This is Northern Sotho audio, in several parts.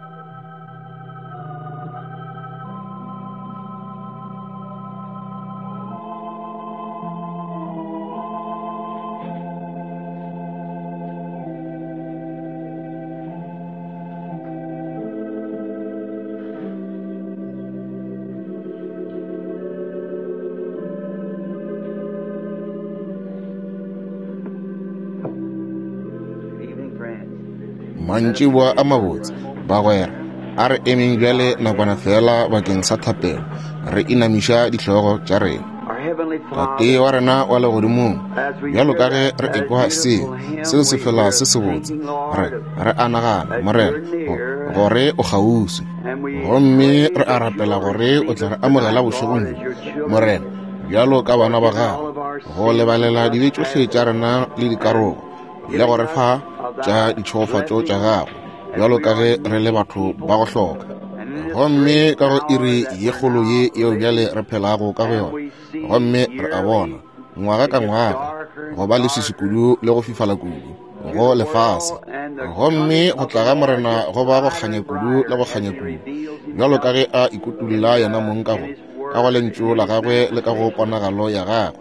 Mantšiboa a mabotse bagwera a re emeng bjale nakwana fela bakeng sa thapelo re inamiša dihlogo tša rena. Tate wa rena wa legodimong, bjalo ka ge re ekwa seo se fela se sebotse, re anagana morena gore o kgauswi, gomme re a rapela gore o tla re amogela bošegong morena bjalo ka bana ba gago, go lebalela dile tšohle tša rena le dikarogo le gore fa tša ditšhogofatšo tša gago bjalo ka ge re le batho ba go hloka, gomme ka go iri ye kgolo ye eo bjale re phelago ka go yona, gomme re a bona ngwaga ka ngwaga go ba leswiswi kudu le go fifala kudu go lefase, gomme go tla ga morena go ba go kganya kudu le go kganya kudu bjalo ka ge a ikutulla yena mong ka go lentšu la gagwe le ka go ponagalo ya gagwe.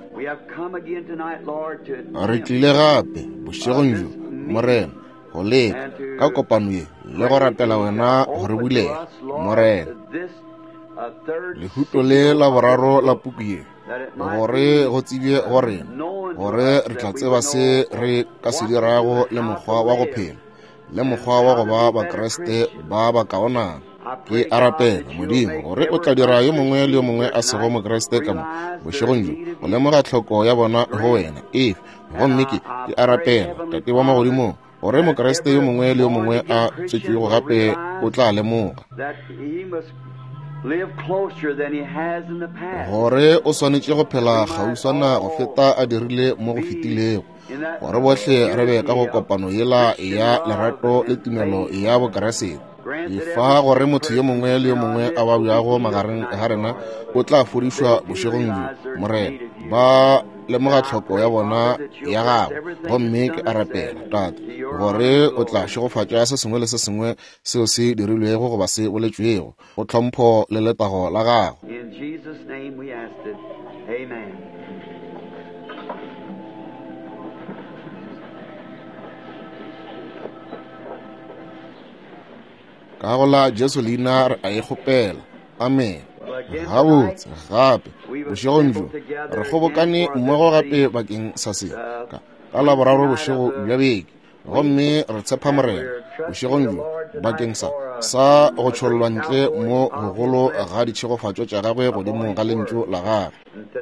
Re tlile gape bošegong jo morena go leka ka kopano ye le go rapela wena gore bulega morena lehuto le la boraro la puku ye, gore go tsebje gore re tla tseba se re ka se dirago le mokgwa wa go phela le mokgwa wa go ba bakreste ba ba kaonang. Ke a rapela Modimo gore o tla dira yo mongwe le yo mongwe a sego mokreste ka mo bošegong jo go lemoga tlhoko ya bona go wena gomme ke a rapela tate wa magodimong gore mokreste yo mongwe le yo mongwe a tšetšego gape o tla lemoga gore o swanetše go phela kgauswana go feta a dirile mo go fetilego, gore bohle re be ka go kopano yela ya lerato le tumelo ya bokeresete. Efa gore motho yo mongwe le yo mongwe a ba bjago magareng ga rena o tla fodišwa bošegong jo morena ba lemoga tlhoko ya bona ya gago, gomme ke a rapela tate gore o tla šegofatša se sengwe le se sengwe seo se dirilwego goba se boletšwego go tlhompho le letago la gago. Ka go la Jesu leina re a e kgopela, amen. Gabotse gape bošegong jo re kgobokane mmogo gape bakeng sa se ka la boraro bošego bja beke, gomme re tshepa morena bošegong jo bakeng sa go tšhollwa ntle mo gogolo ga ditšhegofatšo tša gagwe godimo ga lentšu la gagwe.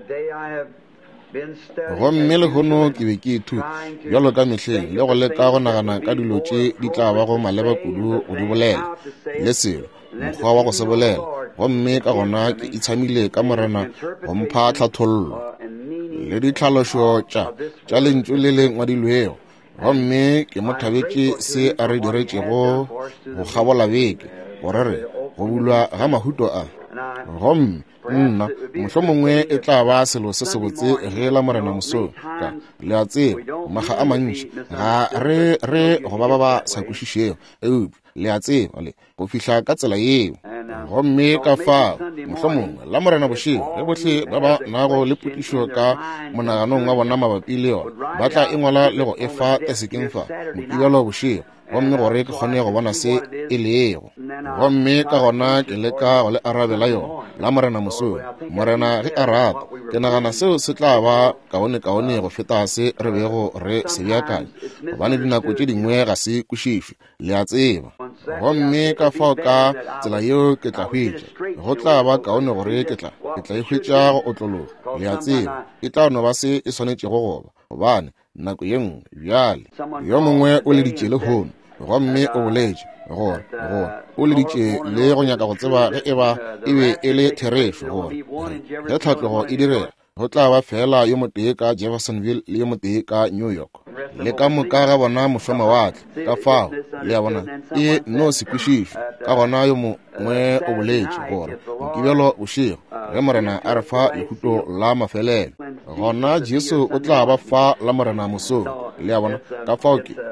Gomme lehono ke be ke ithuta bjalo ka mehleng le go leka go nagana ka dilo tše di tla ba go maleba kudu go di bolela le selo mokgwa wa go se bolela, gomme ka gona ke itshamile ka morena go mpha tlhathollo le ditlhalošo tša lentšu le le ngwadilwego, gomme ke mo thabetše se a re diretšego go kgabola beke gore re go bulwa ga mahuto a, gomme nna mohlomongwe e tla ba selo se sebotse ge la morena moso ka le a tseba maga a mantši ga re go ba ba sa kwešišego le a tseba le go fihla ka tsela yeo, gomme ka fao mohlomongwe la morena bošego le bohle ba ba nago le putišo ka monaganong wa bona mabapi le yona ba tla engwala le go efa tesekeng fa mokibelo bošego, gomme gore ke kgone go bona se e leego, gomme ka gona ke leka go le arabela yona la morena moso morena ge a rata ke nagana seo se tla ba kaone go feta se re bego re se beakanya, gobane dinako tše dingwe ga se kwešišwe le a tseba, gomme ka fao ka tsela yeo ke tla hwetša go tla ba kaone gore ke tla e hwetša go otlologa le a tseba e tla no ba se e swanetšego goba, gobane nako ye nngwe bjale yo mongwe o leditše lehono gomme o boletše gore o leditše le go nyaka go tseba ge e be e le therešo gore ge tlhatlhogo e direga go tla ba fela yo motee ka Jeffersonville le yo motee ka New York le ka moka ga bona mošoma watle ka fao le ya bona e no se kwešišwe ka gona yo mongwe o boletše gore mokibelo bošego ge morena a re fa lehuto la mafelelo gona Jesu o tla ba fa la morena moso le ya bona ka fao ke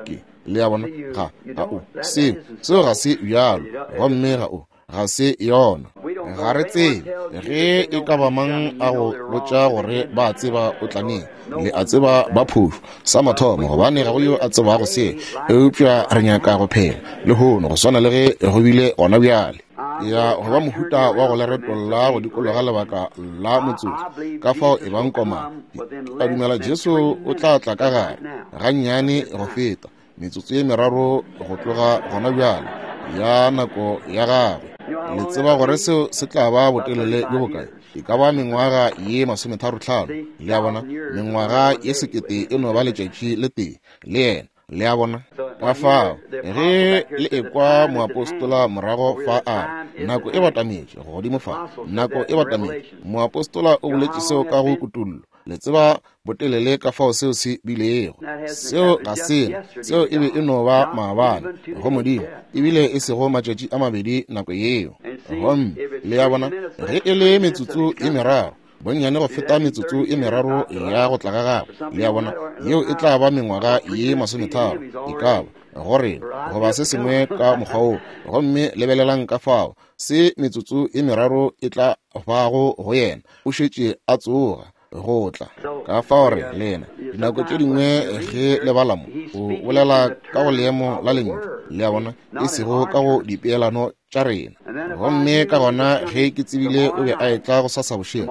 le ya bona ga o seo ga se bjalo gomme ga se yona ga re tsebe ge e ka ba mang a go botša gore ba tseba o tlaneng le a tseba ba phošo sa mathomo gobane ga go yo a tseba go se eupša re nyaka go phela le hono go swana le ge go bile gona bjale ya go ba mohuta wa go leretolla go dikologa lebaka la motsotso ka fao e bang komana ka dumela Jesu o tla tla ka gare ga nnyane go feta metsotso e meraro go tloga gona bjale ya nako ya gagwe le tseba gore seo se tla ba botelele jo bokae e ka ba mengwaga ye 35 le ya bona mengwaga ye 1000 e no ba letšatši le tee le yena le ya bona ka fao ge le ekwa moapostola morago fa a nako e batametše godimo fa nako e batametše moapostola o boletše seo ka go kutullo le tseba botelele ka fao seo se bilego seo ga sena seo e be e no ba maabane go modimo ebile e sego matšatši a mabedi nako yeo gomme le ya bona ge e le metsotso e meraro bonnyane go feta metsotso e meraro ya go tla ga gagwe le ya bona yeo e tla ba mengwaga ye 30 e ka ba gore go ba se sengwe ka mokgwao gomme lebelelang ka fao se metsotso e meraro e tla bago go yena o šetše a tsoga go tla ka fao re lena dinako tše dingwe ge lebalamo o bolela ka go leemo la lentšu le ya bona e sego ka go dipeelano tša rena gomme ka gona ge ke tsebile o be a etla go sasa bošego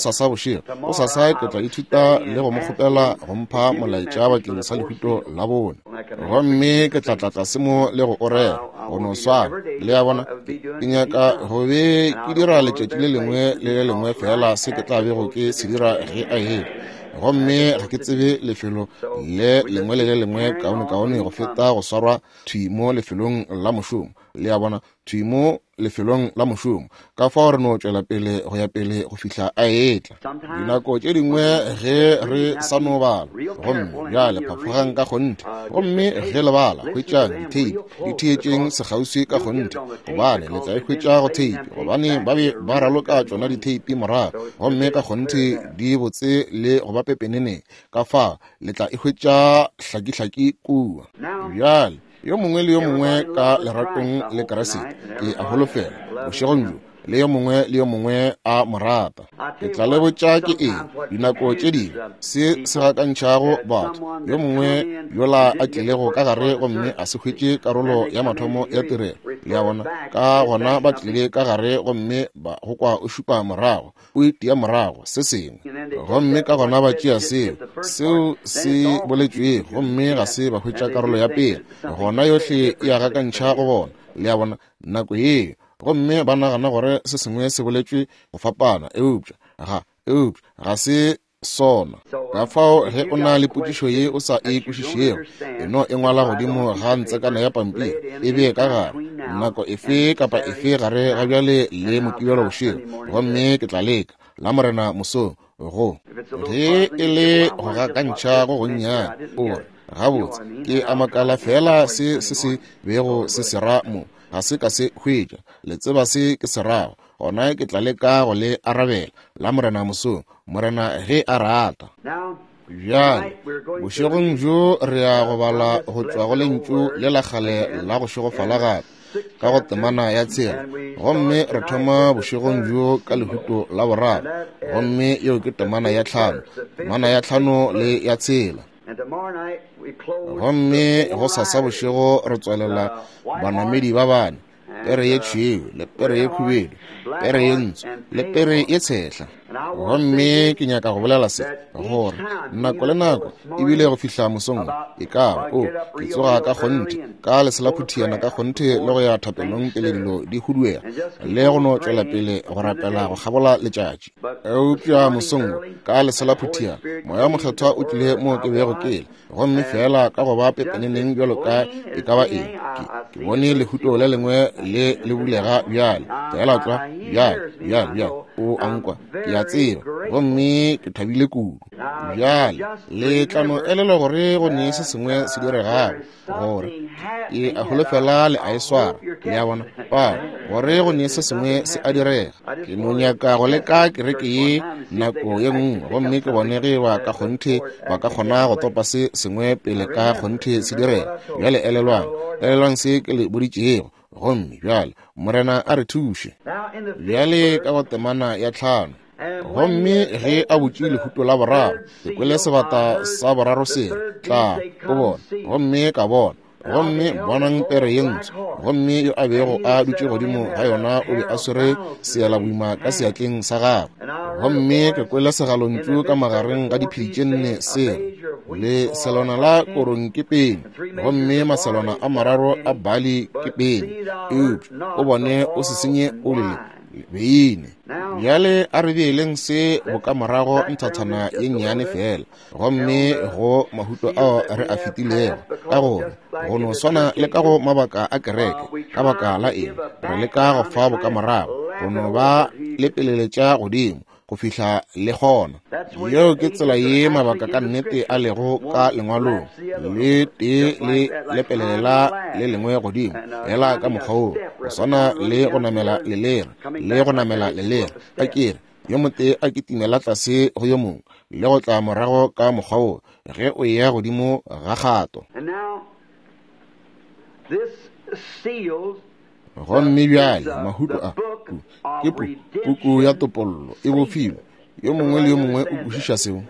go sasa ke tla ithuta le go mo kgopela go mpha molaetša bakeng sa lehuto la bone gomme ke tla tlatla se mo le go orela go no swana le ya bona ke nyaka go be ke dira letšatši le lengwe fela se ke tla bego ke se dira ge a e gomme ga ke tsebe lefelo le lengwe kaone go feta go swarwa thuimo lefelong la mošomo le ya bona thuimo lefelong la mošomo ka fao re no tšwela pele go fihla a etla dinako tše dingwe ge re sa no bala gomme bjale phafogang ka kgonte gomme ge le bala hwetšang diteipi di theetšeng sekgauswi ka kgonte gobane le tla e hwetša go teipi gobane ba be ba raloka tšona diteipi morago gomme ka kgonte di botse le go ba pepeneneng ka fao le tla e hwetša hlaki kua bjale yo mongwe le yo mongwe ka leratong le kerasete ke a holofela bošegong jo le yo mongwe a morata ke tla le botša ke eng dinako tše dingwe se gakantšhago batho yo mongwe yola a tlilego ka gare gomme a se hwetše karolo ya mathomo ya tirelo le ya bona ka gona ba tlile ka gare gomme ba go kwa o šupa morago o itia morago se sengwe gomme ka gona ba tšea seo se boletšwego gomme ga se ba hwetša karolo ya pele gona yohle e a gakantšha go bona le ya bona nako yeo gomme ba nagana gore se sengwe se boletšwe go fapana eupša ga se sona ka fao ge o na le potišo ye o sa e kwešišego eno e ngwala godimo ga ntsekana ya pampiri e be ka gare nako efe kapa efe gare ga bjale le mokibelo bošego gomme ke tla leka la morena mosong go ge e le go gakantšha go gonnyane ore gabotse ke a makala fela se bego se sera mo ga se ka se hwetša le tseba se ke se rago gona ke tla leka go le arabela la morena mosong morena ge a rata bjale bošegong jo re a go bala go tšwa go lentšu le la kgale la go šegofala gape ka go temana ya tshela gomme re thoma bošegong jo ka lehuto la boraro gomme yeo ke temana ya tlhano le ya tshela gomme go sasa bošego re tswalela banamedi ba bane pere ye tšhweu le pere ye khubedu pere ye ntsho le pere ye tshehla gomme ke nyaka go bolela se gore nako le nako ebile go fihla mosong e ka ke tsoga ka kgonte ka leselaphuthiana ka kgonte le go ya thapelong pele dilo di huduega le go no tšwela pele go rapela go gabola letšatši eupša mosong ka leselaphuthiana moya mokgethwa o tlile mo ke bego kele gomme fela ka go ba pepeneneng bjalo ka e ka ba eng ke bone lehuto le lengwe le bulega bjale fela tšwa bjale o ankwa ke a tseba gomme ke thabile kudu bjale letlano e le gore go ne se sengwe se diregago gore ke a holofela le a e swara le ya bona gore go ne se sengwe se a direga. Ke no nyaka go leka kereke ye nako ye nngwe gomme ke bone ge ba ka kgonthe ba ka kgona go topa se sengwe pele ka kgonthe se direga. Bjale elelwang se ke le boditšego gomme bjale morena a re thuše. Bjale ka go temana ya tlhano gomme ge a butše lehuto la boraro ke kwele sebata sa boraro se tla o bona gomme ka bona gomme bonang pere ye ntsho gomme yo a bego a dutše godimo ga yona o be a swere seela boima ka seatleng sa gagwe gomme ke kwele segalontšu ka magareng ga diphedi tše nne se le selona la korong ke peni gomme maselona a mararo a bali ke peni o bone o se senye o le beine. Bjale a re beeleng se go ka morago nthathana ye nnyane fela gomme go mahuto ao re a fetilego ka gore go no swana le ka go mabaka a kereke ka baka la eng re le ka go fa boka morago go no ba le peleletša godimo go fihla le gona. Yeo ke tsela ye mabaka ka nnete a lego ka lengwalong le tee le lepelela le lengwe godimo hela ka mokgwa go swana le go namela lelere a kere yo mote a kitimela tlase go yo mongwe le go tla morago ka mokgwa ge o ya godimo ga gato. Gomme bjale mahuto a ke puku ya topollo e bofilwe yo mongwe le yo mongwe o kwešiša seo.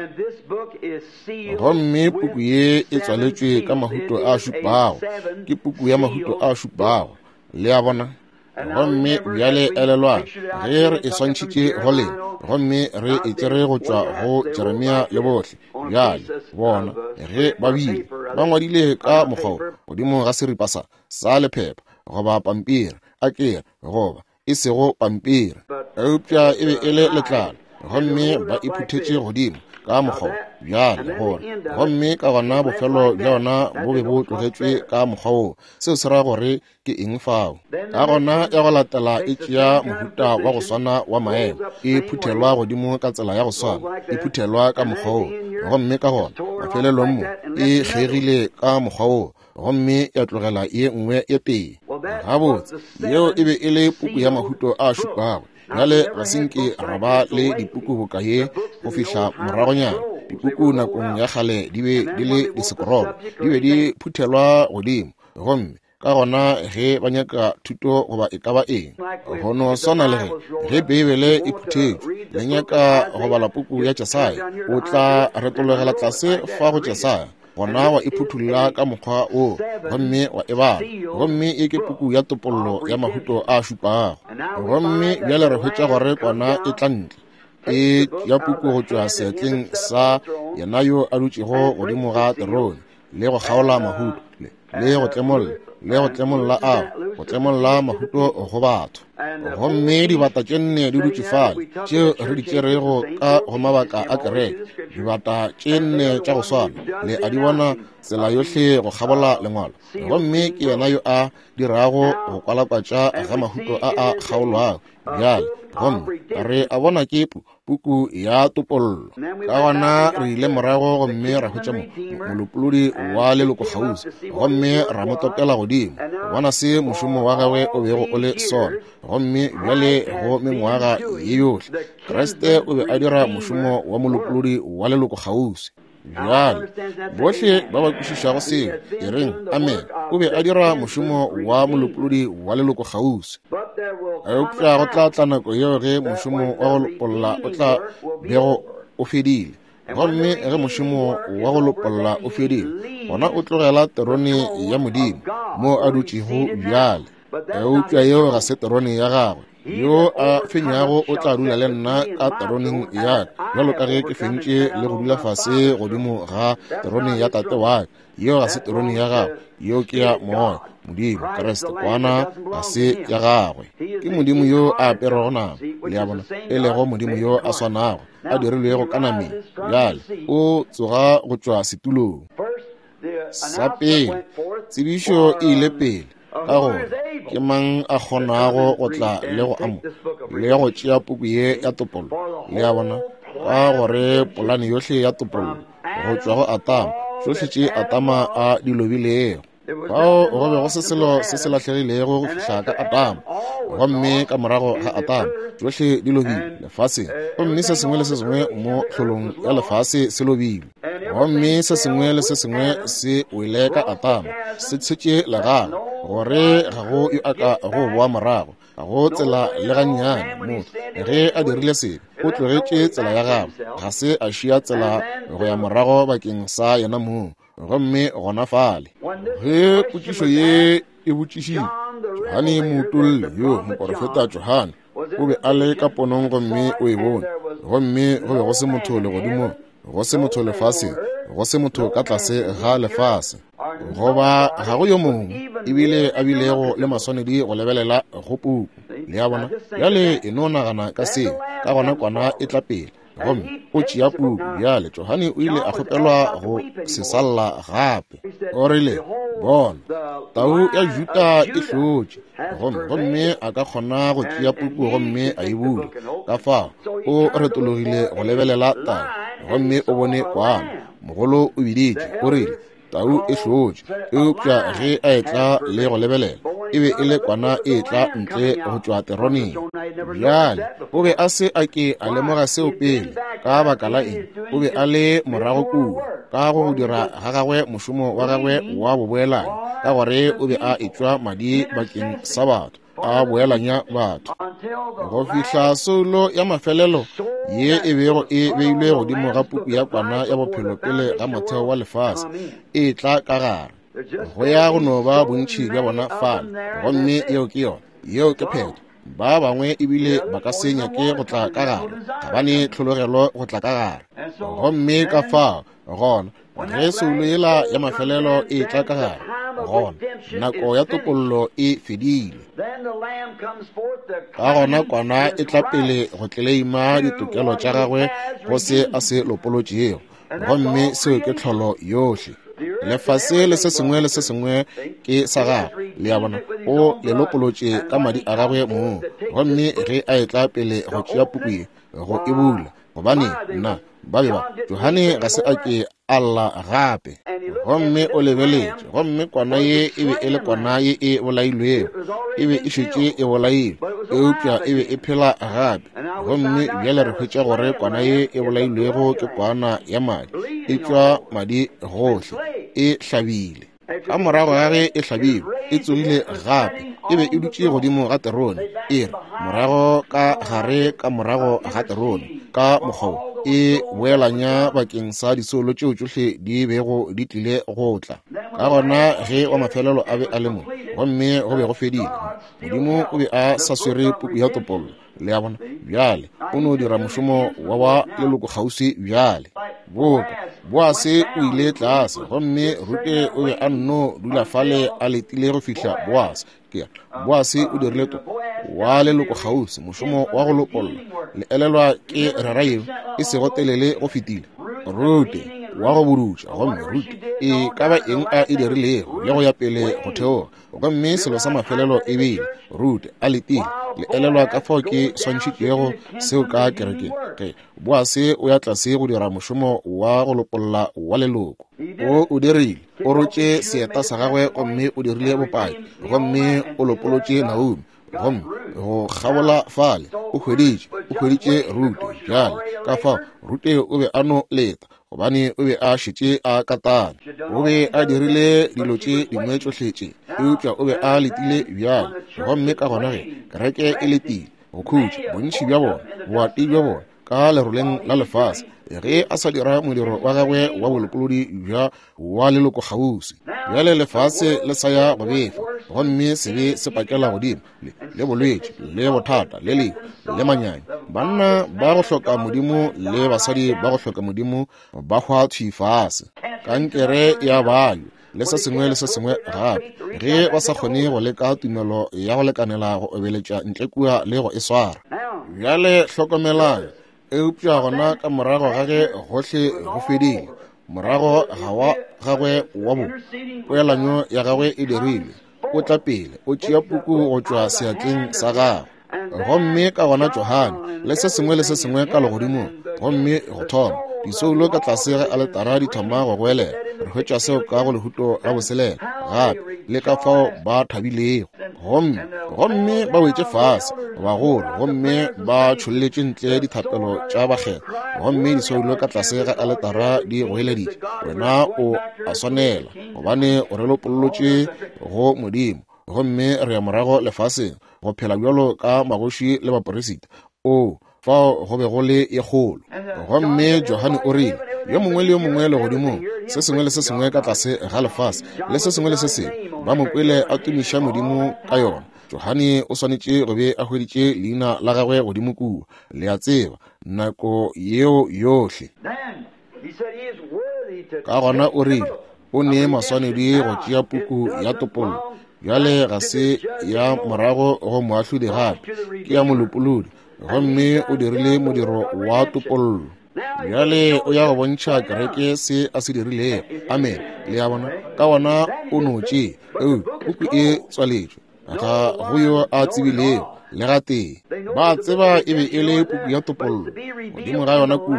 Gomme puku ye e tswaletšwe ka mahuto a šupago ke puku ya mahuto a šupago le a bona. Gomme bjale elelwa ge re e swantšhitše go lena gomme re e tšere go tšwa go Jeremia le bohle bjale bona ge ba bile ba ngwadile ka mokgwa godimo ga seripa sa lephepha goba pampiri a kere goba e sego pampiri eupša e be e le letlalo gomme ba iphuthetše godimo ka mokgwa bjale gore gomme ka gona bofelo bja yona bo be bo tlogetšwe ka mokgwa o seo se ra gore ke eng fao. Ka gona ya go latela e tšea mohuta wa go swana wa maemo e phuthelwa godimo ka tsela ya go swana e phuthelwa ka mokgwa o gomme ka gona mafelelong mo e kgegile ka mokgwa o gomme ya tlogela ye nngwe ye tee gabotse yeo e be e le puku ya mahuto a šupago. Bjale ga senke ra ba le dipuku bokae go fihla moragonyana dipuku nakong ya kgale di be di le disekorolo di be di phuthelwa godimo gomme ka gona ge ba nyaka thuto goba e ka ba eng go no swana le ge Bibele e phuthetšwe le nyaka go bala puku ya Jesaya o tla retologela tlase fa go Jesaya gona wa iphuthulla ka mokgwa o gomme wa ebala gomme e ke puku ya topollo ya mahuto a šupago gomme bjale re hwetša gore kwana e tla ntle e ya puku go tšwa seatleng sa yena yo a dutšego godimo ga terone le go kgaola mahuto le go tlemolla go tlemolla mahuto go batho gomme dibata tše nne di dutše fale tšeo re di tšerego ka go mabaka a kereke dibata tše nne tša go swana le a di bona tsela yohle go kgabola lengwalo gomme ke yena yo a dirago go kwalakwatša ga mahuto a kgaolwago bjale gomme re a bona ke puku ya topollo ka gona re ile morago gomme ra hwetša molopolodi wa leloko kgauswi gomme ra motopela godimo bona se mošomo wa gagwe o bego o le sona gomme bjale go mengwaga ye yohle Kriste o be a dira mošomo wa molopolodi wa leloko kgauswi bjale bohle ba ba kwešišago seo e reng amen o be a dira mošomo wa molopolodi wa leloko kgauswi eupša go tla tla nako yeo ge mošomo wa go lopolola o tla bego o fedile gomme ge mošomo wa go lopolola o fedile gona o tlogela terone ya modimo mo a dutšego bjale eupša yeo ga se terone ya gagwe yo a fenywago o tla dula le nna ka teroneng ya jalo ka ge ke fentše le go dula fase godimo ga terone ya tate wa yeo ga se terone ya gagwe yo ke ya moya modimo Kriste kwana ga se ya gagwe ke modimo yo a aperego nama le ya bona e lego modimo yo a swanago a dirilwego ka nameng bjale o tsoga go tšwa setulong sa pele tsebišo e ile pele ka gore ke mang a kgonago go tla le go tšea puku ye ya topollo le ya bona ka gore polane yohle ya topollo go tšwa go Atama tšohle tše Atama a di lobilego bao go be go se selo se se latlhegilego go fihla ka Atama, gomme ka morago ga Atama tsohle di lobile lefaseng, gomme se sengwe le se sengwe mo tlholong ya lefase se lobile, gomme se sengwe le se sengwe se wele ka Atama se tshetše legago gore ga go yo a ka go boa morago, ga go tsela le gannyane motho ge a dirile sebe o tlogetše tsela ya gagwe, ga se a šia tsela go ya morago bakeng sa yena moo, gomme gona fale ge potšišo ye e botšišile Johane Mootolli yo moprofeta Johane o be a le ka ponong, gomme o e bone, gomme go be go se motho le godimo, go se motho lefaseng, go se motho ka tlase ga lefase, goba ga go yo mongwe ebile a bilego le maswanedi go lebelela go puku le ya bona bjale e no nagana ka seo ka gona kwana e tla pele, gomme o tšea puku bjale Johane o ile a kgopelwa go se salla gape, o rile bona tau ya Juta e hlotše, gomme a ka kgona go tšea puku gomme a e bula ka fao o retologile go lebelela tau, gomme o bone kwana mogolo o biditše o rile tau e hlotše, eupša ge a etla le go lebelela e be e le kwana e tla ntle go tšwa teroneng. Bjale o be a se a ke a lemoga seo pele ka baka la eng o be a le morago kudu ka go dira ga gagwe mošomo wa gagwe wa boboelane, ka gore o be a etšwa madi bakeng sa batho a boelanya batho go fihla solo ya mafelelo ye e bego e beilwe godimo ga puku ya kwana ya bophelo pele ga motheo wa lefase e tla ka gare, go ya go no ba bontši bja bona fane, gomme yeo ke yona yeo ke phetho, ba bangwe ebile ba ka se nyake go tla ka gare ga bane tlhologelo go tla ka gare, gomme ka fao gona ge solo yela ya mafelelo e tla ka gare gona nako ya topollo e fedile, ka gona kwana e tla pele go tleima ditokelo tša gagwe go se a se lopolotšego, gomme seo ke tlholo yohle, lefase le se sengwe le se sengwe ke sa gagwe le ya bona o le lopolotše ka madi a gagwe moo, gomme ge a etla pele go tšea puku ye go e bula, gobane nna ba be ba Johane ga se a ke alla gape, gomme o lebeletše, gomme kwana ye e be e le kwana ye e bolailwego, e be e šetše e bolailwe, eupša e be e phela gape, gomme bjale re hwetša gore kwana ye e bolailwego ke kwana ya madi e tšwa madi gohle e hlabile, ka morago ga ge e hlabilwe e tsogile gape e be e dutše godimo ga terone, e re morago ka gare ka morago ga terone ka mokgwa e boelanya bakeng sa disolo tšeo tšohle di bego di tlile go tla, ka gona ge wa mafelelo a be a le mo, gomme go be go fedile, modimo o be a sa swere puku ya topollo le ya bona bjale o no dira mošomo wa leloko kgauswi bjale, boka Boase o ile tlase, gomme Rute o be a nno dula fale a letile go fihla Boase o dirile to wa leloko kgauswi mošomo wa go lopolla le elelwa ke raraeo e sego telele go fetile Rute wa go burutša, gomme Rute e ka ba eng a e dirilego le go ya pele go theoga, gomme selo sa mafelelo e beile Rute a letile le elelwa ka fao ke swantšhitšego seo ka kereke ke Boase o ya tlase go dira mošomo wa go lopolla wa leloko o dirile o rotše seeta sa gagwe, gomme o dirile bopaki, gomme o lopolotše Naomi, gomme go kgabola fale o hweditše Rute bjale ka fao Rute o be a no leta, gobane o be a šetše a katana, o be a dirile dilo tše dingwe tšohletše, eupša o be a letile bjale, gomme ka gona ge kereke e letile go khutša bontši bja bona boati bja bona ka leroleng la lefase ge a sa dira modiro wa gagwe wa bolopolodi bja wa leloko kgauswi, bjale lefase le sa ya go befa, gomme se be se pakela godimo le bolwetše le bothata le lehu le manyanya, banna ba go hloka modimo le basadi ba go hloka modimo ba hwa thifase, kankere ya bayo le se sengwe gape ge ba sa kgone go leka tumelo ya go lekanela go obeletša ntle kua le go e swara. Bjale hlokomelang eupša gona ka morago ga ge gohle go fedile, morago ga wa gagwe wa bo poelanyo ya gagwe e dirile, o tla pele o tšea puku go tšwa seatleng sa gagwe, gomme ka gona Johane le se sengwe ka legodimo, gomme go thoma disoulo ka tlase ga aletara di thoma go goelela re hwetša seo ka go lehuto ga boselela gape le ka fao ba thabilego gomme ba wetse fase bagolo gomme ba tšholletše ntle dithapelo tša bakgela gomme disoulo ka tlase ga aletara di goeleditše wena o a swanela gobane o re lopolotše go modimo gomme re ya morago lefaseng go phela bjalo ka magoši le baporesita fao go be go le ye kgolo gomme Johane o rile yo mongwe le yo mongwe le godimo se sengwe le se sengwe ka tlase ga lefase le se sengwe le se sengwe ba mo pele a tumiša modimo ka yona Johane o swanetše go be a hweditše leina la gagwe godimo kua le a tseba nako yeo yohle ka gona o rile o ne maswanedi go tšea puku ya topolo bjale ga se ya morago go moahlodi gape ke ya molopolodi gomme o dirile modiro wa topollo bjale o ya go bontšha kereke se a se dirilego amen le ya bona ka gona o notše puku e tswaletšwe ga go yo a tsebilego le ga teng ba tseba e be e le puku ya topollo godimo ga yona kuwa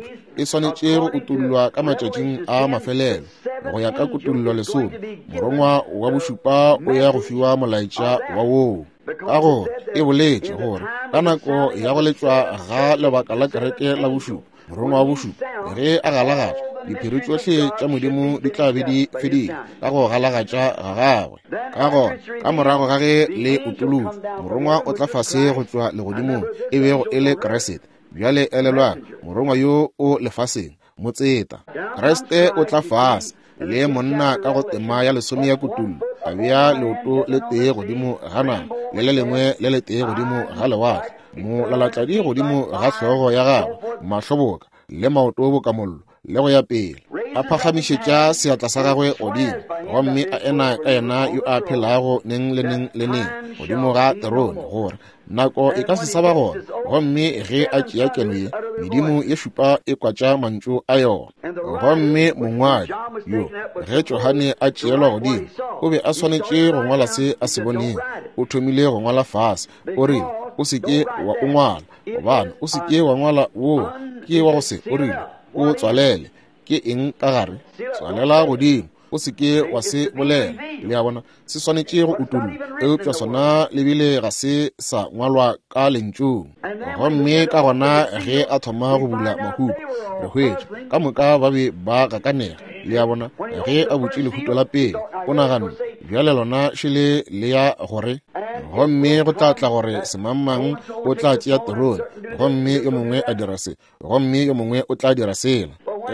e swanetše go utullwa ka matšatšing a mafelelo go ya ka kutullwa lesome morongwa wa bošupa o ya go fiwa molaetša wa woo ka gore e boletše gore ka nako ya go letšwa ga lebaka la kereke la bošupa morongwa wa bošupa ge a galagatša diphiri tšohle tša modimo di tla be di fedile ka go galagatša ga gagwe ka gona ka morago ga ge le utolotšwe morongwa o tla fase go tšwa legodimong e bego e le Kriste bjale elelwa morongwa yo o lefaseng motseta Kriste o tla fase le monna ka go tema ya lesome ya kutullo a bea leoto le tee godimo ga nama le lengwe le tee godimo ga lewatle mo lalatladi godimo ga hlogo ya gagwe mahloboka le maoto bokamollo le go ya pele a phagamišetša seatla sa gagwe godimo gomme a ena ka yena yo a phelago neng le neng le neng godimo ga terone gore nako e ka se saba gona gomme ge a tšea keno ye medimo ye šupa e kwatša mantšu a yona gomme mongwadi yo ge Johane a tšeelwa godimo o be a swanetše go ngwala se a se boneng o thomile go ngwala fase o rile o se ke wa o ngwala gobane o se ke wa ngwala woo ke wa go se o rile o tswalele ke eng ka gare tswalela godimo o se ke wa se bolela le ya bona se swanetše go utullwa eupša sona lebile ga se sa ngwalwa ka lentšong gomme ka gona ge a thoma go bula mahupa re hwetše ka moka ba be ba kakanega le ya bona ge a butše lehuto la pele o nagana bjale lona šele le ya gore gomme go tla tla gore semangmang o tla tšea terone gomme yo mongwe a dira se gomme yo mongwe o tla dira sela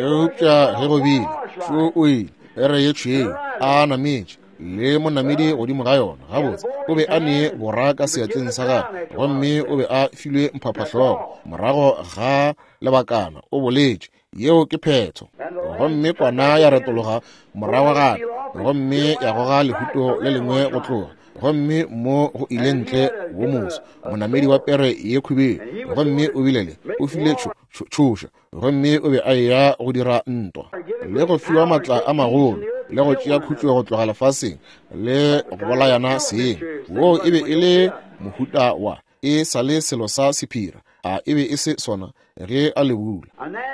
eupša ge go bile šo o ile ere ye tšhweo a nametše le monamedi godimo ga yona gabotse o be a ne bora ka seatleng sa gagwe gomme o be a filwe mphaphahlogo morago ga lebakana o boletše yeo ke phetho gomme kwana ya retologa morago gape gomme ya goga lehuto le lengwe go tloga gomme mo go ile ntle wo moso monamedi wa pere ye khubedi gomme o bilele o file tšhoša gomme o be a ya go dira ntwa le go fiwa matla a magolo le go tšea khutšo go tloga lefaseng le go bolayana seeng wo e be e le mohuta wa e sa le selo sa sephira a e be e se sona ge a le bula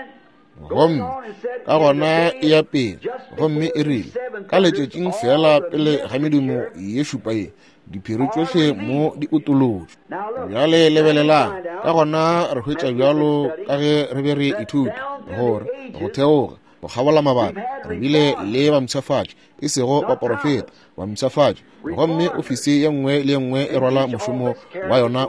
gomme ka gona e ya pele gomme e rile ka letšatšing fela pele ga medumo ye šupa ye diphiri tšohle mo di utolotšwe bjale lebelelang ka gona re hwetša bjalo ka ge re be re ithuta gore go theoga go kgabola mabaka re bile le bampšhafatši e sego baporofeta bampšhafatši gomme ofisi ye nngwe le ye nngwe e rwala mošomo wa yona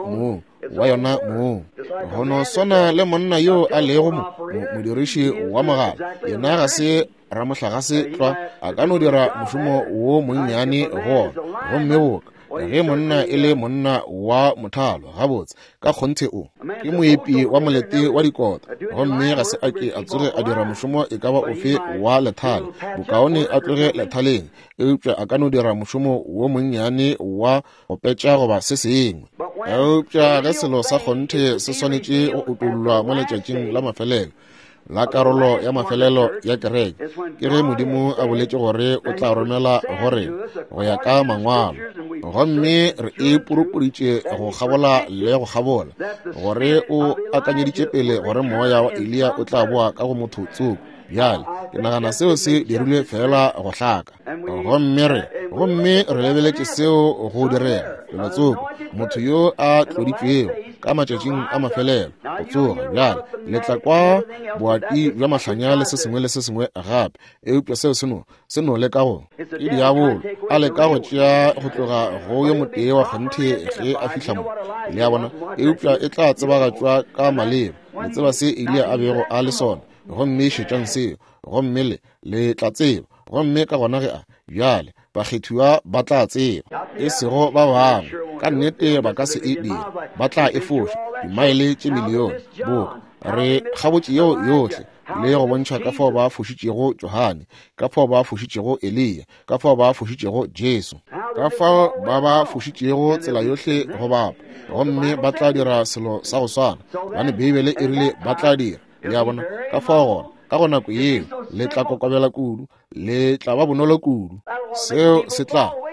moo gono swana le monna yo a lego modiriši wa mogala yena ga se ramohlagase tlwa a ka no dira mošomo wo monnyane gona gomme boka ge monna e le monna wa mothalo gabotse ka kgonthe o ke moepi wa molete wa dikota gomme ga se ake a tsoge a dira mošomo e ka ba ofe wa lethale bokaone a tloge lethaleng eupša a ka no dira mošomo wo monnyane wa go petša goba se sengwe eupša ge selo sa kgonthe se swanetše go utullwa mo letšatšing la mafelelo la karolo ya mafelelo ya kereke ke ge modimo a boletše gore o tla romela gore go ya ka mangwalo gomme re e purupuritše go kgabola le go kgabola gore o akanyeditše pele gore moya wa Elia o tla boa ka go motho tsuku bjale ke nagana seo se dirilwe fela go hlaka gomme re lebeletše seo go direga letsoko motho yo a tloditšwego ka matšatšing a mafelelo go tsoga bjale le tla kwa boati bja mahlanya le se sengwe gape eupša seo se no le ka go ke diabolo a le ka go tšea go tloga go yo motee wa kganthe ge a fihla mo le a bona eupša e tla tsebagatšwa ka maleba le tseba se Elia a bego a le sona gomme šetšang seo gomme le tla tseba gomme ka gona ge a bjale bakgethiwa ba tla tseba e sego ba bangwe ka nnete ba ka se e dire ba tla e foša dimaele tše milione boka re gabotse yeo yohle le go bontšha ka fao ba fošitšego Johane ka fao ba fošitšego Elia ka fao ba fošitšego Jesu ka fao ba fošitšego tsela yohle go bapa gomme ba tla dira selo sa go swana bane Bibele e rile ba tla dira le a bona ka fao gona ka go nako yeo le tla kokobela kudu le tla ba bonolo kudu seo se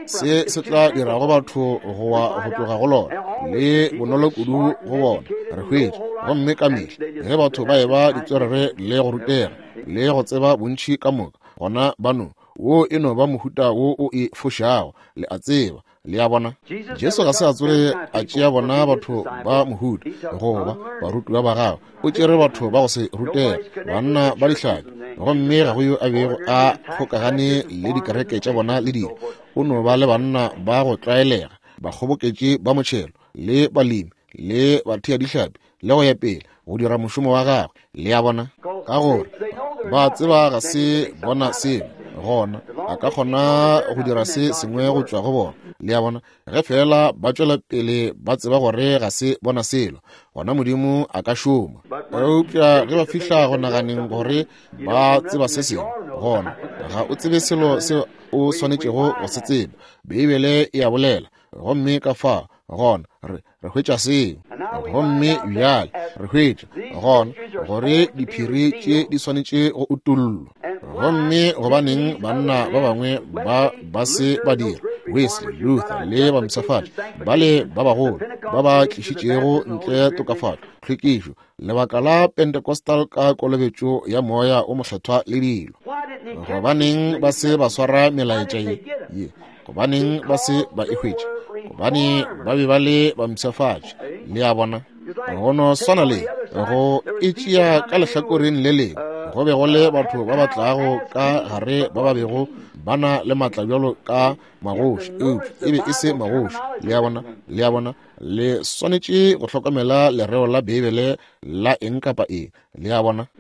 tla dirago batho go tloga go lona le bonolo kudu go bona re hwetše gomme ka mehla ge batho ba eba ditsorere le go rutega le go tseba bontši ka moka gona bano wo e no ba mohuta wo o e fošago le a tseba le a bona Jesu ga se a tsole a tšea bona batho ba mohuta goba barutiwa ba gagwe o tšere batho ba go se rutega banna ba dihlaki gomme ga go yo a bego a kgokagane le dikereke tša bona le dilo o no ba le banna ba go tlwaelega bakgoboketše ba motšhelo le balemi le bathea dihlapi le go ya pele go dira mošomo wa gagwe le a bona ka gore ba tseba ga se bona selo gona a ka kgona go dira se sengwe go tšwa go bona le a bona ge fela ba tšwela pele ba tseba gore ga se bona selo gona modimo a ka šoma eupša ge ba fihla go naganeng gore ba tseba se sengwe gona ga o tsebe selo se o swanetšego go se tseba Bibele e a bolela gomme ka fao gona re hwetša seo gomme bjale re hwetša gona gore diphiri tše di swanetše go utollwa gomme gobaneng banna ba bangwe ba se ba dira Wesley, Luther le ba msafatši ba le ba bagolo ba ba tlišitšego ntle tokafatšo hlwekišo lebaka la Pentecostal ka kolobetšo ya moya o mohlethwa le dilo gobaneng ba se ba swara melaetša ye gobaneng ba se ba e hwetša gobane ba be ba le ba msafatši le a bona go no swana le go e tšea ka lehlakoreng le lengwe go be go le batho ba batlago ka gare ba bego bana le matla bjalo ka magoši e be e se magoši le a bona le swanetše go hlokomela lereo la Bibele la eng kapa eng le a bona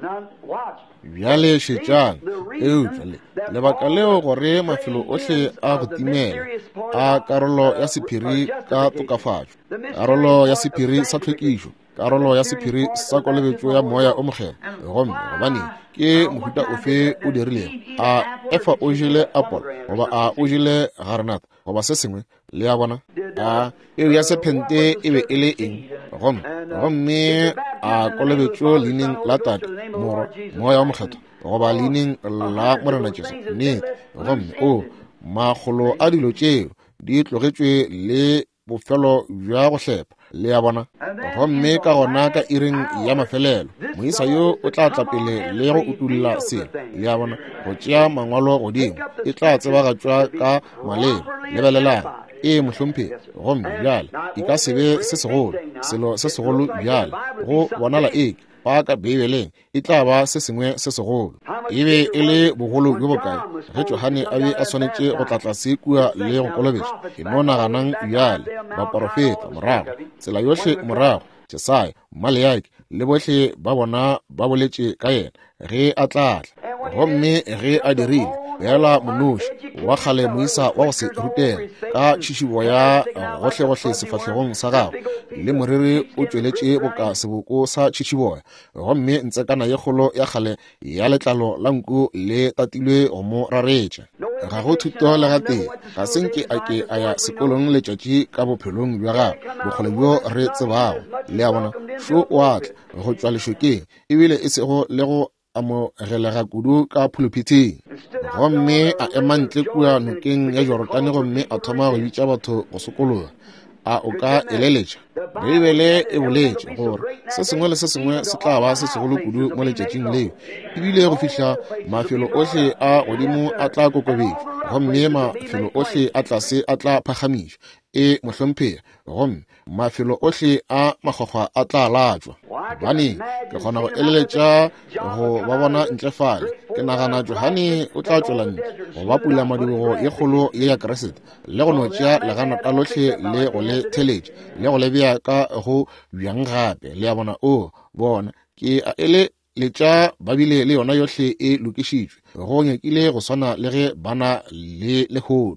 bjale šetšang lebaka leo gore mafelo ohle a go timela a karolo ya sephiri ka tokafatšo karolo ya sephiri sa hlwekišo karolo ya sephiri sa kolobetšo ya moya o mokgelo gomme gobane ke mohuta ofe o dirilego a efa o jele apple goba a o jele garnat goba se sengwe le a bona a eo ya sephente e be e le eng gomme a kolobetšo leineng la tate moya wa mokgetho goba leineng la Morena Jesu nnete gomme o magolo a dilo tšeo di tlogetšwe le bofelo bja go hlepa le a bona gomme ka gona ka iring ya mafelelo moisa yo o tla pele le go utulla selo le a bona go tšea mangwalo godimo e tla tsebagatšwa ka maleba lebelelang e mohlomphegi gomme bjale e ka se be se segolo selo se segolo bjale go bonala pa ka Bibeleng e tla ba se sengwe se segolo e be e le bogolo jo bokae ge Johane a be a swanetše go tlatla se kua le go kolobetša ke no naganang bjale baprofeta morago tsela yohle morago Jesaya Maleaki le bohle ba bona ba boletše ka yena ge a tlatla gomme ge a dirile bjala monoši wa kgale moisa wa go se rutega ka tšhišibo ya gohle sefahlegong sa gagwe le moriri o tšweletše boka seboko sa tšhišiboya gomme ntsekana ye kgolo ya kgale ya letlalo la nku le tatilwe go mo raretša ga go thuto le gatee ga senke a ke a ya sekolong letšatši ka bophelong bja gagwe bokgole bjo re tsebago le a bona šo o atla go tšwa lešokeng ebile e sego le go a mo gelega kudu ka pulpiteng gomme a ema ntle kua nokeng ya Jorodane gomme a thoma go bitša batho go sokologa. A o ka eleletša Bibele e boletše gore se sengwe le se sengwe se tla ba se segolo kudu mo letšatšing leo, ebile go fihla mafelo ohle a godimo a tla kokobetšwa gomme mafelo ohle a tlase a tla phagamišwa mohlomphega gomme mafelo ohle a magwagwa a tla latšwa. Baneng ke kgona go eleletša go ba bona ntlefale. Ke nagana Johane o tla tšwela ntle go bapula madibogo ye kgolo ye ya Keresete le go no tšea legana ka lotlhe le go le theletša le go le bea ka go bjang gape le ya bona bona ke a eleletša Babile le yona yohle e lokišitšwe go nyakile go swana le ge bana le lehono.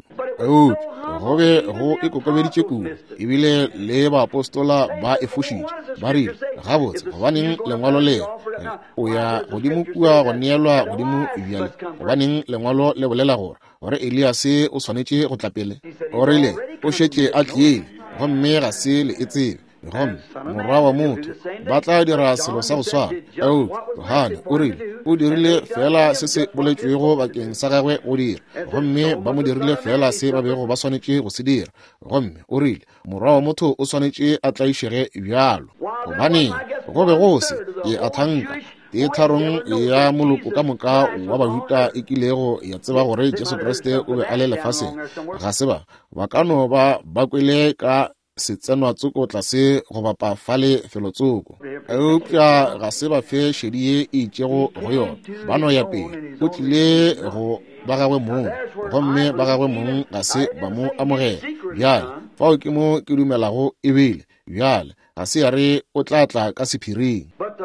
Go be go ikokobeditše kudu ebile le baapostola ba e fošitše ba rile gabotse gobaneng lengwalo le o ya godimo kua go neelwa godimo bjale gobaneng lengwalo le bolela gore Eliase o swanetše go tla pele. O rile o šetše a tliile gomme ga se le etsebe gomme morwa wa motho ba tla dira selo sa go swana. Johane o rile o dirile fela se se boletšwego bakeng sa gagwe go dira gomme ba mo dirile fela se ba bego ba swanetše go se dira. Gomme o rile morwa wa motho o swanetše a tlaišege bjalo gobaneng go be go se ke a thanka tee tharong ya moloko ka moka wa Bajuda e kilego ya tseba gore Jesu Kriste o be a le lefaseng. Ga se ba ka no ba kwele ka setsenwa tsoko tlase go bapa fale felotsoko. Eupša ga se ba fe šedi ye e itšego go yona. Ba no ya pele o tlile go ba gagwe mong gomme ba gagwe mong ga se ba mo amogela. Bjale fao ke mo ke dumelago ebile bjale ga se ya re o tla tla ka sephiring.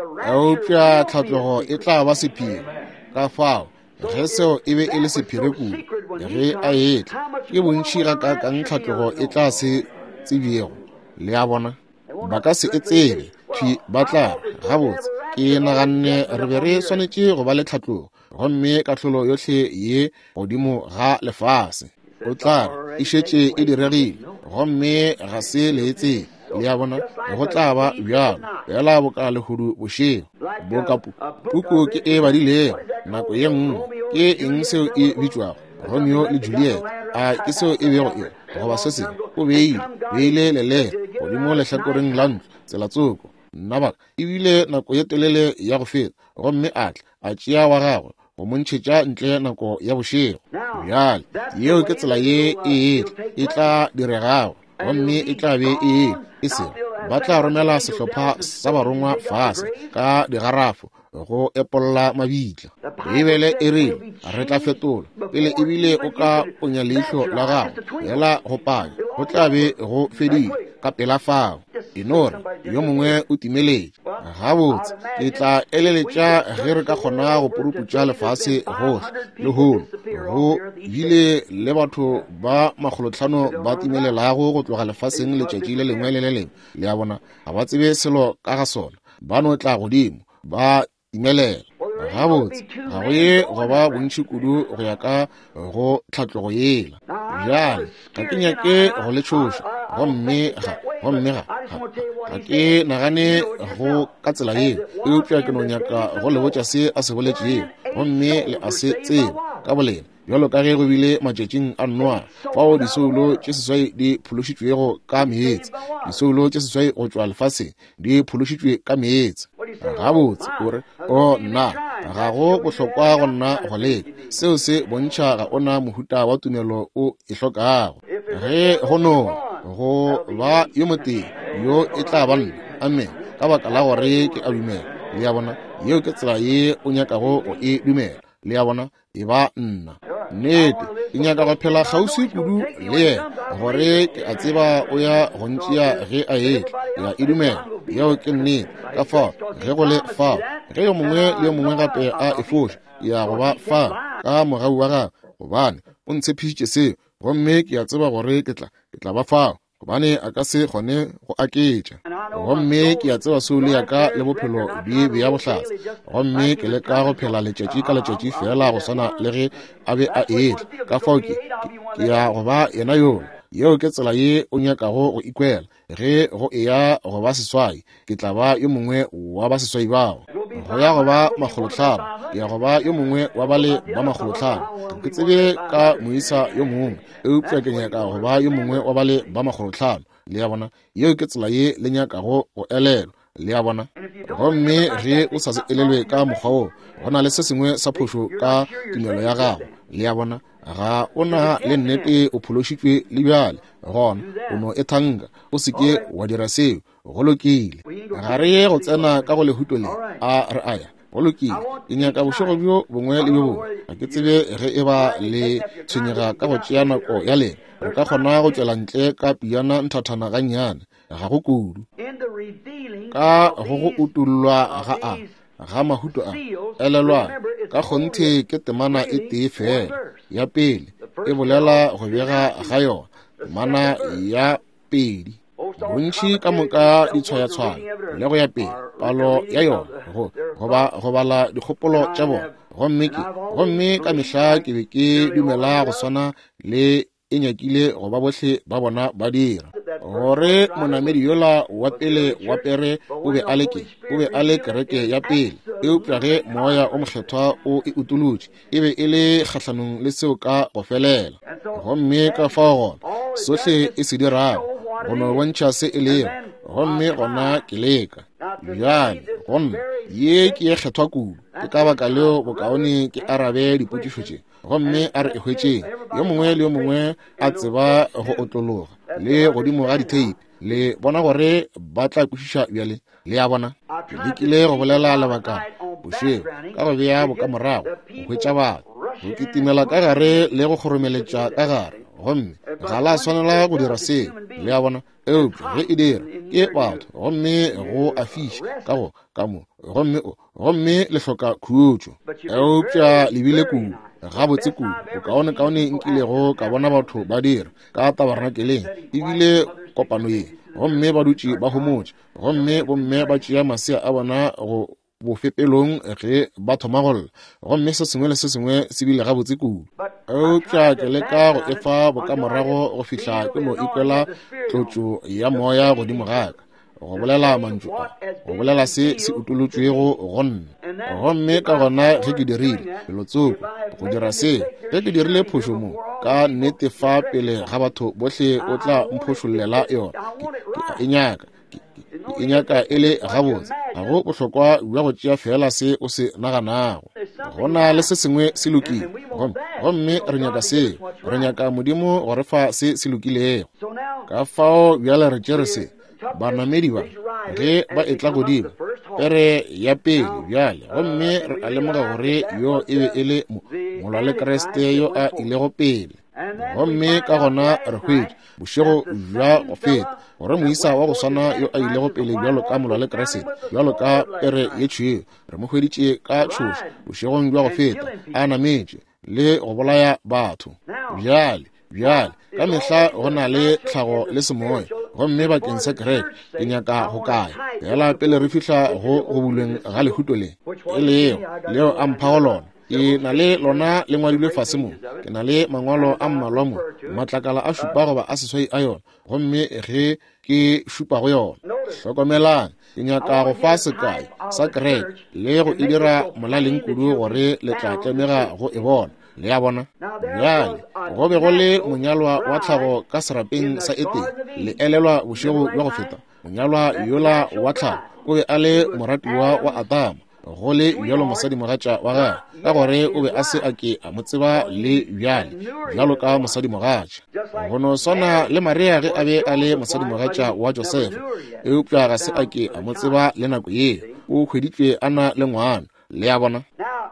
Eupša tlhatlego e tla ba sephiri ka fao ge seo e be e le sephiri kudu ge a etla ke bontši ga kakang tlhatlego e tla se tsebego le ya bona ba ka se e tsebe ba tla gabotse. Ke naganne re be re swanetše go ba le tlhatlogo gomme kahlolo yohle ye godimo ga lefase o tla e šetše e diregile gomme ga se le etsebe le ya bona go tla ba bjalo fela boka lehudu bošego boka puku ke e badilego nako ye nngwe ke eng seo e bitšwago Romeo le Juliet ke seo e bego e goba se sengwe o beile lelele godimo lehlakoreng la ntlo tsela tsoko nnabaka ebile nako ye telele ya go feta gomme a tla a tšea wa gagwe go montšhetša ntle nako ya bošego. Bjale yeo ke tsela ye e tla diregago gomme e tla be e se ba tla romela sehlopha sa barongwa fase ka digarafo go epolola mabitla. Bibele e rile re tla fetola pele ebile o ka ponya leihlo la gago hela go panya go tla be go fedile ka pela fao inore yo mongwe o timeletše gabotse. Ke tla eleletša ge re ka kgona go puruputša lefase gohle le holo go bile le batho ba 500 ba timelelago go tloga lefaseng letšatši le lengwe le le lengwe le ya bona ga ba tsebe selo ka ga sona ba no tla godimo ba timelela gabotse ga go ye go ba bontši kudu go ya ka go tlhatlogo yela. Bjale ga ke nyake go le tšhoša gomme ga ke nagane go ka tsela yeo eupša ke no nyaka go le botša se a se boletšego gomme le a se tsebe ka bolena bjalo ka ge go bile matšatšing a nnwa fao disoulo tše seswai di phološitšwego ka meetse. Disoulo tše seswai go tšwa lefaseng di phološitšwe ka meetse. Gabotse ore nna ga go bohlokwa go nna go leka seo se bontšha ga ona mohuta wa tumelo o e hlokago ge go no go ba yo moteng yo e tla ba nna. Amen. Ka baka la gore ke a dumela le ya bona yeo ke tsela ye o nyakago go e dumela le ya bona e ba nna nnete. Ke nyaka go phela kgauswi kudu le yena gore ke a tseba o ya go ntšea ge a etla ya e dumela yeo ke nnete ka fao ge go le fao ge yo mongwe le yo mongwe gape a e foša ya go ba fao ka mogau wa gagwe gobane o ntshepišitše seo gomme ke a tseba gore ke tla ba fao gobane a ka se kgone go aketša gomme ke a tseba seo le yaka le bophelo di be ya bohlatse gomme ke leka go phela letšatši ka letšatši fela go swana le ge a be a etla ka fao ke ya go ba yena yeo ke tsela ye o nyakago go ikwela ge go eya go ba seswai ke tla ba yo mongwe wa ba seswai bao. go ya go ba magolotlhano ya go ba yo mongwe wa bale ba magolotlhano ke tsebe ka moisa yo mongwe upša ke nyaka go ba yo mongwe wa bale ba magolotlhano le ya bona yeo ke tsela ye le nyakago go elelwa le ya bona gomme ge o sa se elelwe ka mokgwa o go na le se sengwe sa phošo ka tumelo ya gago le ya bona ga o na le nnete o phološitšwe le bjale gona o no e thanka o seke wa dira seo go lokile ga re ye go tsena ka go lehuto le a re aya go lokile ke nyaka bošego bjo bongwe le bjo bongwe ga ke tsebe ge e ba le tshwenyega ka go tšea nako ya lena re ka kgona go tšwela ntle ka piana nthathana ga nnyane ga go kudu ka go go utullwa ga mahuto a elelwa ka kgonthe ke temana e tee fela ya pele e bolela go bega ga yona temana ya pedi bontši ka moka ditshwayatshwayo le go ya pele palo ya yona go bala dikgopolo tša bona gomme ka mehla ke be ke dumela go swana le e nyakile go ba bohle ba bona ba dira gore monamedi yola wa pele wa pere o be a le kereke ya pele eupša ge moya o mokgethwa o e utolotše e be e le kgahlanong le seo ka go felela gomme ka fao gona sohle e se dirago go no bontšha se e lego gomme gona ke leka bjale gonna ye ke ye kgethwa kudu ke ka baka leo bokaone ke arabe dipotšišo tše gomme a re e hwetšeng yo mongwe le yo mongwe a tseba go otlologa le godimo ga diteipi le bona gore ba tla kwešiša bjale le ya bona ke lekile go bolela lebaka bošego ka go bea bokamorago go hwetša batho go kitimela ka gare le go kgoromeletša ka gare gomme ga la swanela go dira seo le ya bona eupša ge e dira ke batho gomme go afiša ka mo gomme le hloka khutšo eupša lebile kudu gabotse kudu bokaone nkilego ka bona batho ba dira ka tabarakeleng ebile kopano ye gomme ba dutše ba homotše gomme bomme ba tšea masea a bona go bofepelong ge ba thoma golla gomme se sengwe le se sengwe se bile gabotse kudu eupša ke leka go efa bokamorago go fihla ke no ikwela tlotšo ya moya godimo gaka go bolela mantšu go bolela se utolotšwego gonna gomme ka gona ge ke dirile pelotsoko go dira se ge ke dirile phošo mo ka nnete fa pele ga batho bohle o tla mphošollela yona ke nyaka e le gabotse ga go bohlokwa bja go tšea fela se o se naganago go na le se sengwe se lokile gomme re nyaka seo re nyaka modimo go re fa se lokilego ka fao bjale re tšere se banamedi ba ge ba etla godimo pere ya pele bjale gomme re a lemoga gore yo e be e le molwa le kreste yo a ilego pele gomme ka gona re hwetše bošego bja go feta gore moisa wa go swana yo a ilego pele bjalo ka molwa le kreste bjalo ka pere ye tšhweo re mo hweditše ka tšhošo bošegong bja go feta a nametše le go bolaya batho bjale ka mehla go na le tlhago le semoya gomme bakeng sa kereke ke nyaka go kaya fela pele re fihla go bulweng ga lehuto le e leo a mphago lona ke na le lona le ngwadilwe fase mo ke na le mangwalo a mmalwa mo matlakala a šupa goba a seswai a yona gomme ge ke šupa go yona hlokomelang ke nyaka go fa sekai sa kereke le go e dira molaleng kudu gore le tla tlemega go e bona le ya bona bjale go be go le monyalwa wa tlhago ka serapeng sa ete le elelwa bošego bja go feta monyalwa yola wa tlhago o be a le moratiwa wa Adama go le bjalo mosadi mogatša wa gage ka gore o be a se a ke a mo tseba le bjalo ka mosadi mogatša go no swana le Maria ge a be a le mosadi mogatša wa Josefa eupša ga se a ke a mo tseba le nako ye o hweditšwe a na le ngwana le ya bona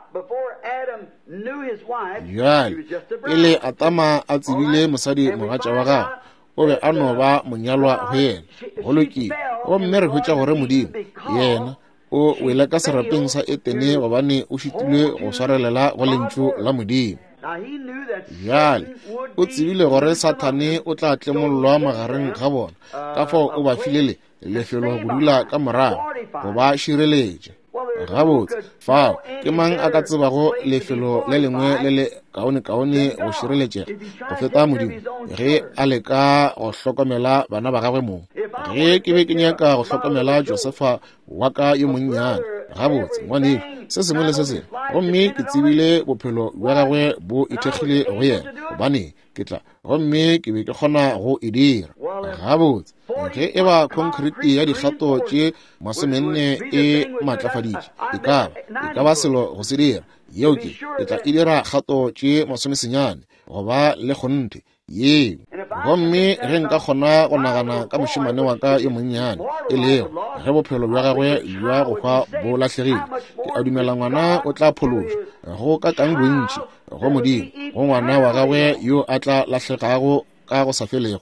bjale pele Atama a tsebile mosadi mogatša wa gage o be a no ba monyalwa go yena go lokile gomme re hwetša gore modimo yena o wele ka serapeng sa Etene gobane o šitilwe go swarelela go lentšu la modimo bjale o tsebile gore Sathane o tla tlemollwa magareng ga bona ka fao o ba filele lefelo go dula ka morago go ba šireletše gabotse fao ke mang a ka tsebago lefelo le lengwe le le kaone go šireletšega go feta modimo ge a leka go hlokomela bana ba gagwe moo ge ke be ke nyaka go hlokomela Josefa wa ka yo monnyane gabotse ngwane se sengwe le se sengwe gomme ke tsebile bophelo bja gagwe bo ithekgile go yena gobane ke tla gomme ke be ke kgona go e dira gabotse ge e ba concrete ya dikgato tše 40 e matlafaditše e ka ba selo go se dira yeo ke tla e dira kgato tše 90 go ba le kgonte yeo gomme ge nka kgona go nagana ka mošimane wa ka yo monnyane e lego ge bophelo bja gagwe bja go hwa bo latlhegile ke a dumela ngwana o tla phološwa go ka kang bontši go modimo go ngwana wa gagwe yo a tla latlhegago ka go sa felego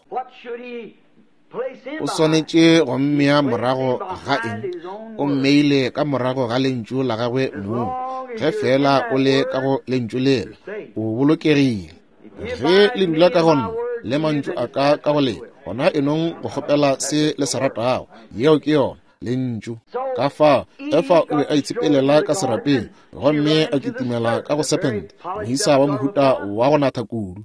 o swanetše go mmea morago ga eng o mmeile ka morago ga lentšu la gagwe moo ge fela o le ka go lentšu lela o bolokegile ge le dula ka gona le mantšu a ka go lena gona enong go kgopela se le se ratago yeo ke yona lentšu ka fa efa o be a itshepelela ka serapeng gomme a kitimela ka go serpent moisa wa mohuta wa go natha kudu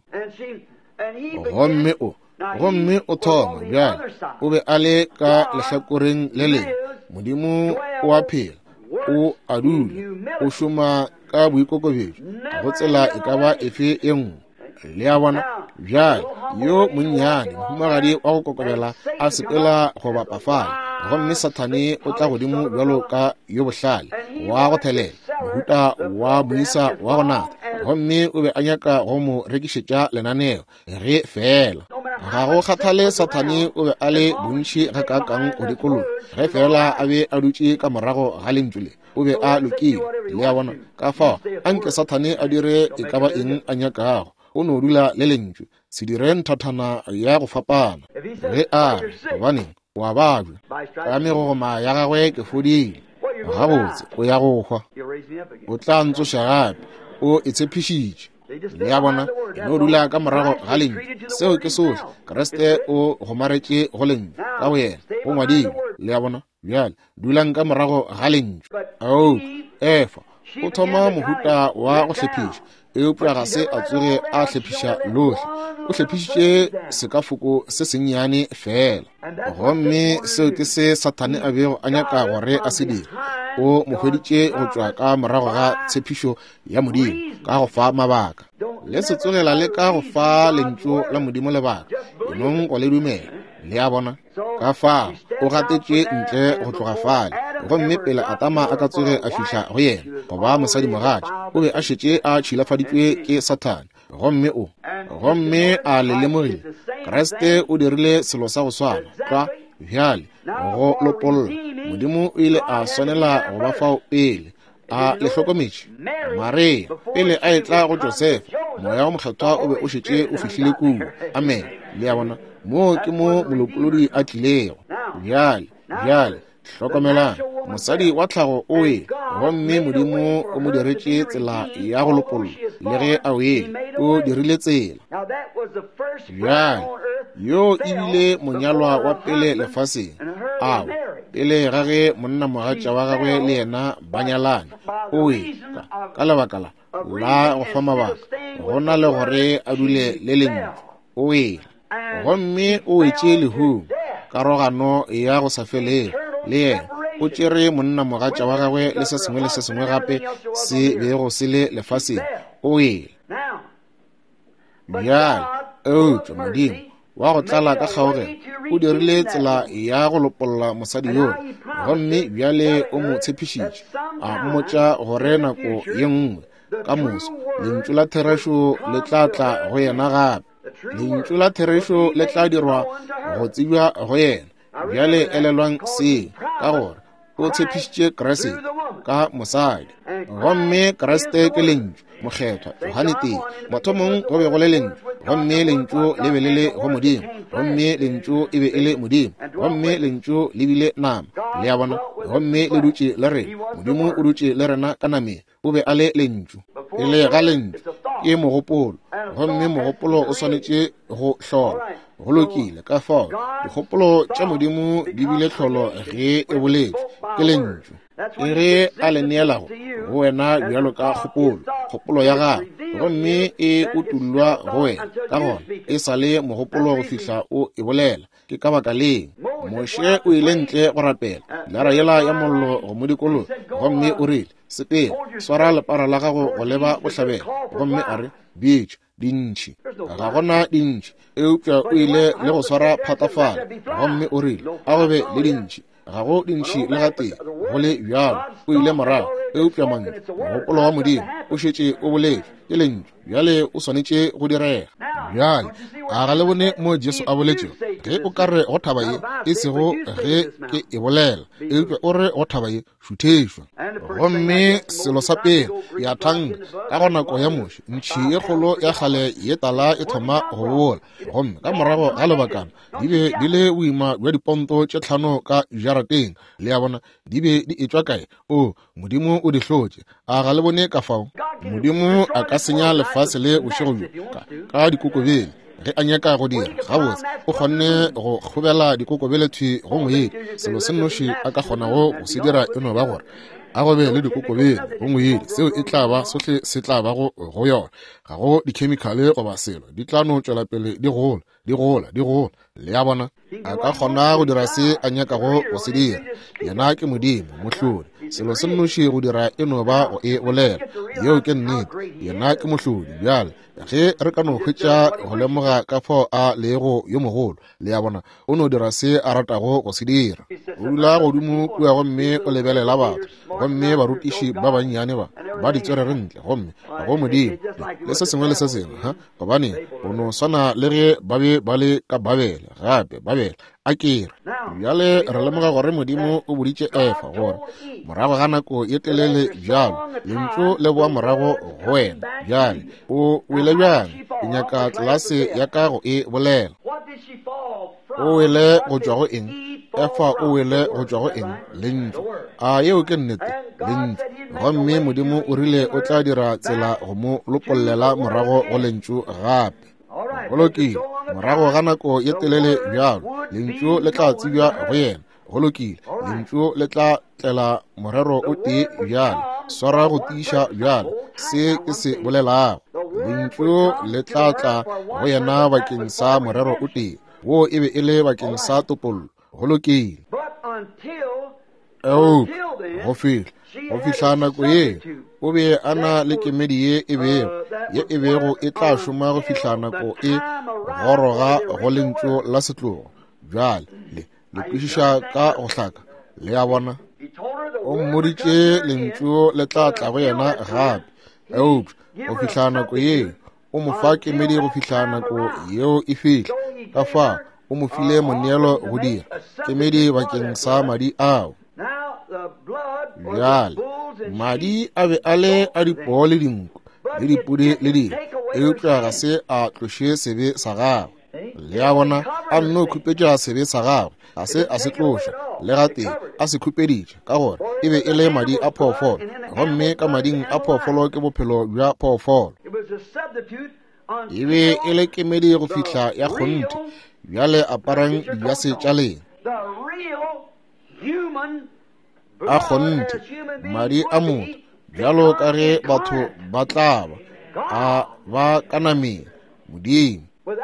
gomme o thoma bjale o be a le ka lehlakoreng le leng modimo o a phela o a dula o šoma ka boikokobetšo go tsela e ka ba efe e nngwe le a bona bjale yo monnyane mohumagadi wa go kokobela a sepela go bapafala gomme sathane o tla godimo bjalo ka yo bohlale wa go thelela mohuta wa moisa wa go natha gomme o be a nyaka go mo rekišetša lenaneo ge fela ga go kgathale sathane o be a le bontši ga ka kang go dikolo ge fela a be a dutše ka morago ga lentšu le o be a lokile le a bona ka fa anke sathane a dire e ka ba eng a nyakago o no dula le lentšu se direng thathana ya go fapana ge a gobaneng wa babjwa ka megogoma ya gagwe ke fodile gabotse o ya go hwa o tla ntsoša gape o itshepišitše le ya bona no dula ka morago ga lentšu seo ke sohle kreste o gomaretše go lentšu ka go yena go ngwadile le ya bona bjale dulang ka morago ga lentšu ao efa o thoma mohuta wa go hlephiša eupša ga se a tsoge a hlephiša lohle o hlephišitše sekafoko se sennyane fela gomme seo ke se sathane a bego a nyaka gore a se dire o mo hweditše go tšwa ka morago ga tshepišo ya modimo ka go fa mabaka le se tsogela le ka go fa lentšu la modimo lebaka enong go le dumela le a bona ka fa o gatetše ntle go tloga fale gomme pele a tama a ka tsoge a fihla go yena go ba mosadi mogadi o be a šetše a tšhilafaditšwe ke sathane gomme a le lemogile kreste o dirile selo sa go swana tla bjale go lopolola modimo o ile a swanela go ba fao pele a le hlokometše maria pele a etla go josefa moya wa mokgethwa o be o šetše o fihlile kudu amen le a bona moo ke mo molopolodi a tlilego bjale hlokomelang mosadi wa tlhago o e gomme modimo o mo diretše tsela ya go lopolola le ge a o ele o dirile tsela bjale yo ebile monyalwa wa pele lefaseng ao pele ga ge monna mogatša wa gagwe le yena ba nyalane o e ka lebaka la go fa mabaka go na le gore a dule le lentšu o e gomme o etše lehung karogano ya go sa felego le yena o tšere monna mogatša wa gagwe le se sengwe gape se bego se le lefaseng o e bjale eutšwa modimo wa go tlala ka kgaogelo o dirile tsela ya go lopolola mosadi yo gomme bjale o mo tshepišitše a mmotša gore nako ye nngwe ka moso lentšu la therešo le tla tla go yena gape lentšu la therešo le tla dirwa go tsebja go yena bjale elelwang se ka gore o tshepišitše kreste ka mosadi gomme kreste ke lentšu mokgethwa Johane tee mathomong go be go le lentšu gomme lentšu le be le le go modimo gomme lentšu e be e le modimo gomme lentšu le bile nama le a bona gomme le dutše le rena modimo o dutše le rena ka nameng o be a le lentšu pele ga lentšu ke mogopolo gomme mogopolo o swanetše go hlola go lokile ka fao dikgopolo tša modimo di bile tlholo ge e boletše ke lentšu e re a le neelago go wena bjalo ka kgopolo ya gago gomme e utullwa go wena ka gona e sa le mogopolo go fihla o e bolela ke ka baka leng Moshe o ile ntle go rapela lara yela ya mollo go mo dikolong gomme o rile sepele swara lepara la gago go leba go hlabela gomme a re bitša dintšhi ga gona dintšhi eupša o ile le go swara phatafala gomme o rile a gobe le dintšhi ga go dintšhi le gatee go le bjalo o ile morago eupša mantši mogopolo wa modimo o šetše o bolele ke lentšu bjale o swanetše go direga bjale a ga le bone mo Jesu a boletšego ge o ka re go thaba ye e sego ge ke e bolela eupša o re go thaba ye šuthešwa gomme selo sa pele ya thanga ka go nako ya moši ntšhi ye kgolo ya kgale ye tala e thoma go bola gomme ka morago ga lebakana di be di le boima bja diponto tše 5 ka jarateng le ya bona di be di etšwa kae o modimo o di hlotše a ga le bone ka fao modimo a ka senya lefase le bošego ka dikokobele ge a nyaka go dira gabotse o kgonne go kgobela dikokobele thwi go moedi selo se nnoši a ka kgonago go se dira eno ba gore a gobe le dikokobele go moedi seo e tla ba sohle se tla ba go yona ga go dikhemikhale goba selo di tla no tšwela pele di gola le ya bona a ka kgona go dira se a nyakago go se dira yena ke modimo mohlodi selo se nnoši go dira eno ba go e bolela yeo ke nnete yena ke mohlodi bjale ge re ka no hwetša go lemoga ka fao a lego yo mogolo le ya bona o no dira se a ratago go se dira o dula godimo kua gomme o lebelela batho gomme barutiši ba bannyane ba di tswere rentle gomme ga go modimo le se sengwe le se sengwe gobane o no swana le ge ba be ba le ka babela gape babela a kere bjale re lemoga gore modimo o boditše efa gore morago ga nako ye telele bjalo lentšu le boa morago go wena bjale o wele bjang e nyaka tlase ya ka go e bolela o wele go tšwa go eng efa o wele go tšwa go eng lentšu a yeo ke nnete lentšu gomme modimo o rile o tla dira tsela go mo lopollela morago go lentšu gape golokile morago ga nako ye telele bjalo lentšu le tla tsebja go yena golokile lentšu le tla tlela morero o tee bjalo swara go tiiša bjalo se ke se bolelago lentšu le tla tla go yena bakeng sa morero o tee wo e be e le bakeng sa topollo golokile go fihla nako ye o be a na le kemedi ye e bego e tla šoma go fihla nako e goroga go lentšu la setlogo bjale le kwešiša ka go hlaka le ya bona o mmoditše lentšu le tla tla go yena gape go fihla nako ye o mo fa kemedi go fihla nako yeo e fihla ka fao o mo file moneelo go dira kemedi bakeng sa madi ao bjale madi a be a le a dipoo le dinku le dipudi le dilo eupša ga se a tloše sebe sa gagwe le ya bona a nno khupetša sebe sa gagwe ga se a se tloša le gatee a se khupeditše ka gore e be e le madi a phoofolo gomme ka mading a phoofolo ke bophelo bja phoofolo e be e le kemedi go fihla ya kgonthe bjale aparang dibjase tša lena a kgonthe madi a motho bjalo ka ge batho ba tlaba a ba ka nameng modimo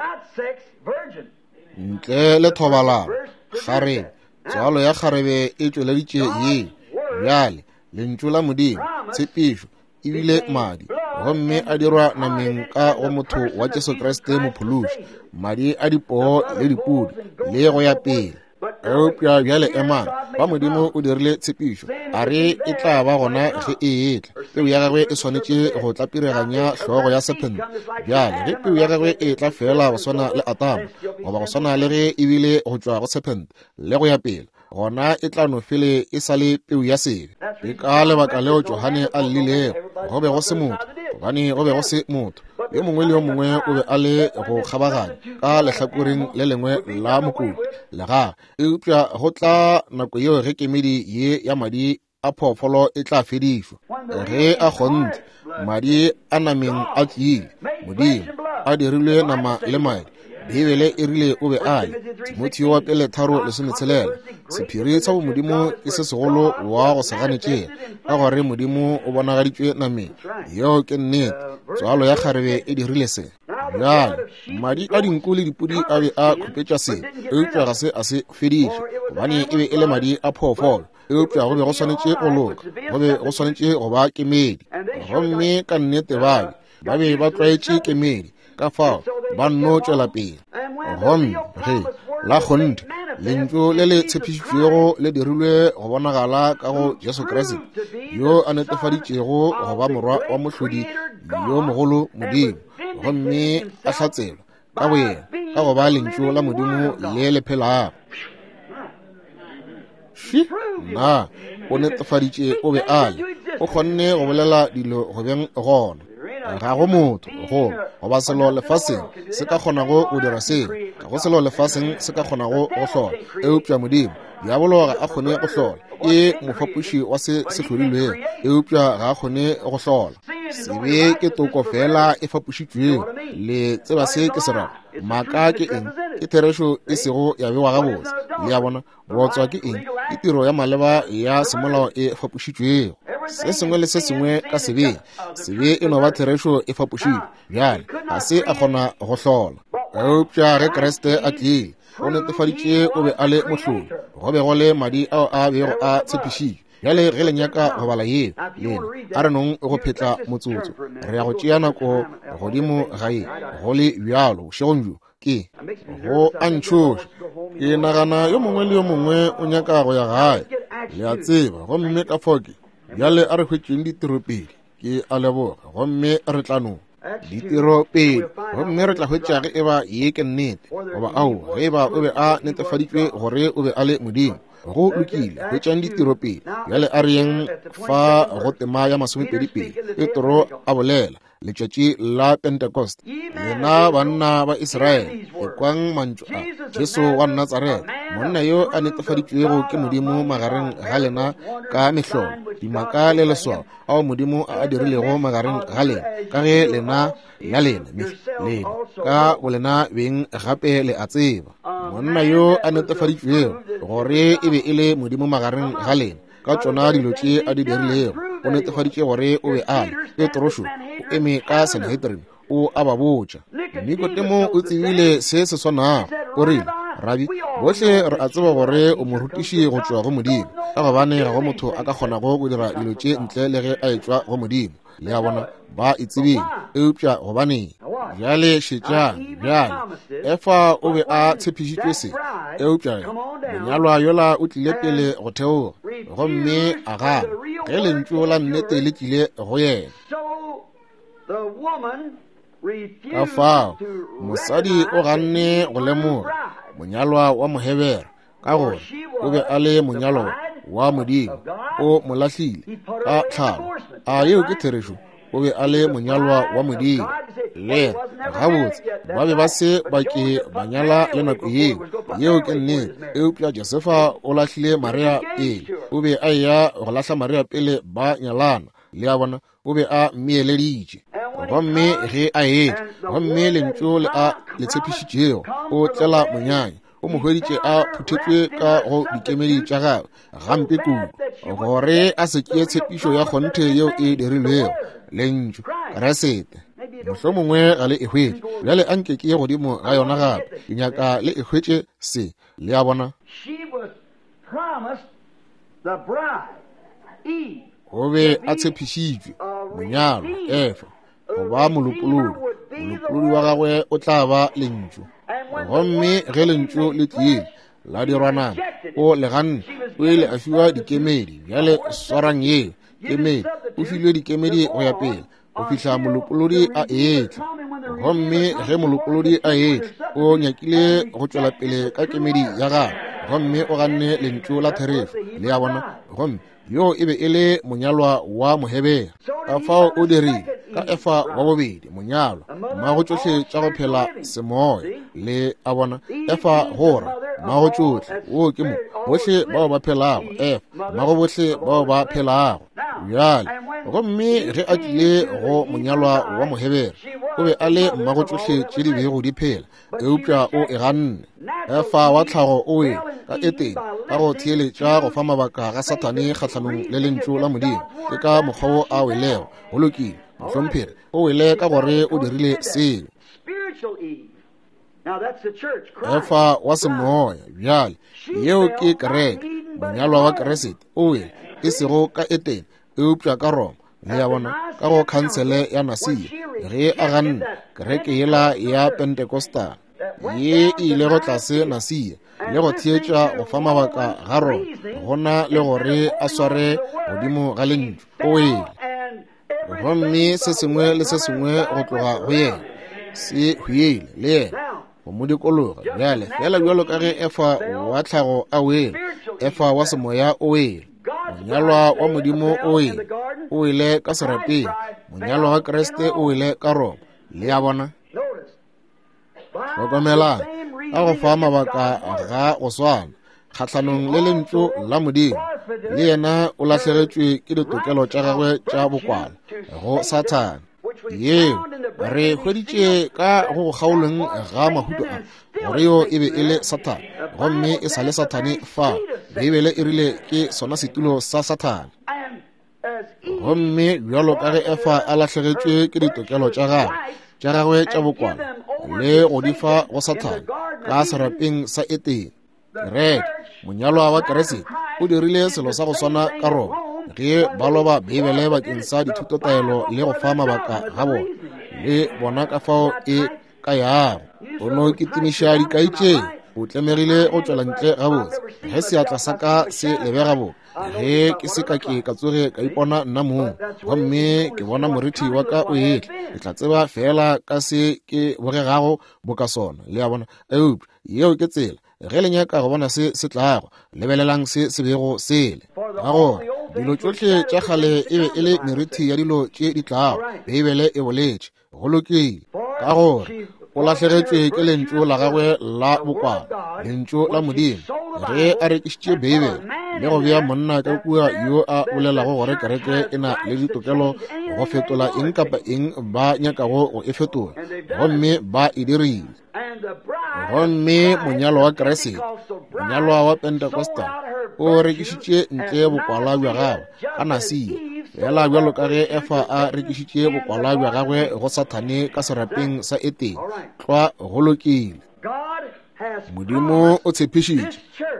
ntle le thobalano kgarebe tswalo ya kgarebe e tšweleditše ye bjale lentšu la modimo tshepišo ebile madi gomme a dirwa nameng ka go motho wa Jesu Kriste mophološi madi a dipoo le dipudi le go ya pele eupša bjale emang ba modimo o dirile tshepišo a re e tla ba gona ge e etla peu ya gagwe e swanetše go tlapireganya hlogo ya sepenta bjale ge peu ya gagwe e tla fela go swana le Atama goba go swana le ge e bile go tšwa go sepenta le go ya pele gona e tla no fele e sa le peu ya sebe e ka lebaka leo Johane a llelego go be go se motho gobane go be go se motho yo mongwe le yo mongwe o be a le go kgabaganya ka lehlakoreng le lengwe la mokudi le ga eupša go tla nako yeo ge kemedi ye ya madi a phoofolo e tla fedišwa ge a kgonthe madi a nameng a tlile modimo a dirilwe nama le madi bibele e rile o be a le Timotheo wa pele 3:16 sephiri sa modimo ke se segolo wa go se ganetše ka gore modimo o bonagaditšwe nameng yeo ke nnete tswalo ya kgarebe e dirile se bjale madi a dinku le dipudi a be a khupetša se eupša ga se a se fediše gobane e be e le madi a phoofolo eupša go be go swanetše go loka go be go swanetše go ba kemedi gomme ka nnete ba be ba tlwaetše kemedi ka fao ba no tšwela pele gomme ge la kgonte lentšu le le tshepišitšwego le dirilwe go bonagala ka go Jesu Kriste yo a netefaditšego go ba morwa wa mohlodi yo mogolo Modimo gomme a hlatselwa ka boyena ka go ba lentšu la Modimo le le phelago na o netefaditše o be a le o kgonne go bolela dilo go beng gona ga go motho go ba selo lefaseng se ka kgonago go dira seo ga go selo lefaseng se ka kgonago go hlola eupša Modimo diabolo ga a kgone go hlola e mofapuši wa se hlodilweng eupša ga a kgone go hlola se be ke toko fela e fapušitšwego le tseba se ke serapa maaka ke eng ke therešo e sego ya bewa gabotse le ya bona botswa ke eng ke tiro ya maleba ya semolao e fapušitšwego se sengwe le se sengwe ka sebe e no ba therešo e fapušitšwe bjale ga se a kgona go hlola eupša ge Kriste a tlile o netefaditše o be a le mohlodi go be go le madi ao a bego a tshepišitšwe bjale ge le nyaka go bala yeo lena a re nong go phetla motsotso re ya go tšea nako godimo gae go le bjalo šegongjo ke go antšhoša ke nagana yo mongwe le yo mongwe o nyaka go ya gae le a tseba gomme ka foke bjale a re hwetšeng ditiro pele ke a leboga gomme re tlanong ditiro pele gomme re tla hwetšage e ba ye ke nnete goba ao ge ba o be a netefaditšwe gore o be a le Modimo go lokile hwetšang ditiro pele bjale a reyeng fa go tema ya 22 pele Petro a bolela letšatši la Pentecost lena banna ba Israele ekwang mantšu a Jesu wa Nazareta monna yo a netefaditšwego ke Modimo magareng ga lena ka mehlolo dimaka le leswao ao Modimo a dirilego magareng ga lena ka ge lena ya lena ka bolena beng gape le a tseba monna yo a netefaditšwego gore e be e le Modimo magareng ga lena ka tšona dilo tše a di dirilego o netefaditše gore o be a le Petrosho o eme ka Sanhedrin o a ba botša Nikodemo o tsebile se se swanago o rile rabi bohle re a tseba gore o morutiši go tšwa go Modimo ka gobane ga go motho a ka kgonago go dira dilo tše ntle le ge a etšwa go Modimo le a bona ba itsebile eupša gobane bjale šetšang bjale efa o be a tshepišitšwe se eupša monyalwa yola o tlile pele go theoga gomme a gana ge lentšu la nnete le tlile go yena ka fao mosadi o ganne go lemoga monyalwa wa mohebera ka gore o be a le monyalwa wa Modimo o molahlile ka tlhalo a yeo ke therešo o be a le monyalwa wa Modimo le gabotse ba be ba se ba ke banyala le nako yeo ke nnete eupša Josefa o lahlile Maria pele o be a ya go lahla Maria pele ba nyalana le a bona o be a mmeeleditše gomme ge a etla gomme lentšu le a le tshepišitšego o tlela monyanya o mo hweditše a phuthetšwe ka go dikemedi tša gagwe gampe kudu gore a se tšee tshepišo ya kgonthe yeo e dirilwego lentšu Krasete mohlomongwe ga le e hwetše bjale a nke ke ye godimo ga yona gape ke nyaka le e hwetše se le a bona o be a tshepišitšwe monyalo efa go ba molopolodi wa gagwe o tla ba lentšu gomme ge lentšu le tlile la dirwanana o le ganne o ile a fiwa dikemedi bjale swarang ye kemedi o filwe dikemedi go ya pele go fihla molopolodi a etla gomme ge molopolodi a etla o nyakile go tšwela pele ka kemedi ya gagwe gomme o ganne lentšu la therešo le ya bona gomme yo e be e le monyalwa wa mohebera ka fao o dirile ka efa wa bobedi monyalwa mmago tšohle tša go phela semoya le a bona efa gora mmago tšohle wo ke mo bohle bao ba phelago efa mmago bohle bao ba phelago bjale gomme ge a tlile go monyalwa wa mohebera o be a le mmago tšohle tše di bego di phela eupša o e ganne efa wa tlhago o we ka eteng ka go theeletša go fa mabaka ga Satane kgatlhanong le lentšu la Modimo ke ka mokgwa wo a welego go lokile mohlomphiri o wele ka gore o dirile seo efa wa semoya bjale yeo ke kereke monyalo wa Keresete o wele e sego ka Eten eupša ka Roma le ya bona ka go khansele ya Nasia ge a ganna kereke yela ya Pentecostal ye ile go tlase Nasia le go thietša go fa mabaka ga Roma gona le gore a sware godimo ga lentšu o wele gomme se sengwe le se sengwe go tloga go yena se hwile le yena go mo dikologa bjale fela bjalo ka ge Efa wa tlhago a wele Efa wa semoya o wele monyalwa wa modimo o wele ka serapeng monyalo wa Kreste o wele ka Roma le ya bona hlokomelang ka go fa mabaka ga go swana kgatlhanong le lentšu la modimo le yena o latlhegetšwe ke ditokelo tša gagwe tša bokwala go Sathane yeo re hweditše ka go kgaoleng ga mahuto a gore yo e be e le Sathane gomme e sa le Sathane fa Bibele e rile ke sona setulo sa Sathane gomme bjalo ka ge Efa a latlhegetšwe ke ditokelo tša gagwe tša bokwala le go di fa go Sathane ka serapeng sa Eten kereke monyalwa wa Keresete o dirile selo sa go swana ka Roma ge ba loba Bibele bakeng sa dithutotaelo le go fa mabaka ga bona le bona ka fao e ka yago ono ke timiša dikaitše o tlemegile go tšwela ntle gabotse ge seatla sa ka se lebe gabo ge ke se ka tsoge ka ipona nna moo gomme ke bona moriti wa ka o etle ke tla tseba fela ka se ke bogegago bo ka sona le ya bona eupša yeo ke tsela ge le nyaka go bona se tlago lebelelang se bego sele ga gore dilo tsotlhe tša kgale e be e le meriti ya dilo tše di tlago Bibele e boletše go lokile ka gore o latlhegetšwe ke lentšu la gagwe la bokwala lentšu la modimo ge a rekišitše Bibele le go bea monna ka kua yo a bolelago gore kereke e na le ditokelo go fetola eng kapa eng ba nyakago go e fetola gomme ba e dirile gomme monyalo wa Keresete monyalo wa Pentecostal o rekišitše ntle bokwala bja gagwe ka Nasia fela bjalo ka ge Efa a rekišitše bokwala bja gagwe go Sathane ka serapeng sa Eten tlwa go lokile modimo o tshepišitše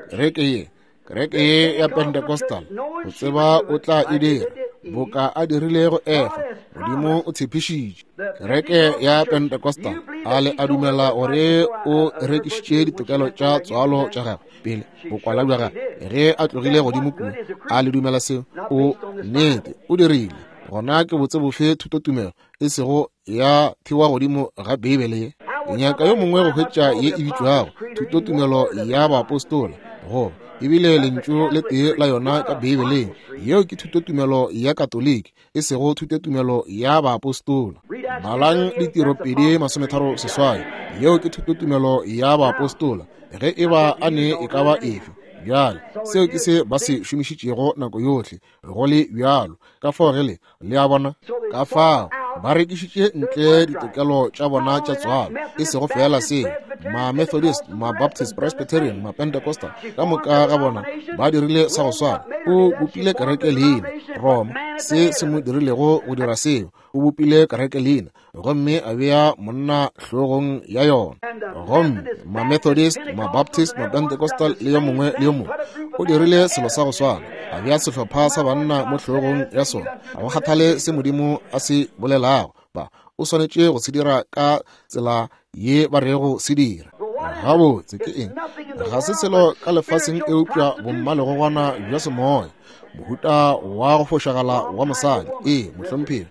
kereke ye ya Pentecostal go tseba o tla e dira boka a dirile go Efa modimo o tshepišitše kereke ya Pentecostal a le a dumela gore o rekišitše ditokelo tša tswalo tša gagwe pele bokwala bja gagwe ge a tlogile godimo kudu a le dumela seo o nnete o dirile gona ke botse bofe thutotumelo e sego ya thiwa godimo ga Bibele ye nyaka yo mongwe go hwetša ye e bitšwago thutotumelo ya baapostola go ebile lentšu le tee la yona ka Bibeleng yeo ke thutotumelo ya Katoliki e sego thutotumelo ya baapostola balang ditiro 2:38 yeo ke thutotumelo ya baapostola ge e ba a ne e ka ba efe bjale seo ke se ba se šomišitšego nako yohle go le bjalo ka fao ge le a bona ka fao ba rekišitše ntle ditokelo tša bona tša tswalo e sego fela se ma-Methodist, ma-Baptist, Presbyterian, ma-Pentecostal ka moka ga bona ba dirile sa go swana o bopile kereke leina Roma se mo dirilego go dira seo o bopile kereke leina gomme a bea monna hlogong ya yona gomme ma-Methodist, ma-Baptist, ma-Pentecostal le yo mongwe le yo mongwe o dirile selo sa go swana a bea sehlopha sa banna mo hlogong ya sona a go kgathale se modimo a se bolelago ba o swanetše go se dira ka tsela ye ba rego se dira gabotse ke eng ga se selo ka lefaseng eupša bommalegogwana bja semoya mohuta wa go fošagala wa mosadi mohlomphiri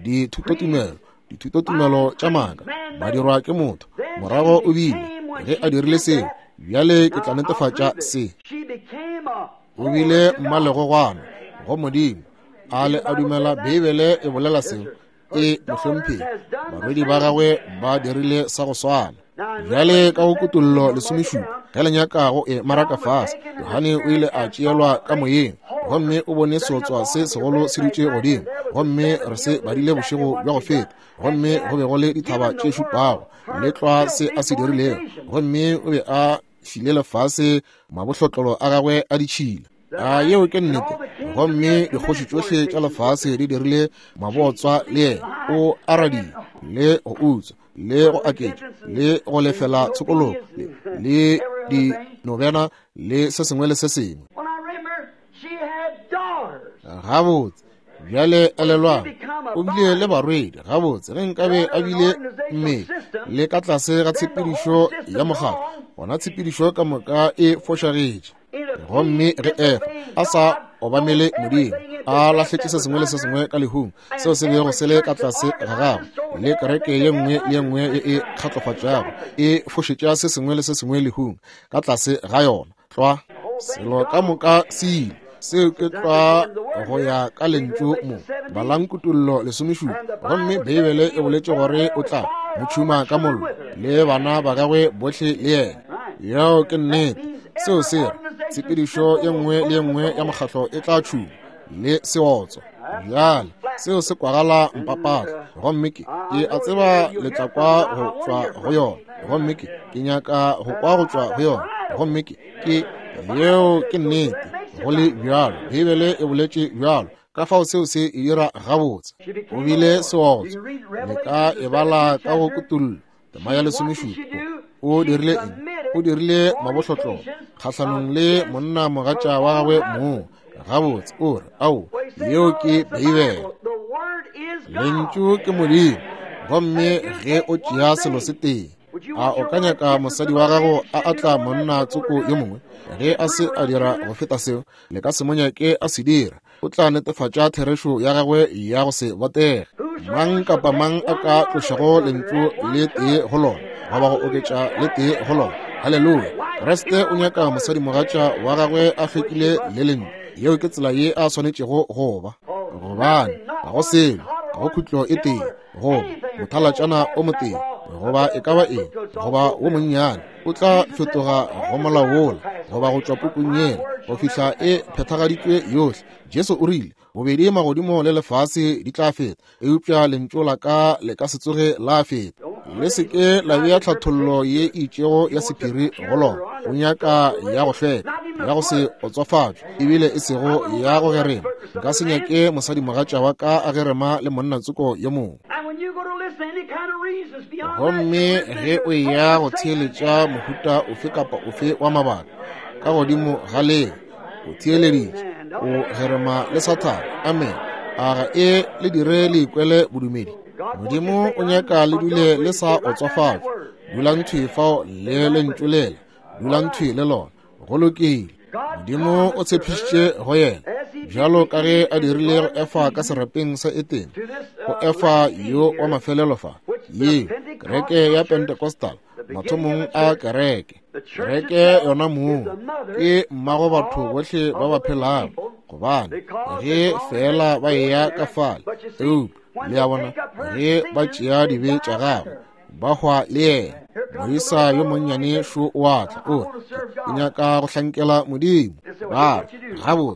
dithutotumelo tša maaka ba dirwa ke motho morago o bile ge a dirile seo bjale ke tla netefatša se o bile mmalegogwana go modimo a le a dumela Bibele e bolela seo mohlomphiri barwedi ba gagwe ba dirile sa go swana bjale ka go kutullo lesomešupa ge le nyakago e maraka fase Yohane o ile a tšeelwa ka moyeng gomme o bone seotswa se segolo se dutše godimo gomme re se badile bošego bja go feta gomme go be go le dithaba tše šupago le tlwa se a se dirilego gomme o be a file lefase mabohlotlolo a gagwe a ditšhila yeo ke nnete gomme dikgoši tšohle tša lefase di dirile mabotswa le yena o aradia le go utswa le go aketša le go lefela tshokologo le dinobena le se sengwe le se sengwe gabotse bjale elelwang o bile le barwedi gabotse ge nkabe a bile mme le ka tlase ga tshepedišo ya mokgatlo gona tshepedišo ka moka e fošagetše gomme ge efa a sa obamele modimo a lahletše se sengwe le se sengwe ka lehung seo se bego se le ka tlase ga gagwe le kereke ye nngwe le ye nngwe e e kgatlofatšago e fošetša se sengwe le se sengwe lehung ka tlase ga yona hlwa selo ka moka seile seo ke tlwa go ya ka lentšu mo balankutullo lesomešupa gomme beibele e boletše gore o tla motšhuma ka mollo le bana ba gagwe bohle le yena yeo ke nnete seo se re tshepedišo ye nngwe le ye nngwe ya mokgatlo e tla tšhuma le seotso bjale seo se kwagala mpapatla gomme ke a tseba le tla kwa go tšwa go yona gomme ke nyaka go kwa go tšwa go yona gomme ke yeo ke nnete go le bjalo beibele e boletše bjalo ka fao seo se e dira gabotse o bile seotso le ka e bala ka go kutullo tema ya lesomešupa o dirile mabotlhotlho kgatlhanong le monna mogatša wa gagwe moo gabotse o re ao yeo ke beibele lentšu ke modimo gomme ge o tšea selo se teng a o ka nyaka mosadi wa gago a atla monna tsoko yo mongwe ge a se a dira go feta seo le ka se monyake a se dira o tla netefatša therešo ya gagwe ya go se botege mang kapa mang a ka tlošago lentšu le tee go lona ga ba go oketša le tee go lona halleluja kreste o nyaka mosadi mogatša wa gagwe a fekile le lentšu yeo ke tsela ye a swanetšego go ba gobane ga go selo ga go khutlo e tee goba mothalatšana o motee goba e ka ba eng goba wo monnyane o tla fetoga go molao wola goba go tšwa pukung yela go fihla e phethagaditšwe yohle jesu o rile bobedi magodimo le lefase di tla feta eupša lentšu la ka le ka se tsoge la feta le seke la bea tlhathollo ye itšego ya sephiri go lona o nyaka ya go feta ya go se otswafatšwe ebile e sego ya go gerema nka se nyake mosadi mogatša wa ka a gerema le monnatsoko yo mongwe gomme ge o ya go theeletša mohuta ofe kapa ofe wa mabaka ka godimo ga leo o theeleditše o gerema le sathane amen aga e le dire le ikwele bodumedi modimo o nyaka le dule le sa otswafatšwe dula ntho fao le lentšolela dula ntho le lona go lokile modimo o tshepišitše go yena bjalo ka ge a dirile go efa ka serapeng sa etene go efa yo wa mafelelo fa ye kereke ya pentecostal mathomong a kereke yona moo ke mmago batho bohle ba ba phelago gobane ge fela ba ya ka fale eupa le ya bona ge ba tšea dibe tša gagwe ba hwa le yena moisa yo monnyane šo o atla o ke nyaka go hlankela modimo ba gabo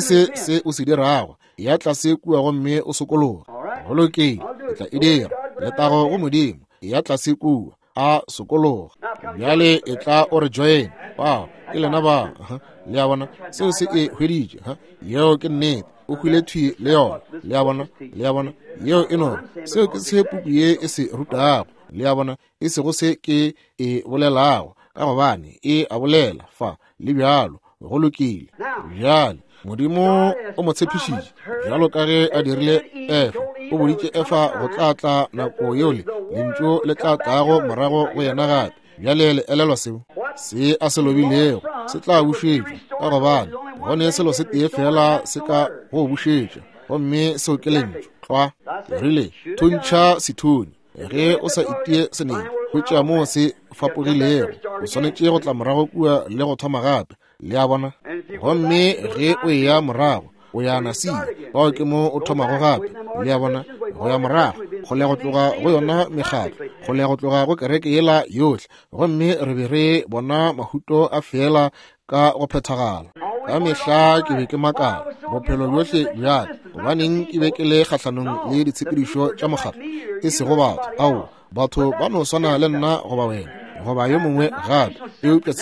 se o se dirago ya tla se kua gomme o sokologa go lokile e tla e dira letago go modimo ya tla se kua a sokologa bjale e tla o re join wow e lena ba le ya bona seo se e hweditše yeo ke nnete o hwile thwi le yona le ya bona yeo e no seo ke se puku ye e se rutago le ya bona e sego se ke e bolelago ka gobane e a bolela fa le bjalo go lokile bjale modimo o mo tshepišitše bjalo ka ge a dirile efa o boditše efa go tlatla nako yole lentšu le tla tlago morago go yena gape bjale le elelwa seo se a se lobilego se tla bušetšwa ka gobane gone selo se tee fela se ka go bušetša gomme seo ke lentšu tlhwa rile thuntšha sethuni ge o sa itie seneng go tšea moo se fapogilego o swanetše go tla morago kua le go thoma gape le ya bona gomme ge o ya morago o ya nasia bao ke mo o thomago gape le ya bona go ya morago go le go tloga go yona mekgatlo go le go tloga go kereke yela yohle gomme re be re bona mahuto a fela ka go phethagala ka mehla ke be ke makala bophelo bjohle bjale gobaneng ke be ke le kgatlhanong le ditshepedišo tša mokgatlo e sego batho ao batho ba no swana le nna goba wena goba yo mongwe gape eupša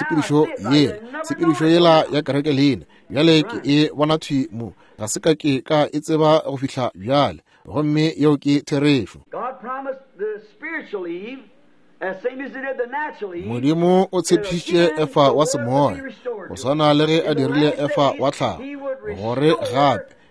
tshepedišo yela ya kereke lena bjale ke e bona thwi mo ga se ka ke ka e tseba go fihla bjale gomme yeo ke therešo modimo o tshepišitše efa wa semoya go swana le ge a dirile efa wa tlhago gore gape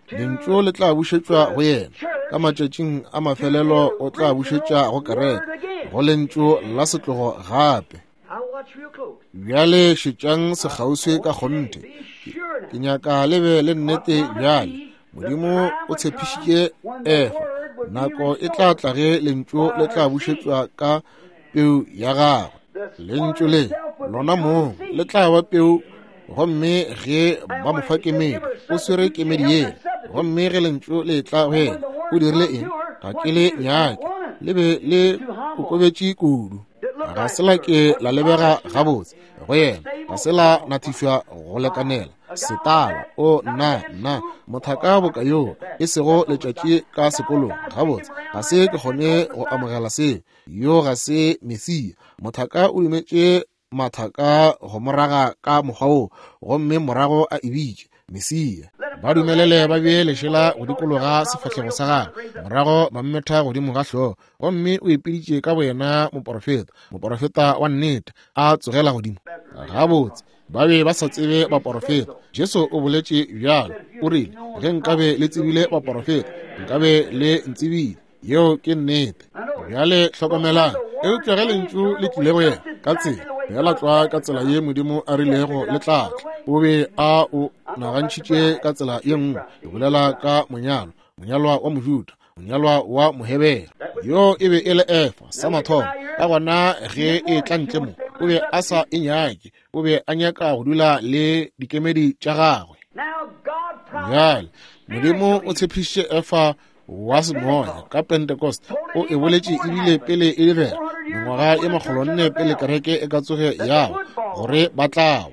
lentšu le tla bušetšwa go yena ka matšatšing a mafelelo o tla bušetša go kereke go lentšu la setlogo gape. Bjale šetšang se kgauswe ka kgonthe ke nyaka lebe le nnete bjale Modimo o tshepišitše Efa nako e tla tla ge lentšu le tla bušetšwa ka peu ya gagwe. Lentšu le lona moo le tla ba peu gomme ge ba mo fa kemedi o swere kemedi ye gomme ge lentšu le tla wena o dirile eng ga ke le nyake le be le kokobetše kudu ga se la ke la lebega gabotse go yena ga se la nathifwa go lekanela setala o na mothaka boka yo e sego letšatši ka sekolong gabotse ga se ke kgone go amogela se yo ga se Mesia. Mothaka o dumetše mathaka go moraga ka mokgwa o gomme morago a ebitše Mesia. Ba dumelele ba bee lešela go dikologa sefahlego sa gagwe morago ba mmetha godimo ga hlogo gomme o epeditše ka boyena moporofeta wa nnete a tsogela godimo gabotse. Ba be ba sa tsebe baporofeta. Jesu o boletše bjalo o rile ge nkabe le tsebile baporofeta nkabe le ntsebile yeo ke nnete. Bjale hlokomelang eupša ge lentšu le tlile go yena ka tsela bjala tlwa ka tsela ye Modimo a rilego le tlatla o be a o nagantšhitše ka tsela ye nngwe e bolela ka monyalwa wa Mojuda monyalwa wa Mohebera yo e be e le Efa sa mathomo ka gona ge e tla ntle mo o be a sa e nyake o be a nyaka go dula le dikemedi tša gagwe. Bjale Modimo o tshepišitše Efa wa semoya ka Pentecost o e boletše ebile pele e direga mengwaga ye 400 pele kereke e ka tsoge yago gore ba tlago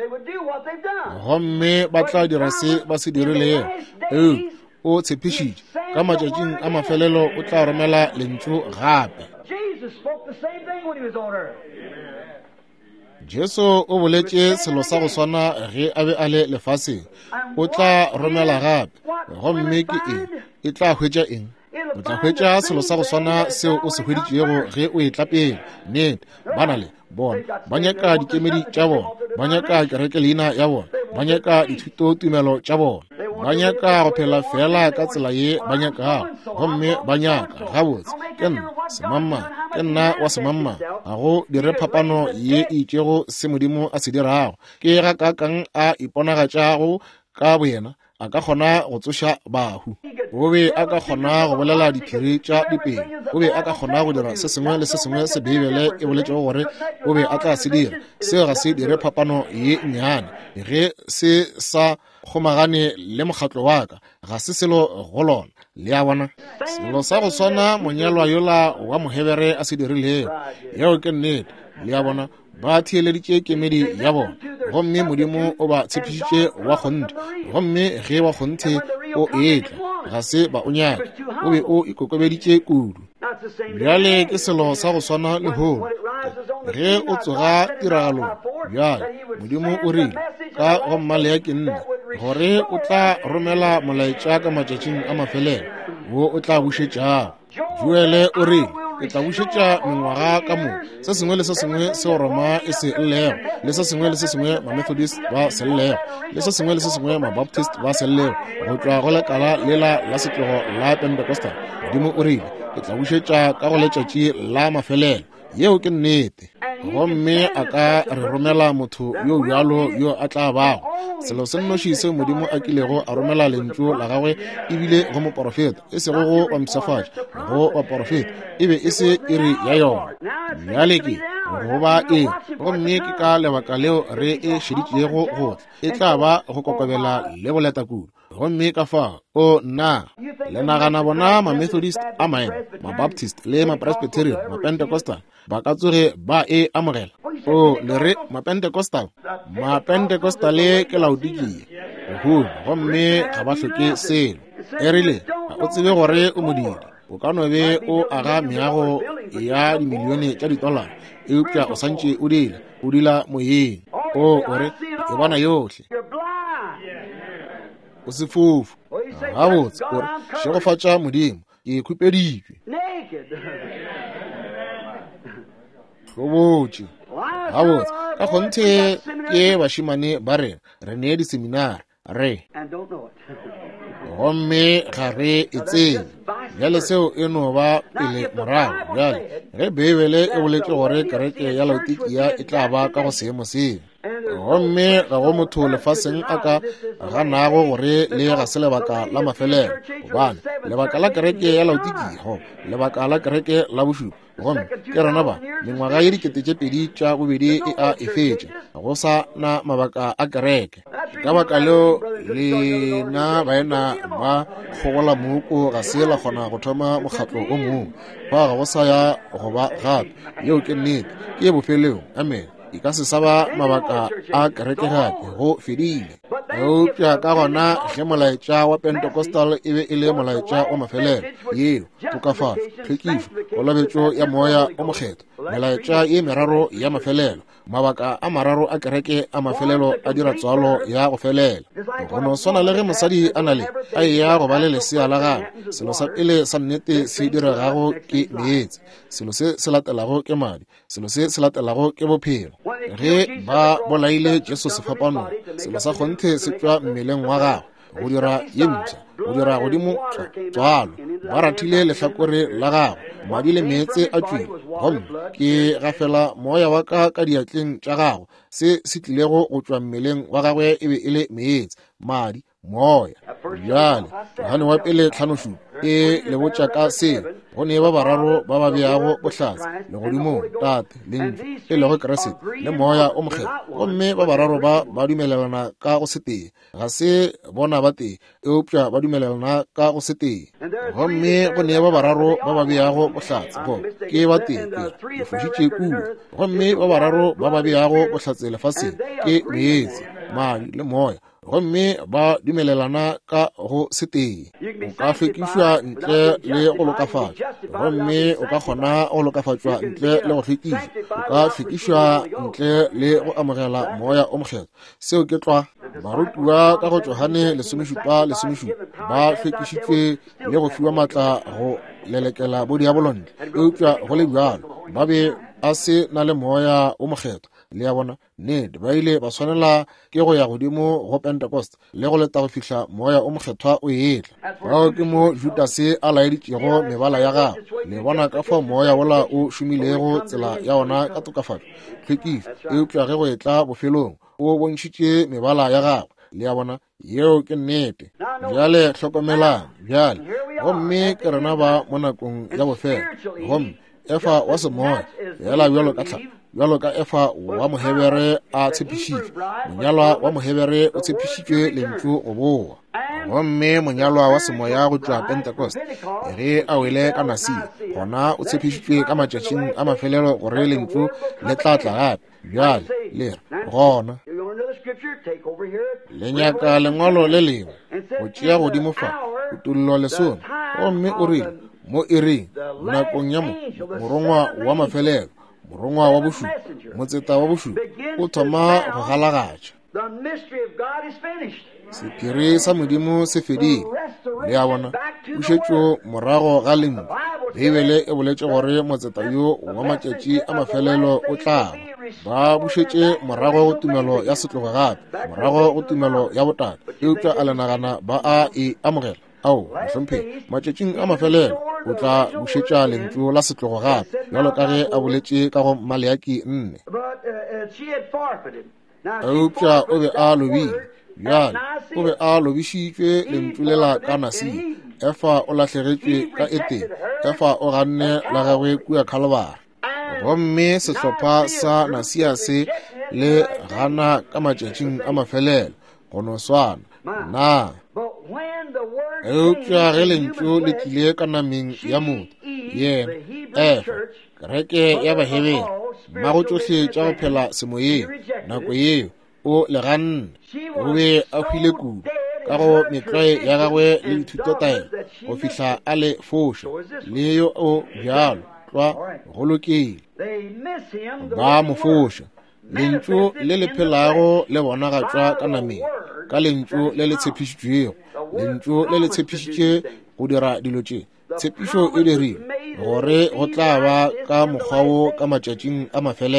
gomme ba tla dira se ba se dirilego. O tshepišitše ka matšatšing a mafelelo o tla romela lentšu gape. Jesu o boletše selo sa go swana ge a be a le lefaseng o tla romela gape gomme ke eng e tla hwetša eng o tla hwetša selo sa go swana seo o se hweditšego ge o e tlapele nnete. Ba na le bona ba nyaka dikemedi tša bona ba nyaka kereke leina ya bona ba nyaka dithuto tumelo tša bona ba nyaka go phela fela ka tsela ye ba nyakago gomme ba nyaka gabotse ke nna semamma ke nna wa semamma ga go dire phapano ye e itšego se Modimo a se dirago ke ga kakang a iponagatšago ka boyena a ka kgona go tsoša bahu o be a ka kgona go bolela diphiri tša dipeng o be a ka kgona go dira se sengwe le se sengwe se Bibele e boletšego gore o be a tla se dira seo ga se dire phapano ye nnyane ge se sa kgomagane le mokgatlo wa ka ga se selo go lona le a bona selo sa go swana monyalwa yola wa Mohebere a se dirilego yeo ke nnete le a bona ba theeleditše kemedi ya bona gomme Modimo o ba tshepišitše wa kgonthe gomme ge wa kgonthe o etla ga se ba o nyaka o be o ikokobeditše kudu. Bjale ke selo sa go swana le hoo ge o tsoga tiragalong bjale Modimo o rile ka go Mmalea ke nne gore o tla romela molaetša ka matšatšing a mafelelo wo o tla bušetšago. Joele o rile ke tla bušetša mengwaga ka mo se sengwe le se sengwe seo Roma e se llego le se sengwe le se sengwe ma-Methodist ba se llego le se sengwe le se sengwe ma-Baptist ba se llego go tšwa go lekala lela la setlogo la Pentecostal. Modimo o rile ke tla bušetša ka go letšatši la mafelelo yeo ke nnete gomme a ka re romela motho yo bjalo yo a tla bago selo se nnoši seo Modimo a kilego a romela lentšu la gagwe ebile go moporofeta e sego go bampisafatša go baporofeta e be e se iri ya yona. Bjale ke go ba gomme ke ka lebaka leo re e šeditšego gohle e tla ba go kokobela le boleta kudu gomme ka fao o nna le nagana bona ma-Methodist a maemo ma-Baptist le ma-Presbyterian ma-Pentecostal ba ka tsoge ba e amogela o le re ma-Pentecostal le ke Laodikia gomme ga ba hloke selo e rile ga o tsebe gore o modiri o ka no be o aga meago ya dimilione tša $, eupša o santše o dila moyeng o re e bona yohle o se fofu gabotse ore šegofatša Modimo ke khupeditšwe hlobotše gabotse ka kgonthe ke bašimane ba re nee diseminari re gomme ga re etseng bjale seo e no ba pele morago bjale ge Bibele e boletše gore kereke ya Laodikia e tla ba ka go seemo seo gomme ga go motho lefaseng a ka ganago gore le ga se lebaka la mafelelo gobane lebaka la kereke ya Laodikia lebaka la kereke la bošupa gomme ke rona ba mengwaga ye 2022 e a efetše go sa na mabaka a kereke ka baka leo lena baena ba gogola mooko ga se la kgona go thoma mokgatlo o mongwe ba ga go sa ya go ba gape yeo ke nnete ke bofelong amen e ka se saba mabaka a kereke gape go fedile eupša ka gona ge molaetša wa Pentecostal e be e le molaetša wa mafelelo yeo tokafatšo tlhwekišo go labetšo ya moya o mokgetho melaetša ye meraro ya mafelelo mabaka a mararo a kereke a mafelelo a dira tswalo ya go felela go no swana le ge mosadi a na le a eya go ba le lesea la gagwe selo sa pele sa nnete se diregago ke meetse selo se se latelago ke madi selo se se latelago ke bophelo ge ba bolaile Jesu sefapanong selo sa kgonthe se tšwa mmeleng wa gagwe go dira ye mpša go dira godimo tswalo ba ratile lehlakore la gagwe madi le meetse a tšwele gomme ke gafela moya wa ka diatleng tša gagwe se se tlilego go tšwa mmeleng wa gagwe e be e le meetse madi moya bjale Yohane wa pele 5:7 e le botša ka seo go ne ba bararo ba ba beago bohlatse le godimo tate le ntlo e lego Keresete le moya o mokgetho gomme ba bararo ba dumelelana ka go se tee ga se bona ba tee eupša ba dumelelana ka go se tee gomme go ne ba bararo ba ba beago bohlatse bo ke ba tee le fošitše kudu gomme ba bararo ba ba beago bohlatse lefaseng ke meetse madi le moya gomme ba dumelelana ka go se tee o ka hlwekišwa ntle le go lokafatšwa gomme o ka kgona go lokafatšwa ntle le go hlwekišwa o ka hlwekišwa ntle le go amogela moya o mokgetho seo ke tlwa barutiwa ka go Johane 17:17 ba hlwekišitšwe le go fiwa maatla go lelekela bodiabolontle eupša go le bjalo ba be a se na le moya o mokgetho le ya bona nnete ba ile ba swanela ke go ya godimo go Pentecost le go leta go fihla moya o mokgethwa o etla bao ke mo Judase a laeditšego mebala ya gagwe le bona ka fa moya wola o šomilego tsela ya ona ka tokafatšo hlwekišo eupša ge go etla bofelong o bontšhitše mebala ya gagwe le ya bona yeo ke nnete bjale hlokomelang bjale gomme ke rena ba mo nakong ya bofelo gomme efa wa semoya fela bjalo ka efa wa mohebere a tshepišitšwe monyalwa wa mohebere o tshepišitšwe lentšu go boa gomme monyalwa wa semoya go tšwa Pentecost ge a wele ka Nasia gona o tshepišitšwe ka matšatšing a mafelelo gore lentšu le tlatla gape bjale le re gona le nyaka lengwalo le lengwe go tšea godimo fa utullo lesome gomme o rile mo ireng nakong ya morongwa wa mafelelo morongwa wa bošupa motseta wa bošupa o thoma go galagatša sephiri sa modimo se fedile le ya bona o šetšo morago ga lentšu Bibele e boletše gore motseta yo wa matšatši a mafelelo o tla ba bušetše morago go tumelo ya setlogo gape morago go tumelo ya botata eupša a lenagana ba a e amogela ao mohlompheng matšatšing a mafelelo o tla bušetša lentšu la setlogo gape bjalo ka ge a boletše ka go Maleaki 4 eupša o be a lobile bjale o be a lobišitšwe lentšu le la ka Nasia efa o lahlegetšwe ka eteng efa o ganne la gagwe kua Calvary gomme sehlopha sa Nasia se le gana ka matšatšing a mafelelo go no swana na eupša ge lentšu le tlile ka nameng ya motho yena efa kereke ya bahebele mmago tšohle tša go phela semoyeng nako yeo o le ganne o be a hwile kudu ka go metloe ya gagwe le dithutotaelo go fihla a le foša le yo o bjalo tlwa golokile ba mo foša lentšu le le phelago le bona ga tšwa ka nameng ka lentšu le le tshepišitšwego lentšu le le tshepišitše go dira dilo tše tshepišo e dirile gore go tla ba ka mokgwa wo ka matšatšing a mafelelo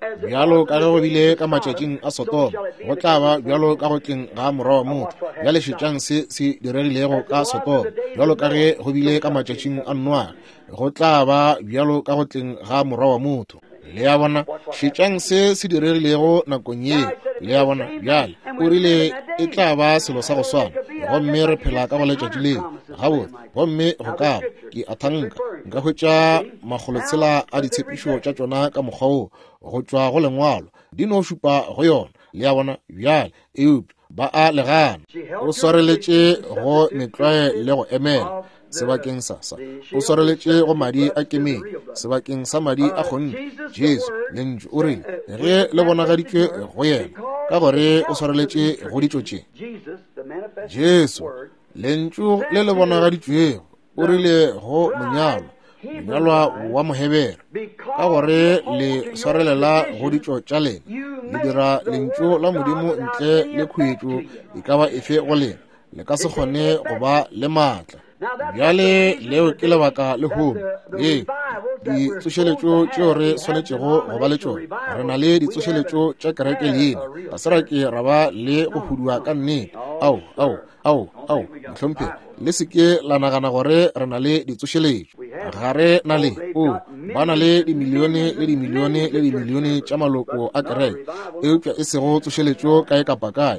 bjalo ka ge go bile ka matšatšing a Sodoma go tla ba bjalo ka go tleng ga morwa wa motho. Bjale šetšang se diregilego ka Sodoma bjalo ka ge go bile ka matšatšing a Noa go tla ba bjalo ka go tleng ga morwa wa motho. Le ya bona šetšang se diregilego nakong ye le ya bona bjale o rile e tla ba selo sa go swana. Gomme re phela ka go letšatši leo gabotse. Gomme go ka ke a thanka nka hwetša magolotshela a ditshepišo tša tšona ka mokgwa o go tšwa go lengwalo di no šupa go yona. Le ya bona bjale eupša ba a legana. O swareletše go metlae le go emela sebakeng sa o swareletše go madi a kemedi sebakeng sa madi a kgonne. Jesu lentšu o rile ge le bonagaditšwe go yena ka gore o swareletše go ditšo tše. Jesu lentšu le bonagaditšwego o rile go monyalwa wa mohebere ka gore le swarelela go ditšo tša lena le dira lentšu la Modimo ntle le khwetšo e ka ba efe go lena le ka se kgone go ba le maatla. Bjale leo ke lebaka le hono ditsošeletšo tšeo re swanetšego go ba le tšone. Re na le ditsošeletšo tša kereke leena ga se rake ra ba le go huduwa ka nnete. Mohlompe le seke la nagana gore re na le ditsošeletšo ga re na le ba na le dimilione le dimilione le dimilione tša maloko a kereke eupša e sego tsošeletšo kae kapa kae.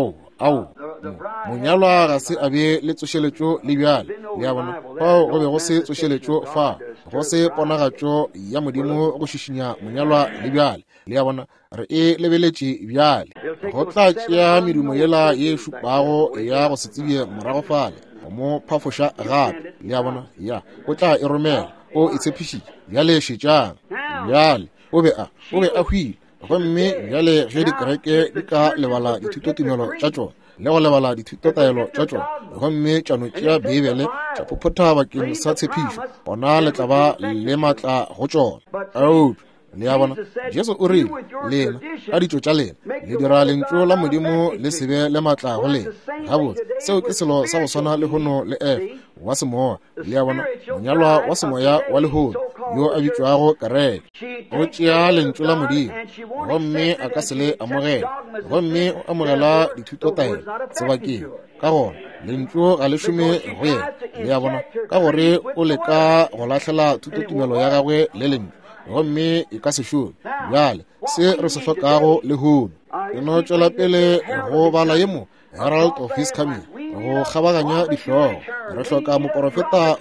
Monyalwa ga se a be le tsošeletšo le bjale le ya bona fao go be go se tsošeletšo fa go se ponagatšo ya Modimo go šišinya monyalwa le bjale le ya bona re e lebeletše bjale go tla tšea medumo yela ye šupago ya go se tsebie morago fale go mo phafoša gape le ya bona ya o tla e romela o e tshepišitše bjale šetšang bjale o be a hwile. Gomme bjale ge dikereke di ka lebala dithutotumelo tša tšona le go lebala dithutotaelo tša tšona gomme tšano tšea Bibele tša phuphutha bakeng sa tshepišo gona le tla ba le maatla go tšona. Le ya bona Jesu o rile lena ka ditšo tša lena le dira lentšu la Modimo le sebe le maatla go lena gabotse. Seo ke selo sa go swana le hono le wa semoya le ya bona monyalwa wa semoya wa lehono yo a bitšwago kereke go tšea lentšu la Modimo gomme a ka se le amogela gomme o amogela dithutotaelo sebakeng ka gona lentšu ga le šome go yena le ya bona ka gore o leka go lahlela thutotumelo ya gagwe le lentšu gomme e ka se šome. Bjale se re se hlokago le hono e no tšwela pele go bala ye mo Herald of His Coming go kgabaganya dihlogo. Re hloka moprofeta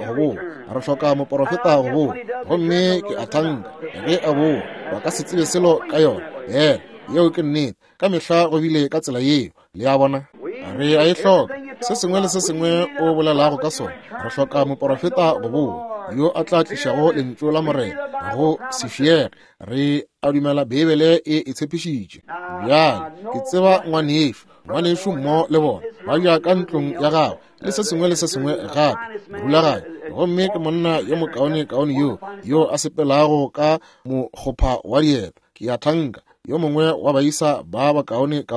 go bo gomme ke a thanka ge a bo ba ka se tsebe selo ka yona yeo ke nnete ka mehla go bile ka tsela yeo le ya bona re a e hloka se sengwe le se sengwe o bolelago ka sona. Re hloka moprofeta go bo yo a tla tlišago lentšu la morena go sefiere re a dumela Bibele e tshepišitše. Bjale ke tseba ngwanešo mmo le bona ba bja ka ntlong ya gago le se sengwe gape rulaganya gomme ke monna yo mokaone yo a sepelago ka mokgopha wa dieta. Ke a thanka yo mongwe wa baisa ba bakaone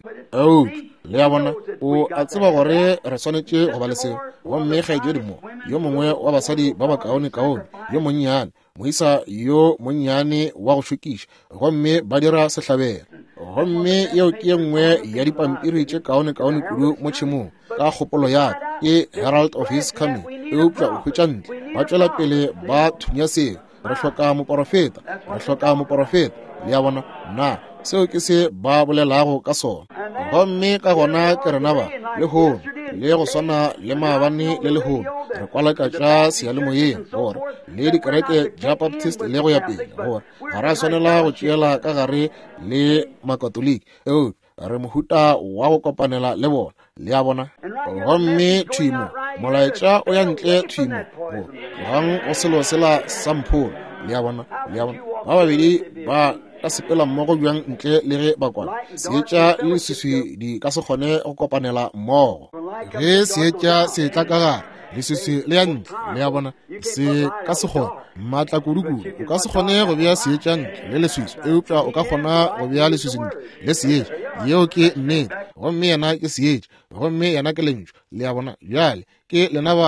le ya bona o a tseba gore re swanetše go ba le seo gomme kgaetšedi mo yo mongwe wa basadi ba bakaone yo monnyane moisa yo monnyane wa go šokiša gomme ba dira sehlabelo gomme yeo ke ye nngwe ya dipampiri tše kaone kudu mo tšhemong ka kgopolo ya ke Herald of His Coming eupša o hwetša ntle ba tšwela pele ba thunya seo. Re hloka moprofeta le ya bona na seo ke se ba bolelago ka sona gomme ka gona ke rena ba le hono le go swana le maabane le lehono re kwalaka tša seyalemoyeng gore le dikereke tša Baptist le go ya pele gore ga re a swanela go tšeela ka gare le makatoliki re mohuta wa go kopanela le bona le ya bona gomme thimo molaetša o ya ntle thimo gang o selo sela sa mpholo le ya bona ba babedi ba ka sepela mmogo bjang ntle le ge bakwana seetša le leswiswi di ka se kgone go kopanela mmogo ge seetša se tla ka gare leswiswi le ya ntle le ya bona se ka se kgone maatla kudu o ka se kgone go bea seetša ntle le leswiswi eupša o ka kgona go bea leswiswi ntle le seetša yeo ke nnete gomme yena ke seetša gomme yena ke lentšu le ya bona bjale ke lena ba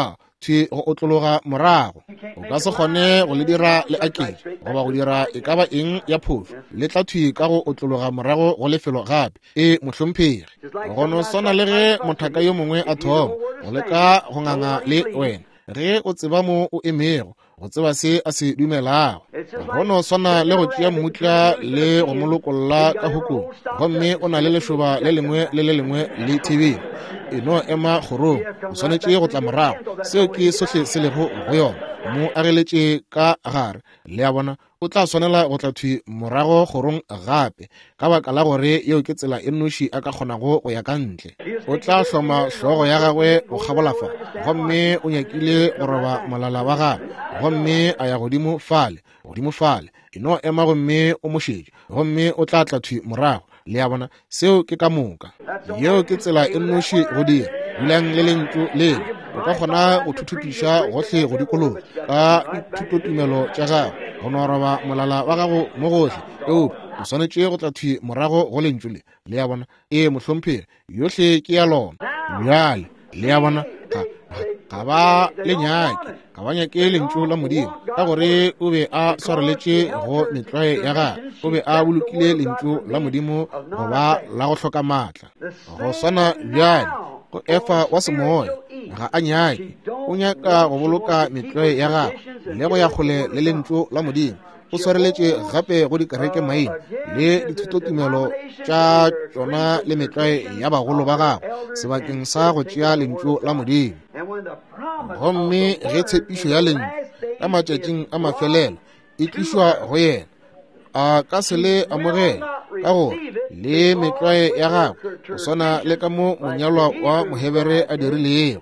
thwe go otlologa morago. O ka se kgone go le dira le akedi goba go dira e ka ba eng ya phoso le tla thwe ka go otlologa morago go lefelo gape mohlomphegi. Go no swana le ge mothaka yo mongwe a thoma go leka go nganga le wena ge o tseba mo o emego go tseba se a se dumelago. Go no swana le go tšea mmutla le go molokolola ka hukong gomme o na le lešoba le lengwe le le lengwe le thibeng eno ema kgorong o swanetše go tla morago. Seo ke sohle se lego go yona mo ageletše ka gare le ya bona o tla swanela go tla thwi morago kgorong gape ka baka la gore yeo ke tsela e nnoši a ka kgonago go ya ka ntle. O tla hloma hlogo ya gagwe go kgabolafa gomme o nyakile go roba molala wa gagwe gomme a ya godimo fale eno ema gomme o mošetše gomme o tla tla thwi morago le ya bona. Seo ke ka moka yeo ke tsela e nnoši go dira dulang le lentšu lele. O ka kgona go thuthupiša gohle go dikologa ka dithutotumelo tša gago go no roba molala wa gago mo gohle o swanetše go tla thwi morago go lentšu le ya bona mohlomphegi yohle ke ya lona bjale le ya bona ga ba le nyake ka ba nyake lentšu la modimo ka gore o be a swareletše go metlae ya gagwe. O be a bolokile lentšu la modimo go ba la go hloka maatla go swana bjale go efa wa semoya ga a nyake o nyaka go boloka metlae ya gagwe le go ya kgole le lentšu la modimo. O swareletše gape go dikereke maina le dithutotumelo tša tšona le metlae ya bagolo ba gagwe sebakeng sa go tšea lentšu la modimo. Gomme ge tshepišo ya lentšu ka matšatšing a mafelelo e tlišwa go yena a ka se le amogela ka gore le metlae ya gagwe go swana le ka mo monyalwa wa mohebere a dirilego.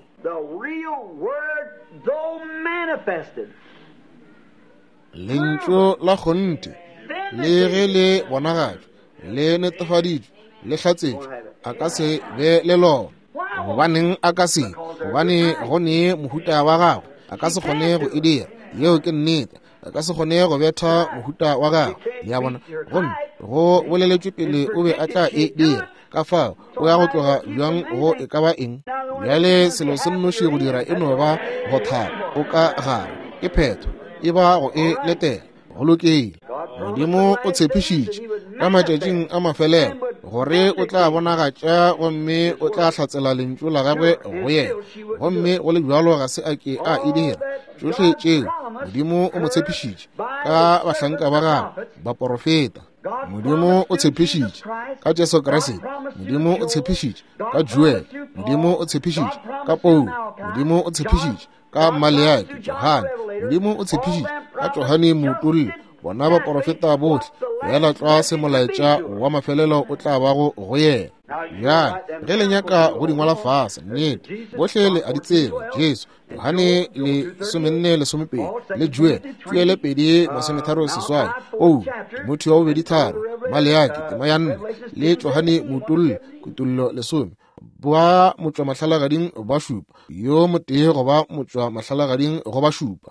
Lentšu la kgonte le ge le bonagatšwa le netefaditšwe le hlatsetšwe a ka se be le lona. Gobaneng a ka se gobane go ne mohuta wa gagwe a ka se kgone go e dira yeo ke nnete. A ka se kgone go betha mohuta wa gagwe le ya bona gomme go boleletšwe pele o be a tla e dira ka fao o ya go tloga bjang go e ka ba eng. Bjale selo se nnoši go dira e no ba go thapa o ka gare ke phetho e ba go e letela go lokile. Modimo o tshepišitše ka matšatšing a mafelelo gore o tla bonagatša gomme o tla hlatsela lentšu la gagwe go yena gomme go le bjalo ga se a ke a e dira tšohle tšeo. Modimo o mo tshepišitše ka bahlanka ba gagwe baprofeta. Modimo o tshepišitše ka Jesu Kriste. Modimo o tshepišitše ka Joel. Modimo o tshepišitše ka Paul. Modimo o tshepišitše ka Maleaki Johane. Modimo o tshepišitše ka Johane Motolli bona baprofeta bohle fela tloa se molaetša wa mafelelo o tla ba go yena. Bjale ge le nyaka go dingwala fase nnete bohle le a di tseba Jesu Johane le 14:12 le Joel 2:3 Timothy 2:3 Maleaki tema ya 4 le Johane Motolli kutullo 10 boa motšwa mahlalagading ba šupa yo motee go ba motšwa mahlalagading go ba šupa.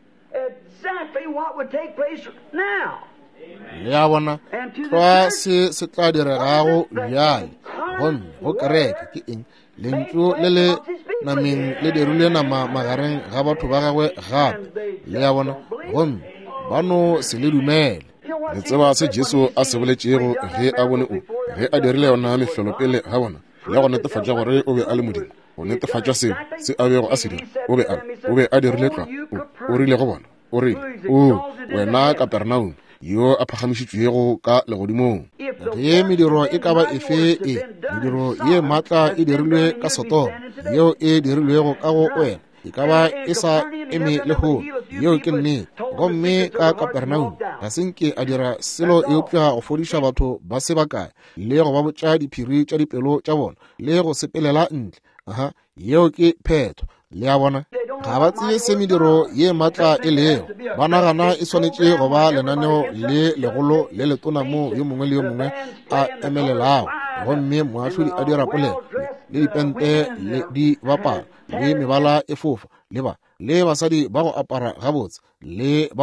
Le ya bona tloa se tla diregago bjale gomme go kereke ke eng lentšu le le nameng le dirile nama magareng ga batho ba gagwe gape le ya bona gomme ba no se le dumele. Le tseba se Jesu a se boletšego ge a bone ge a dirile yona mehlolo pele ga bona ya go netefatša gore o be a le modimo go netefatša seo se a bego a se dira o be a dirile tloa o rile go bona o rile wena Kapernaum yo a phagamišitšwego ka legodimong. Ge mediro e ka ba efe mediro ye maatla e dirilwe ka Sodoma yeo e dirilwego ka go wena e ka ba e sa eme le go yeo ke nnete gomme ka Kapernaum ga senke a dira selo eupša go fodiša batho ba se bakae le go ba botša diphiri tša dipelo tša bona le go sepelela ntle yeo ke phetho le ya bona. Ga ba tsebe se mediro ye maatla e lego ba nagana e swanetše go ba lenaneo le legolo le letona mo yo mongwe le yo mongwe a emelelago gomme moahlodi a dira polelo le dipente le di bapala le mebala e fofa le basadi ba go apara gabotse le ba bona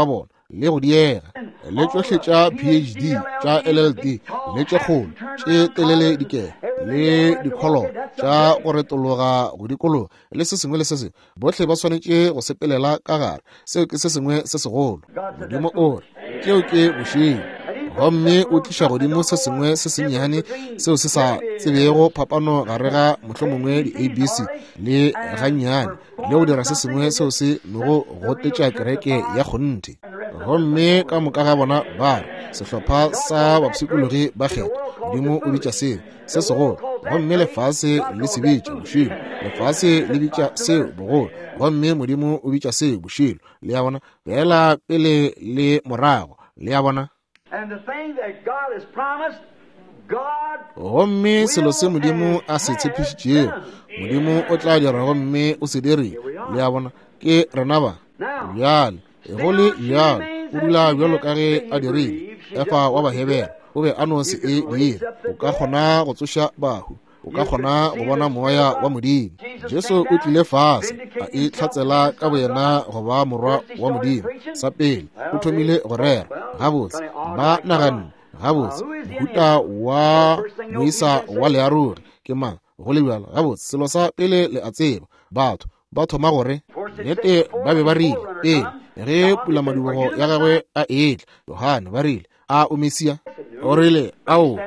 le go diega le tsohle tša PhD tša LLD le tše kgolo tše telele dike le dikholo tša go retologa go dikolo le se sengwe le se se bohle ba swanetše go sepelela ka gare seo ke se sengwe se segolo modimo o re tšeo ke bošeng gomme o tliša godimo se sengwe se sennyane seo se sa tsebego phapano gare ga mohlomongwe di-ABC le gannyane le go dira se sengwe seo se nego gotetša kereke ya kgonte gomme ka moka ga bona ba re sehlopha sa bapshikologi ba kgetha modimo o bitša seo se segolo gomme lefase le se bitša bošilo lefase le bitša seo bogolo gomme modimo o bitša seo bošilo le ya bona fela pele le morago le ya bona gomme selo se modimo a se tshepišitšego modimo o tla dira gomme o se dirile le ya bona ke rena ba bjale go le bjalo o dula bjalo ka ge a dirile efa wa bahebera o be a no se e dira o ka kgona go tsoša bahu o ka kgona go bona moya wa modimo jesu o tlile fase a e tlhatsela ka boyena go ba morwa wa modimo sa pele o thomile go rera gabotse ba naganne gabotse mohuta wa moisa wa learuri ke mang go le bjalo gabotse selo sa pele le a tseba batho ba thoma gore nnete ba be ba rile pele ge pulamadubogo ya gagwe a etla yohane ba rile a o mesia o rile ao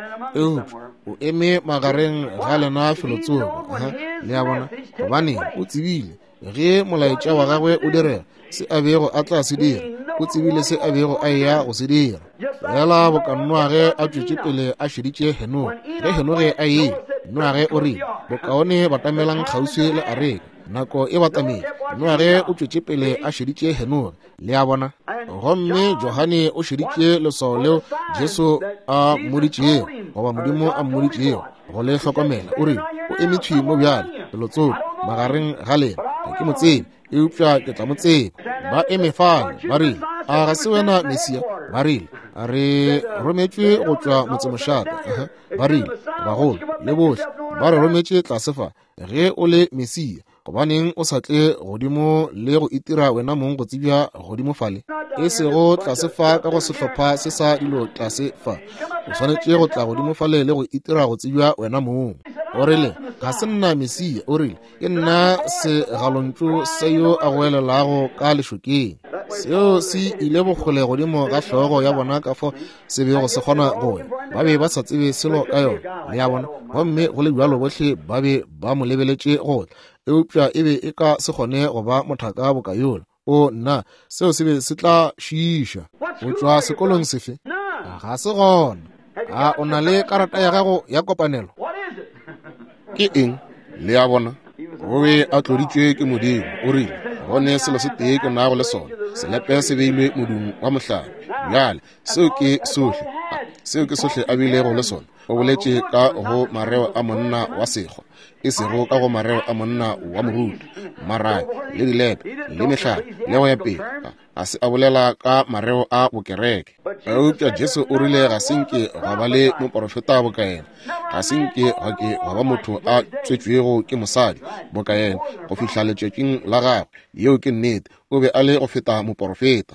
o eme magareng ga lena filotsogo le ya bona gobane o tsebile ge molaetša wa gagwe o direga se a bego a tla se dira o tsebile se a bego a ya go se dira fela bokannoage a tšwetše pele a šeditše henoge ge henoge a ye noage o rile bokaone batamelang kgauswi le areka nako e batamile noage o tšwetše pele a šeditše henoge le ya bona gomme johane o šeditše leswao leo jesu a moditšego goba modimo a moditšego go le hlokomela o rile o emetšhwi mo bjale pelotsolo magareng ga lena ga ke mo tsebe eupša ke tla mo tseba ba eme fale ba rile a ga se wena mesia ba rile a re rometšwe go tšwa motsemošate ba rile bagolo le bohle ba re rometše tlasefa ge o le mesia gobaneng o sa tle godimo le go itira wena mong go tsebja godimo fale e sego tlasefa ka go sehlopha se sa dilo tlasefa o swanetše go tla godimo fale le go itira go tsebja wena mong o rile ga se nna mesia o rile ke nna segalontšu se yo a go elelago ka lešokeng seo se ile bokgole godimo ga hlogo ya bona ka fo se bego se kgona goya ba be ba sa tsebe selo ka yona le ya bona gomme go le bjalo bohle ba be ba mo lebeletše gola eupša e be e ka se kgone go ba mothaka bokayola o nna seo se be se tla šiiša go tšwa sekolong sefe ga se gona a o na le karata ya gago ya kopanelo ke eng le ya bona o be a tloditšwe ke modimo o rile gone selo se tee ke nago le sona selepe se beilwe modung wa mohlabi bjale seo ke sohle a bilego le sona o boletše ka go mareo a monna wa sekgo e sego ka go mareo a monna wa moruta marae le dilepe le mehlala le go ya pele a se a bolela ka mareo a bokereke eupša jesu o rile ga senke ga ba le moprofeta bokaena ga senke ga ke ga ba motho a tswetšwego ke mosadi bokaena go fihla letšatšing la gagwe yeo ke nnete o be a le go feta moprofeta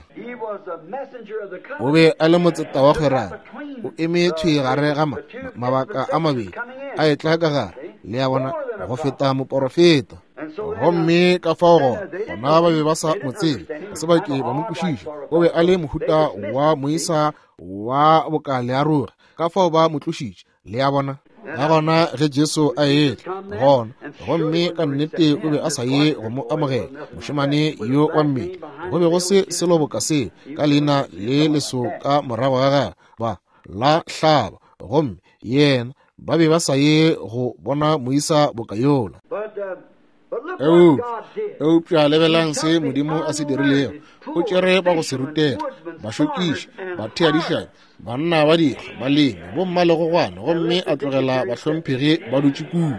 o be a le motseta wa kgwerana o emethwe gare ga mabaka a mabedi a etla ka gare le ya bona go feta moprofeta gomme ka fao gona ba be ba sa motsebe sebake ba mo kwešiša o be a le mohuta wa moisa wa bokalearuri ka fao ba mo tlošitše le ya bona ga gona ge jesu a etla gona gomme ka nnete o be a sa ye go mo amogela mošemane yo wa mmele go be go se selo boka se ka leina le leso ka morago ga gagwe ba la hlaba gomme yena ba be ba sa ye go bona moisa bokayola eupša lebelang se modimo a se dirilego o tšere ba go se rutela ba šokiša ba thea dihlabi banna ba dikga ba leme bomma le go gwana gomme a tlogela bahlomphegi ba dutše kudu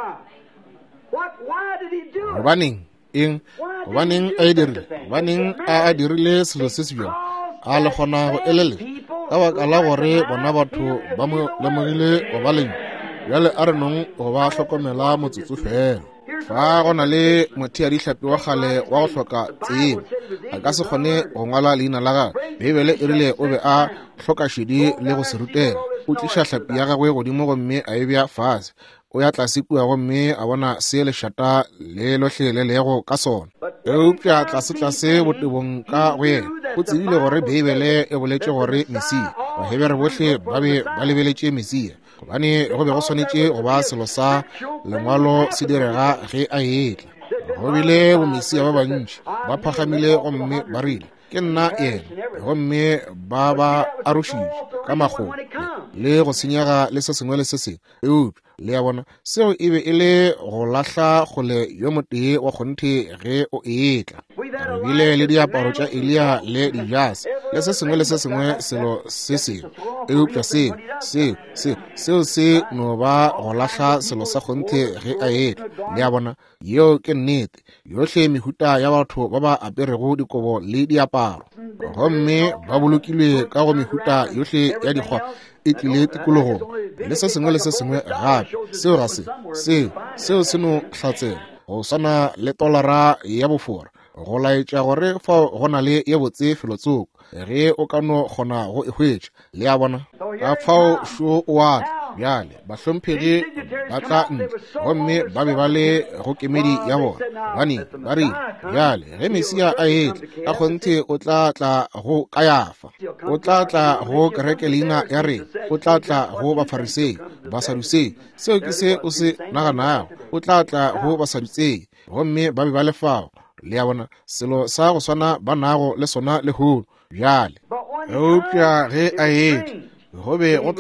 gobaneng a e dirile gobaneng a dirile selo se se bjalo a le kgona go elele ka baka la gore bona batho ba mo lemogile go ba leng bjale a re nong go ba hlokomela motsotso fela fa go na le mothea dihlapi wa gale wa go hloka tsebo a ka se kgone go ngwala leina la gagwe. Bibele e rile o be a hloka šedi le go se rutela. O tliša hlapi ya gagwe godimo gomme a e bea fase. O ya tlase kua gomme a bona se lešata le lohle le lego ka sona. Eupša tlase botebong ka go yena o tsebile gore Bibele e boletše gore Mesia bahebere bohle ba be ba lebeletše Mesia, gobane go be go swanetše go ba selo sa lengwalo se direga ge a etla. Go bile bomesia ba bantši ba phagamile gomme ba rile ke nna ena, gomme ba arošitše ka makgolo le go senyega le se sengwe le se sengwe. Eupša le ya bona seo e be e le go lahla kgole yo motee wa kgonthe ge o etla. Re bile le diaparo tša Elia le dijase le se sengwe le se sengwe selo se sengwe. Eupša seo se no ba go lahla selo sa kgonthe ge a etla. Le ya bona yeo ke nnete. Yohle mehuta ya batho ba ba aperego dikobo le diaparo, gomme ba bolokilwe ka go mehuta yohle ya dikgwa e tlile tikologong le se sengwe le se sengwe gape. Seo ga seo se no hlatsela go swana le tolara ya bofora go laetša gore fa go na le ye botse felotsoko ge o ka no kgona go e hwetša. Le ya bona ka fao šo o atla bjale bahlomphegi ba tla ntle, gomme ba be ba le go kemedi ya bona, bane ba rile bjale ge Mesia a etla a kgonthe o tla tla go Kayafa, o tla tla go kereke leina ya rena, o tla tla go Bafarisei Basadusei. Seo ke se o se naganago, o tla tla go Basadusei, gomme ba be ba lefao. Le ya bona selo sa go swana ba nago le sona lehono bjale. Eupša ge a etla go be go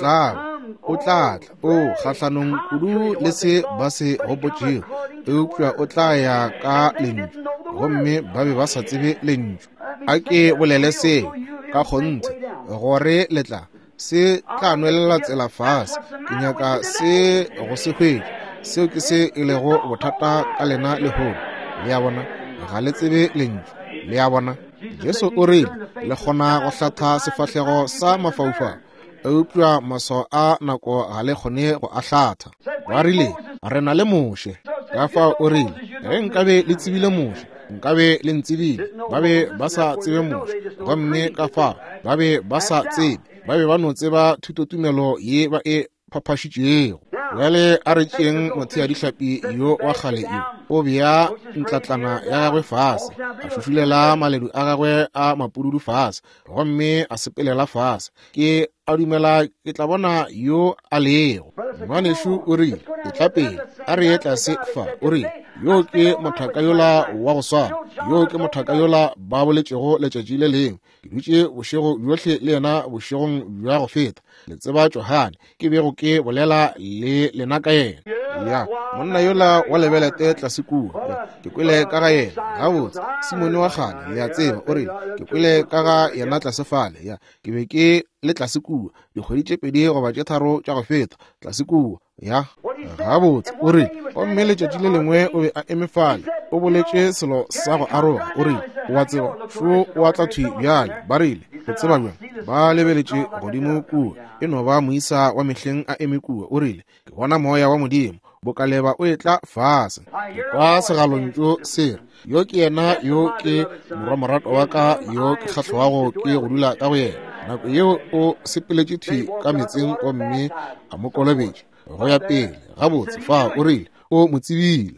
o tla kgahlanong kudu le se ba se gopotšego. Eupša o tla ya ka lentšu, gomme ba be ba sa tsebe lentšu. A ke bolele seo ka kgonthe gore letla se tla nwelela tsela fase. Ke nyaka se go se hwetša seo ke se e lego bothata ka lena lehono. Le ya bona ga le tsebe lentšu. Le ya bona Jesu o rile le kgona go hlatha sefahlego sa mafaufau. Eupša maswa a nako ga le kgone go a hlatha. Ba rile re na le moše. Ka fao o rile ge nkabe le tsebile moše nkabe le ntsebile. Ba be ba sa tsebe moše, gomme ka fao ba be ba sa tsebe, ba be ba no tseba thutotumelo ye ba e phaphašitšego. Bjale a re tšeng mothea dihlapi yo wa kgale yo o bea ntlatlana ya gagwe fase, a šušulela maledu a gagwe a mapududu fase, gomme a sepelela fase. Ke a dumela ke tla bona yo a lego. Ngwanešu o rile e tla pele a re ye tlase fa, o rile yo ke mothaka yola wa go swana, yo ke mothaka yola ba boletšego letšatši le lengwe. Ke dutše bošego bjohle le yena bošegong bja go feta. Le tseba Johane ke bego ke bolela le lena ka yena. Ya monna yola wa lebelete tlase kua ke kwele ka ga yena gabotse. Simone wa gale le a tseba o rile ke kwele ka ga yena tlase fale. Ya ke be ke le tlase kua dikgwedi tše pedi goba tše tharo tša go feta tlase kua. Ya gabotse o rile gomme letšatši le lengwe o be a emefale o boletše selo sa go aroga. O rile wa tseba šo o atla thwi bjale. Ba rile go tseba bjang ba lebeletše godimo kua e no ba moisa wa mehleng a eme kua. O rile ke bona moya wa modimo bokaleba o etla fase. Ke kwa segalontšo sere yo ke yena yo ke moramorato wa ka yo ke kgahlwago ke go dula ka go yena. Nako yeo o sepeletše thwi ka metseng gomme a mo kolobetše go ya pele gabotse fa. O rile o mo tsebile.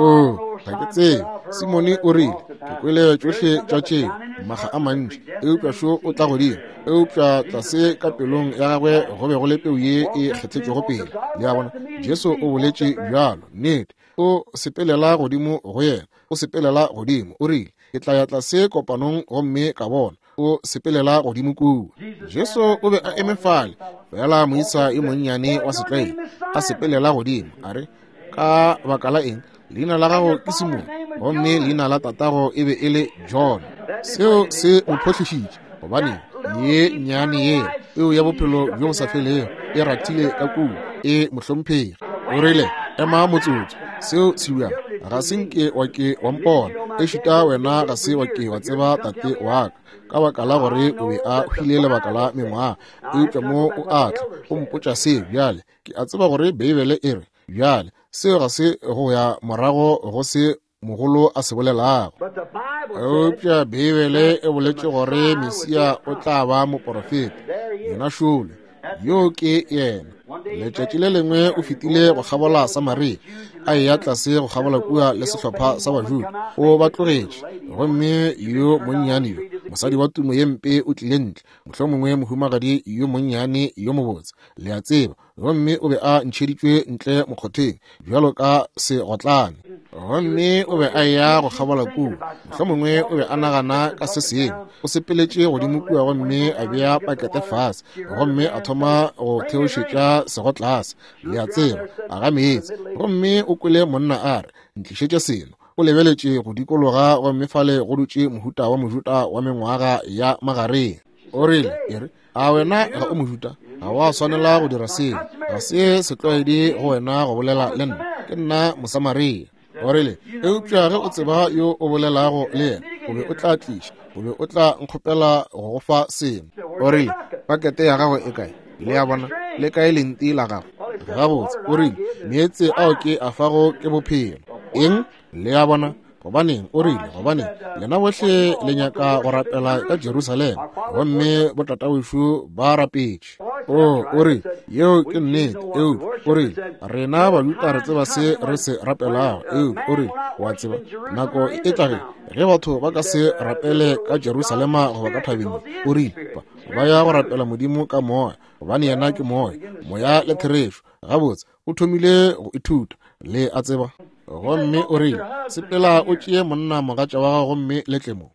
Ga ke tsebe. Simone o rile ke kwele tšohle tša tšeo maga a mantši. Eupša šo o tla godimo. Eupša tlase ka pelong ya gagwe go be go le peu ye e kgetletšego pele. Le ya bona Jesu o boletše bjalo nnete. O sepelela godimo go yena, o sepelela godimo. O rile ke tla ya tlase kopanong gomme ka bona o sepelela godimo kua. Jesu o be a emefale fela moisa e monnyane wa setlwaedi a sepelela godimo. A re ka baka la eng leina la gago ke Simone, gomme leina la tatago e be e le John. Seo se mo phohlišitše gobane ye nnyane ye eo ya bophelo bjo bo sa felego e ratile ka kua e mohlomphegi. O rile ema motsotso seo se bjang ga se nke wa ke wa mpona e šuta wena ga se wa ke wa tseba tate wa ka baka la gore o be a hwile lebaka la mengwaga. Eupša mo o atla o mpotša se bjale ke a tseba gore Bibele e re bjale seo ga se go ya morago go se mogolo a se bolelago. Eupša Bibele e boletše gore Mesia o tla ba moprofeta, yena šole yo ke yena. Letšatši le lengwe o fetile go kgabola Samaria, a eya tlase go kgabola kua le sehlopha sa Bajuda, o ba tlogetše. Gomme yo monnyane yo mosadi wa tumo ye mpe o tlile ntle, mohlomongwe mohumagadi yo monnyane yo mobotse, le a tseba. Gomme o be a ntšheditšwe ntle mokgotheng bjalo ka segotlane. Gomme o be a ya go kgabola kua, mohlomongwe o be a nagana ka se sengwe, o sepeletše godimo kua. Gomme a bea pakete fase, gomme a thoma go theošetša sego tlase, le a tseba a ga meetse. Gomme o kwele monna a re, ntlišetše seno. O lebeletše go dikologa, gomme fale go dutše mohuta wa mojuda wa mengwaga ya magareng. O rile ere, a wena ga o mojuda, ga wa swanela go dira seo, ga se setlwaedi go wena go bolela le nna, ke nna Mosamaria. O rile, eupša ge o tseba yo o bolelago le yena, o be o tla tliša, o be o tla nkgopela go go fa seno. O rile, pakete ya gago e kae? Le ya bona le kae lenti la gago? Gabotse o rile, meetse ao ke a fago ke bophelo. Eng? Le ya bona? Gobaneng? O rile, gobaneng lena bohle le nyaka go rapela ka Jerusalema, gomme botatawešo ba rapetše. O rile, yeo ke nnete. O rile, rena Bajuda re tseba se re se rapelago. O rile, wa tseba nako e tlage ge batho ba ka se rapele ka Jerusalema goba ka thabeng. O rile, ba ya go rapela Modimo ka moya, gobane yena ke moya, moya le therešo. Gabotse o thomile go ithuta le a tseba. Gomme o rile, sepela o tšee monna mogatša wa gago gomme letlemo.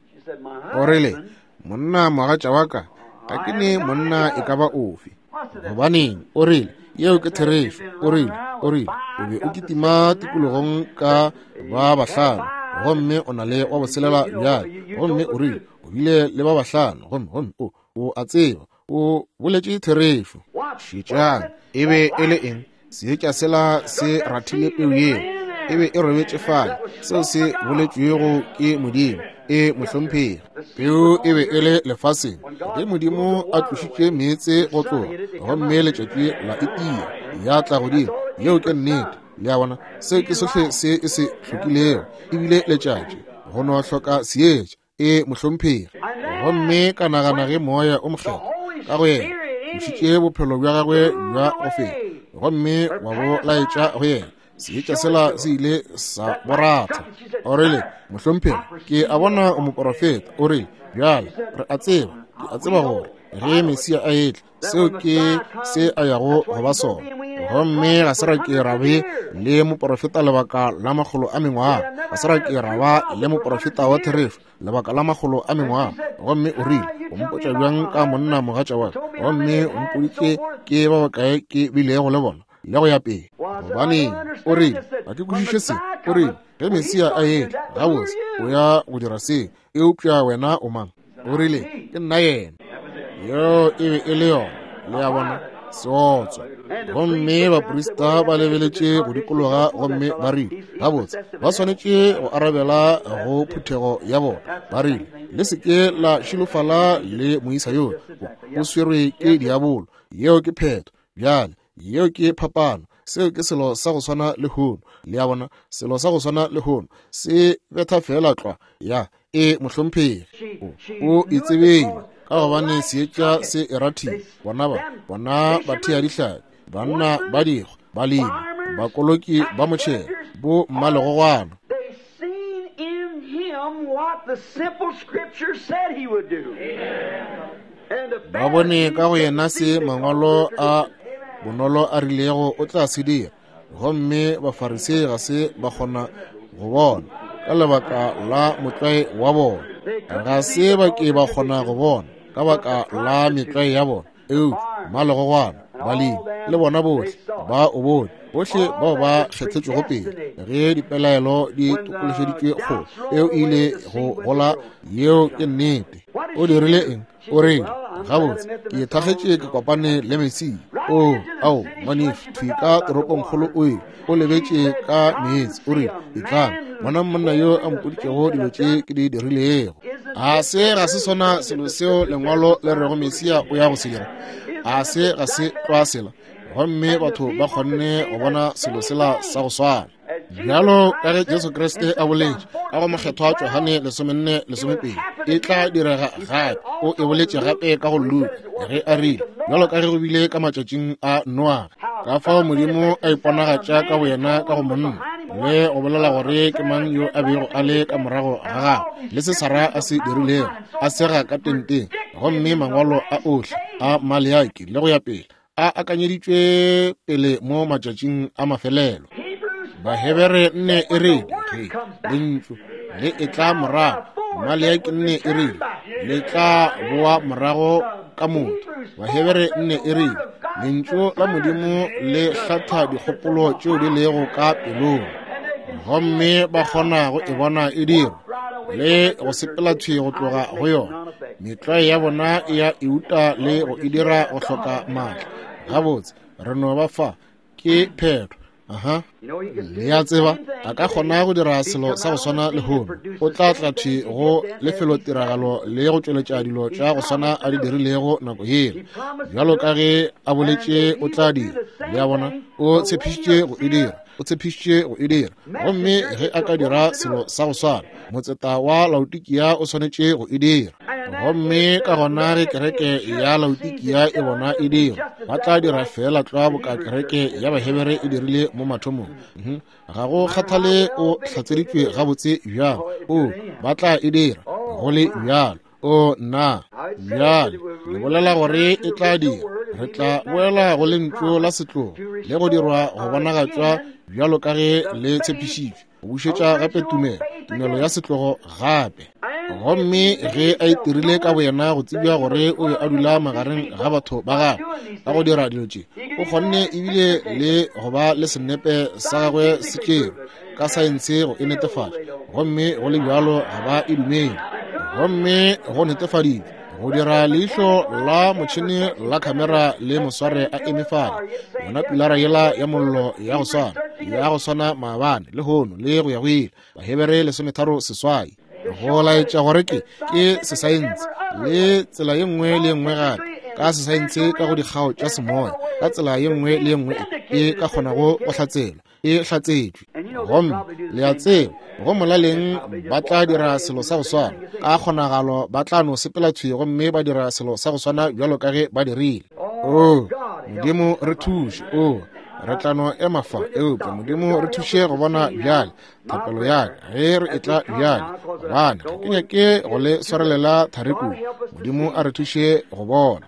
O rile, monna mogatša wa ka, ga ke ne monna e ka ba ofe. Gobaneng? O rile, yeo ke therešo. O rile, o be o kitima tikologong ka ba bahlano, gomme o na le wa boselela bjale. Gomme o rile, o bile le ba bahlano, gomme o a tseba o boletše therešo. Šitšang, e be e le eng? Seetša sela se rathile peo yeo, e be e robetše fale, seo se boletšwego ke Modimo, e mohlomphegi. Peo e be e le lefaseng, ge Modimo a tlošitše meetse go tloga, gomme letšatši la itia ya tla godimo, yeo ke nnete. Le a bona seo ke sohle se e se hlokilego, ebile letšatši go no hloka seetša, e mohlomphegi. Gomme ka nagana ge moya o mokgetho ka go yena o šitše bophelo bja gagwe bja go feta, gomme wa bo laetša go yena. Seetša sela se ile sa boratha. O rile, mohlomphegi, ke a bona o moprofeta. O rile, bjale re a tseba, ke a tseba gore ge Mesia a etle, seo ke se a yago go ba sona. Gomme ga se ra ke ra be le moprofeta lebaka la makgolo a mengwaga, ga se ra ke ra ba le moprofeta wa therešo lebaka la makgolo a mengwaga. Gomme o rile, o mpotša bjang ka monna mogatša wa ka, gomme o mpoditše ke ba bakae ke bilego le bona le go ya pele. Gobaneng? O rile, ga ke kwešiše se. O rile, ge Mesia a etle, gabotse o ya go dira se, eupša wena o mang? O rile, ke nna yena. Yo e be e le yona. Le ya bona seotswa. Gomme baporista ba lebeletše go dikologa, gomme ba rile, gabotse ba swanetše go arabela go phuthego ya bona. Ba rile, le seke la šilofala le moisa yo o swerwe ke diabolo, yeo ke phetho, bjale yeo ke phapano. Seo ke selo sa go swana le hono. Le ya bona selo sa go swana le hono se betha fela tlwa ya e mohlomphegi. O itsebeile ka gobane seetša se erathile. Bona ba thea dihlabi, banna ba dikgwa, balemi, bakoloki ba motšhelo, bo mmalegogwana. Ba bone ka go yena se mangwalo a bonolo a rilego o tla se dira. Gomme bafarisei ga se ba kgona go bona ka lebaka la motlwae wa bona, ga se ba ke ba kgona go bona ka baka la metlae ya bona. Mmalegogwana, balemi le bona bohle ba o bone, bohle bao ba kgethetšwego pele ge dipelaelo di tokološeditšwe kgolo eo ile go gola, yeo ke nnete. O dirile eng? O rile, gabotse ke thakgetše ke kopane le Mesia. Ao manif thwi ka toropong kgolo o lebetše ka meetse. O rile, etlang ngwana monna yo a mpoditšego dilo tše ke di dirilego. Ga se sona selo seo lengwalo le rego Mesia o ya go se dira. Ga se tloa sela, gomme batho ba kgonne go bona selo sela sa go swana bjalo ka ge Jesu Kriste a boletše a go makgetho a Johane 14:12 e tla direga gape o e boletše gape ka go Luka ge a rile bjalo ka ge go bile ka matšatšing a Noa ka fao Modimo a iponagatša ka bo yena ka go monna le go bolela gore ke mang yo a bego a le ka morago ga gagwe le se Sara a se dirilego a sega ka tenteng gomme mangwalo a ohle a Maleaki le go ya pele a akanyeditšwe pele mo matšatšing a mafelelo Bahebere 4 e rile le ntlo le e tla morago Maleaki 4 e rile le tla boa morago ka motho Bahebere 4 e rile lentšu la Modimo le hlatha dikgopolo tšeo di lego ka pelong gomme ba kgona go e bona e dira le go sepela thwe go tloga go yona metla ya bona ya euta le go e dira go hloka maatla gabotse re no ba fa ke Petro le ya tseba a ka kgona go dira selo sa go swana le hono o tla thwe go lefelo tiragalo le go tšweletša dilo tša go swana a di dirilego nako yele bjalo ka ge a boletše o tla dira le ya bona o tshepišitše go e dira gomme ge a ka dira selo sa go swana motseta wa Laodikia o swanetše go e dira gomme ka gona ge kereke ya Laodikia e bona e dira ba tla dira fela tloa boka kereke ya Bahebere e dirile mo mathomong ga go kgathale o hlatseditšwe gabotse bjang ba tla e dira go le bjalo na bjale le bolela gore e tla dira re tla boela go le ntlo la setlo le go dirwa go bonagatšwa bjalo ka ge le tshepišitšwe go bušetša gape tumelo ya setlogo gape gomme ge a itirile ka boyena go tsebja gore o be a dula magareng ga batho ba gagwe ka go dira dilo tše o kgonne ebile le go ba le senepe sa gagwe se tšerwe ka saense go e netefatša gomme go le bjalo ga ba e dumele gomme go netefaditšwe go dira leihlo la motšhene la khamera le mosware a emefala yona pilara yela ya mollo ya go swana maabane le hono le go ya go ile Bahebere 13:8 go laetša gore ke sesaense le tsela ye nngwe le nngwe gape ka sesaense ka go dikgao tša semoya ka tsela ye nngwe le nngwe e ka kgonago go hlatsela e hlatsetšwe gomme le a tseba go molaleng ba tla dira selo sa go swana ka kgonagalo ba tla no sepela thwe gomme ba dira selo sa go swana bjalo ka ge ba dirile Modimo re thuše re tla no ema fa eupša Modimo re thuše go bona bjale thapelo yaka ge re e tla bjale gobane ga ke nyake go le swarelela thareko Modimo a re thuše go bona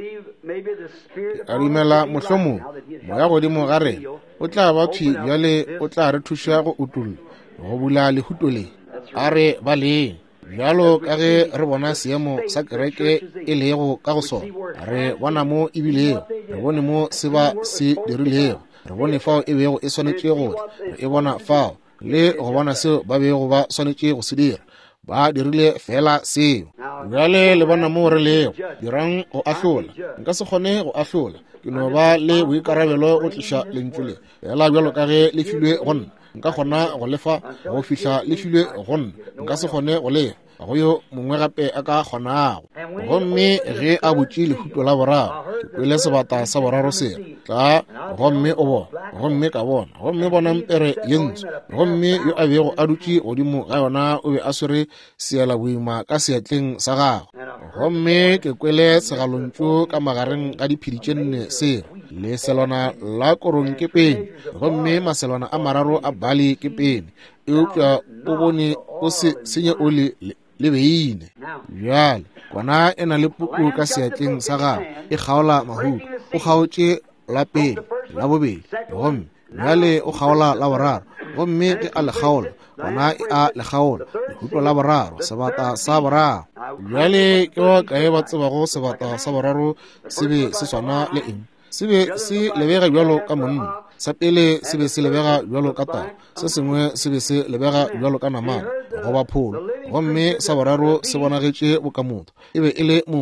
a dumela mohlomong moya godimo ga rena o tla ba thwi bjale o tla re thuša go utulla go bula lehuto le a re ba leng bjalo ka ge re bona seemo sa kereke e lego ka go sona re bona mo ebilego re bone mo se ba se dirilego re bone fao e bego e swanetše gore re e bona fao le go bona seo ba bego ba swanetše go se dira ba dirile fela seo bjale le bona mo re lego dirang go ahlola nka se kgone go ahlola ke no ba le boikarabelo go tliša lentšu le fela bjalo ka ge le filwe gonna nka kgona go lefa go fihla le filwe gonna nka se kgone go lefa go yo mongwe gape a ka kgonago gomme ge a botše lehuto la boraro ke kwele sebata sa boraro sera tla gomme o bona gomme ka bona gomme bona mpere ye ntsho gomme yo a bego a dutše godimo ga yona o be a swere seela boima ka seatleng sa gagwe gomme ke kwele segalontšu ka magareng ga diphedi tše nne sera leselwana la korong ke pene gomme maselwana a mararo a bali ke pene eupša o bone o se senye o le beine bjale kwana e na le puku ka seatleng sa gagwe e kgaola mahudu o kgaotše la pele la bobedi gomme bjale o kgaola la boraro gomme ge a le kgaola kwana e a le kgaola lehuto la boraro sebata sa boraro bjale ke wa kae ba tsebago sebata sa boraro se be se swana le eng se be se lebega bjalo ka monna sa pele se be se lebega bjalo ka tau se sengwe se be se lebega bjalo ka namana goba pholo gomme sa boraro se bonagetše boka motho e be e le motho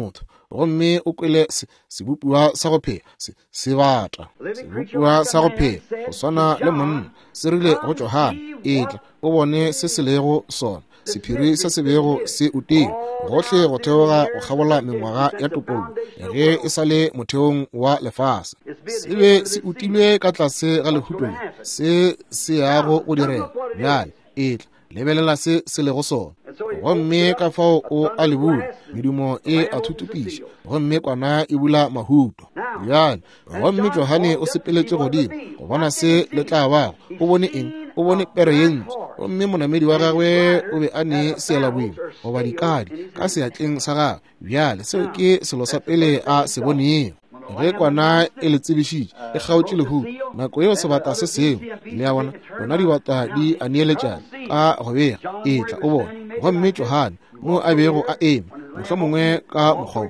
gomme o kwele sebopua sa go phela se bata. Sebopua sa go phela go swana le monna se rile go Johana, etla o bone se se lego sona, sephiri se se bego se utile gohle go theoga go kgabola mengwaga ya topolo ge e sa le motheong wa lefase. Se be se utilwe ka tlase ga lehuto se yago go direla bjale, etla lebelela se lego sona. Gomme ka fao o a lebula medumo e a thutupiša, gomme kwana e bula mahuto. Bjale gomme Johane o sepeletše godimo go bona se le tla bago. O bone eng? O bone pere ye ntsho. Gomme monamedi wa gagwe o be a ne seela boima goba dikadi ka seatleng sa gagwe. Bjale seo ke selo sa pele a se bonego. Ge kwana e le tsebišitše e kgaotše lehuto nako yeo sebata se seo le ya bona bona dibata di a neeletšana ka go bega, etla o bona. Gomme Johane mo a bego a eme mohlomongwe ka mokgwa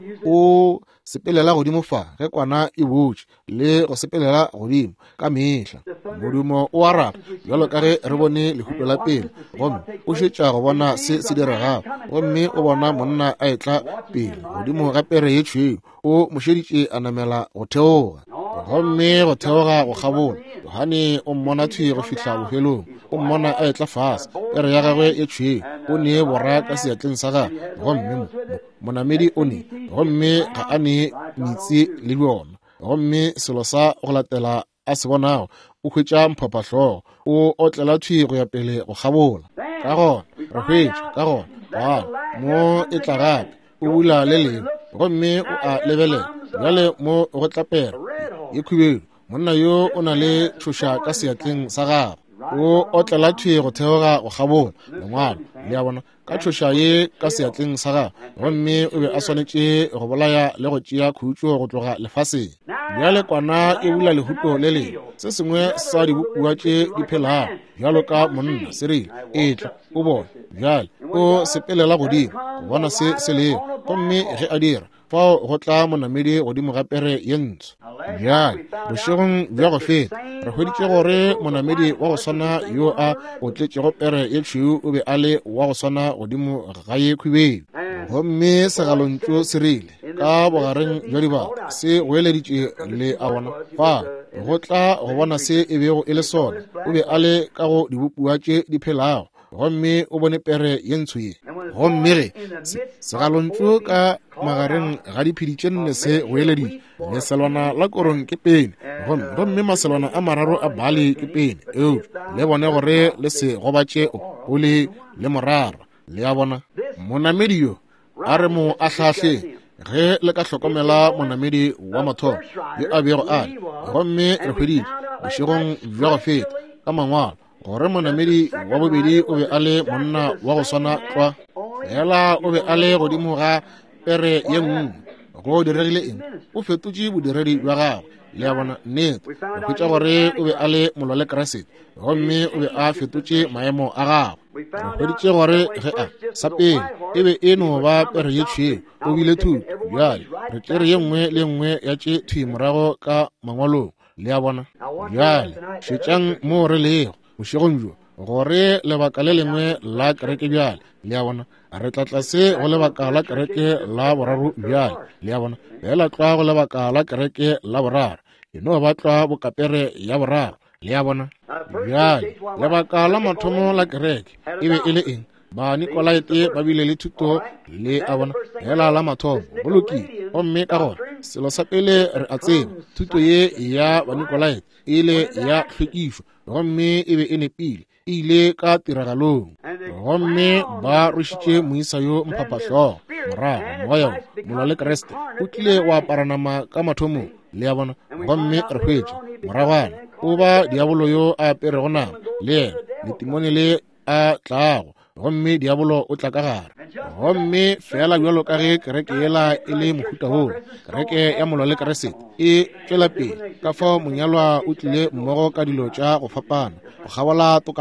o sepelela godimo fa ge kwana e botše le go sepelela godimo ka mehla. Modumo o araba bjalo ka ge re bone lehuto la pele, gomme o šetša go bona se diregago. Gomme o bona monna a etla pele godimo ga pere ye tšhweu, o mošeditše a namela go theoga. Gomme go theoga go kgabola, Johane o mmona thwi go fihla bofelong, o mmona a etla fase, pere ya gagwe ye tšhweu o ne bora ka seatleng sa gagwe. Gomme monamedi o ne, gomme ga a ne metsi le bjona. Gomme selo sa go latela a se bonago o hwetša mphaphahlogo o otlela thwi go ya pele go kgabola. Ka gona re hwetša ka gona gana mo e tla gape o bula le lengwe, gomme o a lebelela bjale mo go tlapera ye khubelo. Monna yo o na le tšhoša ka seatleng sa gagwe, o otlela thwi go theoga go kgabola lengwalo le ya bona ka tšhoša ye ka seatleng sa gagwe. Gomme o be a swanetše go bolaya le go tšea khutšo go tloga lefaseng. Bjale kwana e bula lehuto le lengwe, se sengwe sa dibopua tše di phelago bjalo ka monna se rile, etla o bona. Bjale o sepelela godimo go bona se lego, gomme ge a dira fao go tla monamedi godimo ga pere ye ntsho. Bjale bošegong bja go feta re hweditše gore monamedi wa go swana yo a otletšego pere ye tšhweu o be a le wa go swana godimo ga ye khubelo. Gomme segalontšu se rile ka bogareng bja dibata se goeleditše le a bona fa go tla go bona se e bego e le sona. O be a le ka go dibopua tše di phelago, gomme o bone pere ye ntsho ye. Gomme ge segalontšu ka magareng ga diphedi tše nne se goeleditše, leselwana la korong ke pene, gomme maselwana a mararo a bale ke pene eo le bone gore le se gobatše o le morara le ya bona. Monamedi yo a re mo ahlahleng ge le ka hlokomela monamedi wa mathomo yo a bego a le. Gomme re hweditše bošegong bja go feta ka mangwalo gore monamedi wa bobedi o be a le monna wa go swana tlwa, fela o be a le godimo ga pere ye nngwe. Go diregile eng? O fetotše bodiredi bja gagwe le ya bona nnete. Re hwetša gore o be a le molwa le Kriste, gomme o be a fetotše maemo a gagwe. Re hweditše gore ge a sa pele e be e no ba pere ye tšhweu o bile thuto. Bjale re tere ye nngwe le nngwe ya tše thwi morago ka mangwalong le ya bona. Bjale šetšang mo re lego bošegong bjo gore lebaka le lengwe la kereke bjale le ya bona re tla tlase go lebaka la kereke la boraro bjale le ya bona. Fela tlwa go lebaka la kereke la boraro e no ba tlwa bokapere ya boraro le ya bona. Bjale lebaka la mathomo la kereke e be e le eng? Ba Nikolaete ba bile le thuto le a bona fela la mathomo bolokile. Gomme ka gona selo sa pele re a tseba thuto ye ya ba Nikolaete e ile ya hlwekišwa, gomme e be e nepile e ile ka tiragalong. Gomme ba rušitše moisa yo mphaphahlogo morago moya molwa le Kriste o tlile wa aparanama ka mathomo le ya bona. Gomme re hwetše moragwana o ba diabolo yo a aperego nama le yena letimone le a tlago, gomme diabolo o tla ka gare. Gomme fela bjalo ka ge kereke yela e le mohuta woo, kereke ya molwa le Kriste e tšwela pele ka fao monyalwa o tlile mmogo ka dilo tša go fapana go kgabola tokafatšo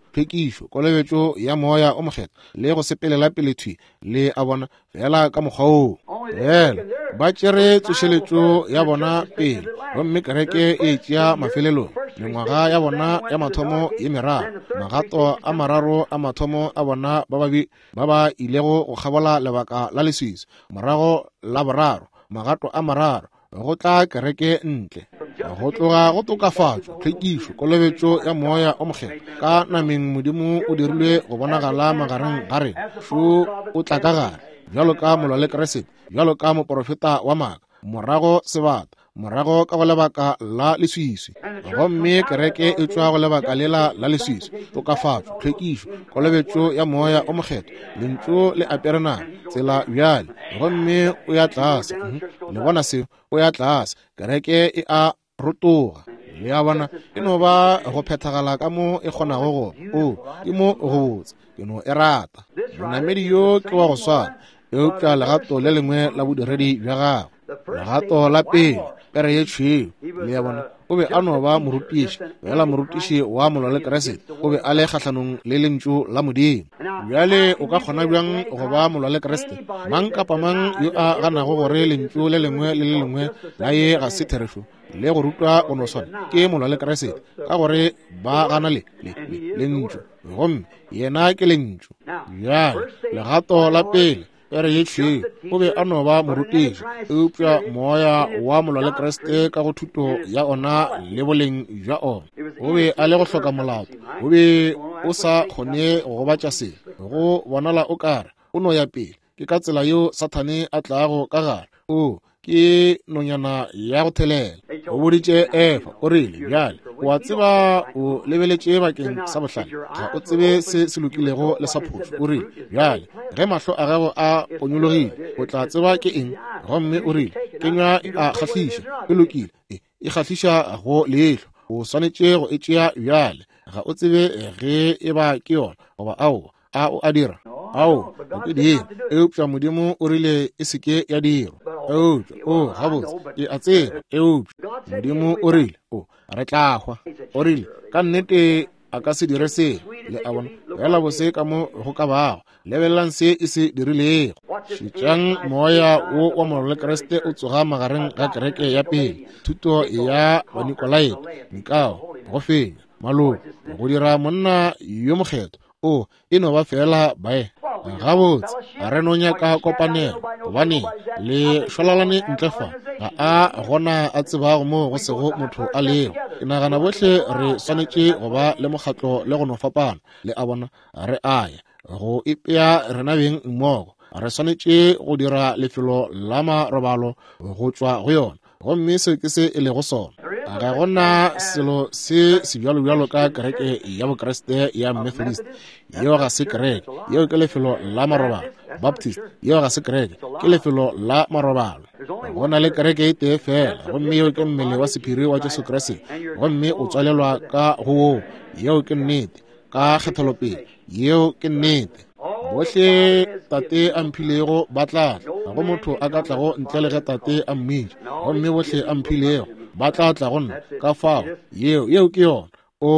tlhwekišo kolobetšo ya moya o mokgetho le go sepelela pelethui le a bona fela ka mokgwa oo fela ba tšere tsošeletšo ya bona pele gomme kereke e tšea mafelelong mengwaga ya bona ya mathomo ye meraro magato a mararo a mathomo a bona ba ba ilego go kgabola lebaka la leswiswi morago la boraro magato a mararo go tla kereke ntle go tloga go tokafatšwa tlhwekišo kolobetšo ya moya o mokgetho ka nameng modimo o dirilwe go bonagala magareng ga re šo o tla ka gare bjalo ka molwa le keresete bjalo ka moprofeta wa maaka morago sebata morago ka go lebaka la leswiswi gomme kereke e tšwa go lebaka lela la leswiswi tokafatšo tlhwekišo kolobetšo ya moya o mokgetho lentšu le aperenang tsela bjale gomme o ya tlase le bona seo o ya tlase kereke e a rotoga le ya bona e no ba go phethagala ka mo e kgonago go ke mo go botse ke no e rata monamedi yo ke wa go swana eupša legato le lengwe la bodiredi bja gago legato la pele pere ye tšhweo le ya bona o be a no ba morutiši fela morutiši wa molwa le keresete o be a le kgatlhanong le lentšu la modimo bjale o ka kgona bjang go ba molwa le keresete mang kapa mang yo a ganago gore lentšu le lengwe le le lengwe la ye ga se therešo le go rutwa go no swana ke molwa le keresete ka gore ba gana lentšu gomme yena ke lentšu bjale legato la pele pere ye tšhweu o be a no ba morutiši eupša moya wa molwa le keresete ka go thuto ya ona le boleng bja ona o be a le go hloka molato o be o sa kgone go batša selo go bonala o kare o no ya pele ke ka tsela yo sathane a tlago ka gare ke nonyana ya go thelela o boditše efa o rile bjale wa tseba o lebeletše bakeng sa bohlale ga o tsebe se lokilego le sa phošo o rile bjale ge mahlo a gago a ponyologile o tla tseba ke eng gomme o rile kenywa a kgahliša e lokile e kgahliša go leihlo o swanetše go e tšea bjale ga o tsebe ge e ba ke yona goba o a dira o ke dira eupša modimo o rile e seke ya dirwa gabotse ke a tseba eupša modimo o rile re tla hwa o rile ka nnete a ka se dire selo le a bona fela bose ka mo go ka bago lebelelang se e se dirilego šitšang moya wo wa molwa le keresete o tsoga magareng ga kereke ya pele thuto ya banikolaete nkao go fenya maloko go dira monna yo mokgetho e no ba fela bae gabotse a re no nyaka kopanelo gobane le šwalalane ntlefa ga a gona a tsebago mo go sego motho a lego ke nagana bohle re swanetše go ba le mokgatlo le go no fapana le a bona re aya go ipea rena beng mmogo re swanetše go dira lefelo la marobalo go tšwa go yona gomme se ke se e le go sona ga gona selo se sebjalobjalo ka kereke ya bokeresete ya methodist yeo ga se kereke yeo ke lefelo la marobalo baptist yeo ga se kereke ke lefelo la marobalo go na le kereke e tee fela gomme yeo ke mmele wa sephiri wa jesu kriste gomme o tswalelwa ka go yeo ke nnete ka kgetholopele yeo ke nnete bohle tate a mphilego ba tlatla ga go motho a ka tlago ntle le ge tate a mmitša gomme bohle a mphilego ba tlatla go nna ka fao yeo ke yona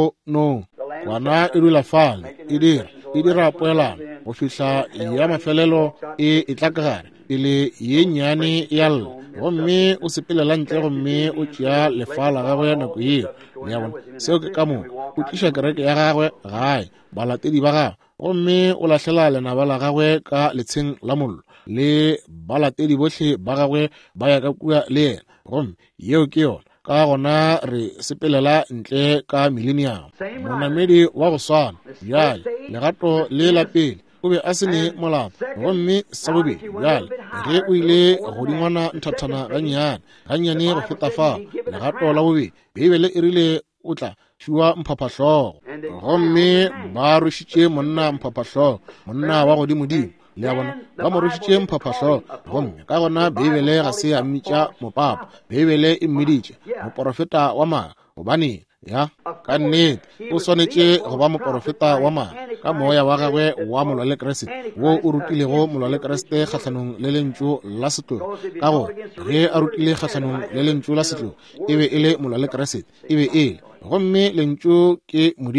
ngwana e dula fale e dira poelano go fihla ya mafelelo e tla ka gare pele ye nnyane ya lla gomme o sepelela ntle gomme o tšea lefa la gagwe nako yeo le ya bona seo ke ka moka o tliša kereke ya gagwe gae balatedi ba gagwe gomme o lahlela lenaba la gagwe ka letsheng la mollo le balatedi bohle ba gagwe ba ya ka kua le yena gomme yeo ke yona ka gona re sepelela ntle ka millennium monamedi wa go swana bjale legato le la pele o be a se ne molato gomme sa bobedi bjale ge o ile godingwana nthathana gannyane go feta fao legato la bobedi beibele e rile o tla fiwa mphaphahlogo gomme ba rošitše monna mphaphahlogo monna wa godimodimo le a bona ba mo rošitše mphaphahlogo gomme ka gona beibele ga se a mmitša mopapa beibele e mmeditše moprofeta wa maaka gobane ka nnete o swanetše go ba moprofeta wa maaka ka moya wa gagwe wa molwa le keresete wo o rutilego molwa le keresete kgatlhanong le lentšu la setlou ka gore ge a rutile kgatlhanong le lentšu la setlou e be e le molwa le keresete e be e le gomme lentšu ke modimo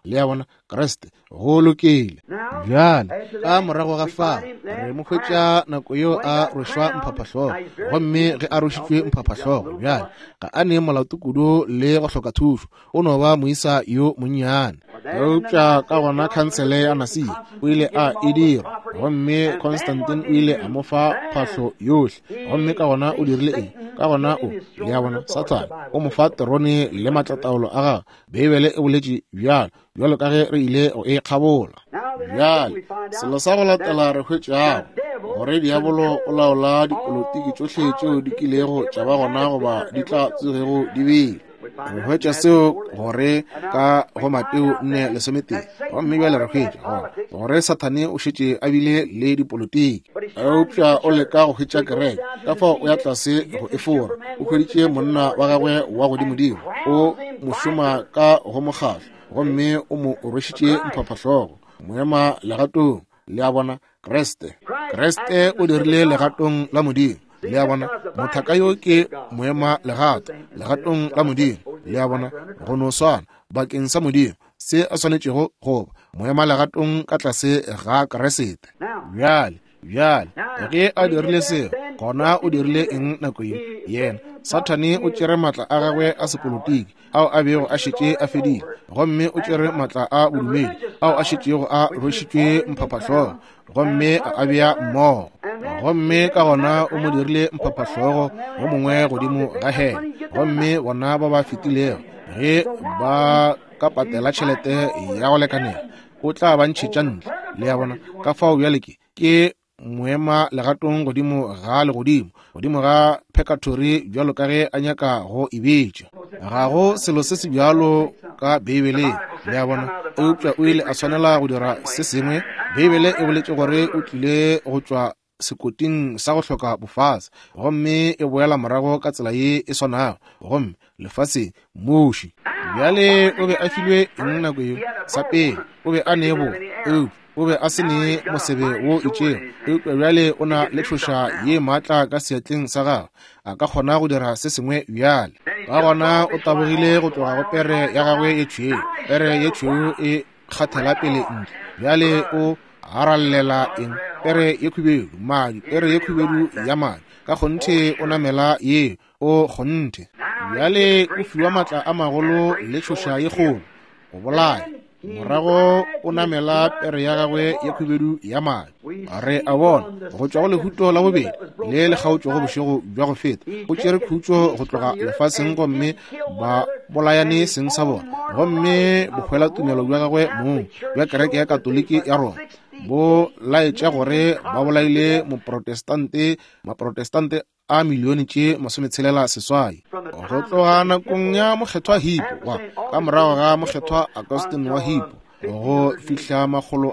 le ya bona Kriste go lokile. Bjale ka morago ga fa re mo hwetša nako yo a rošwa mphaphahlogo, gomme ge a rošitšwe mphaphahlogo bjale ga a ne molato kudu le go hloka thušo, o no ba moisa yo monnyane. Eupša ka gona khansele ya Nasia o ile a e dira, gomme Constantine o ile a mo fa phahlo yohle, gomme ka gona o dirile eng? Ka gona o le ya bona Satan o mo fa terone le matlataolo a ga Bibele e boletše bjalo ka ge re ile go e kgabola. Bjale selo sa go latela re hwetšago gore diabolo o laola dipolotiki tšohle tšeo di kilego tša ba gona goba di tla tsogego di bile. Re hwetša seo gore ka go Mateo 4:13, gomme bjale re hwetša gore Satane o šetše a bile le dipolotiki. Eupša o leka go hwetša kereke, ka fao o ya tlase go efora, o hweditše monna wa gagwe wa godimodimo, o mošoma ka go mokgatlo, gomme o mo rwešitše mphaphahlogo moema legatong le ya bona Kriste. Kriste o dirile legatong la Modimo le ya bona mothaka yo ke moema legatong la Modimo le ya bona go no swana bakeng sa Modimo se a swanetšego go moema legatong ka tlase ga Kriste. Bjale ge a dirile seo, gona o dirile eng nako yena? Satane o tšere matla a gagwe a sepolotiki ao a bego a šetše a fedile, gomme o tšere matla a bodumedi ao a šetšego a rwešitšwe mphaphahlogo, gomme a bea mmogo, gomme ka gona o mo dirile mphaphahlogo go mongwe godimo ga hene, gomme bona ba fetilego ge ba ka patela tšhelete ya go lekanela o tla ba ntšhetša ntle le ya bona. Ka fao bjale ke moema legatong godimo ga legodimo, godimo ga purgatory, bjalo ka ge a nyaka go ibetša. Ga go selo se se bjalo ka Bibele le ya bona. Eupša o ile a swanela go dira se sengwe. Bibele e boletše gore o tlile go tšwa sekoting sa go hloka bofase, gomme e boela morago ka tsela ye e swanago, gomme lefaseng moši. Bjale o be a filwe eng nako yo? Sa pele o be a nebo o be a se ne mosebe wo itšego. Bjale o na le tšhoša ye maatla ka seatleng sa gagwe, a ka kgona go dira se sengwe bjale. Ka gona o tabogile go tloga go pere ya gagwe ye tšhweu, pere ye tšhweu e kgathela pele ntle. Bjale o harallela eng? Pere ye khubedu madi, pere ye khubedu ya madi, ka kgonthe o namela ye o kgonthe. Bjale o fiwa matla a magolo le tšhoša ye kgolo go bolaya. Morago o namela pere ya gagwe ye khubedu ya madi. Re a bona go tšwa go lehuto la bobedi le le kgaotšo go bošego bja go feta, o tšere khutšo go tloga lefaseng, gomme ba bolayane seng sa bona, gomme bogwela tumelo bja gagwe mong bja kereke ya Katoliki ya Roma bo laetša gore ba bolaile maprotestante a milione tše 68. Go tloga nakong ya mokgethwa Hippo ka morago ga mokgethwa Augustine wa Hippo go fihla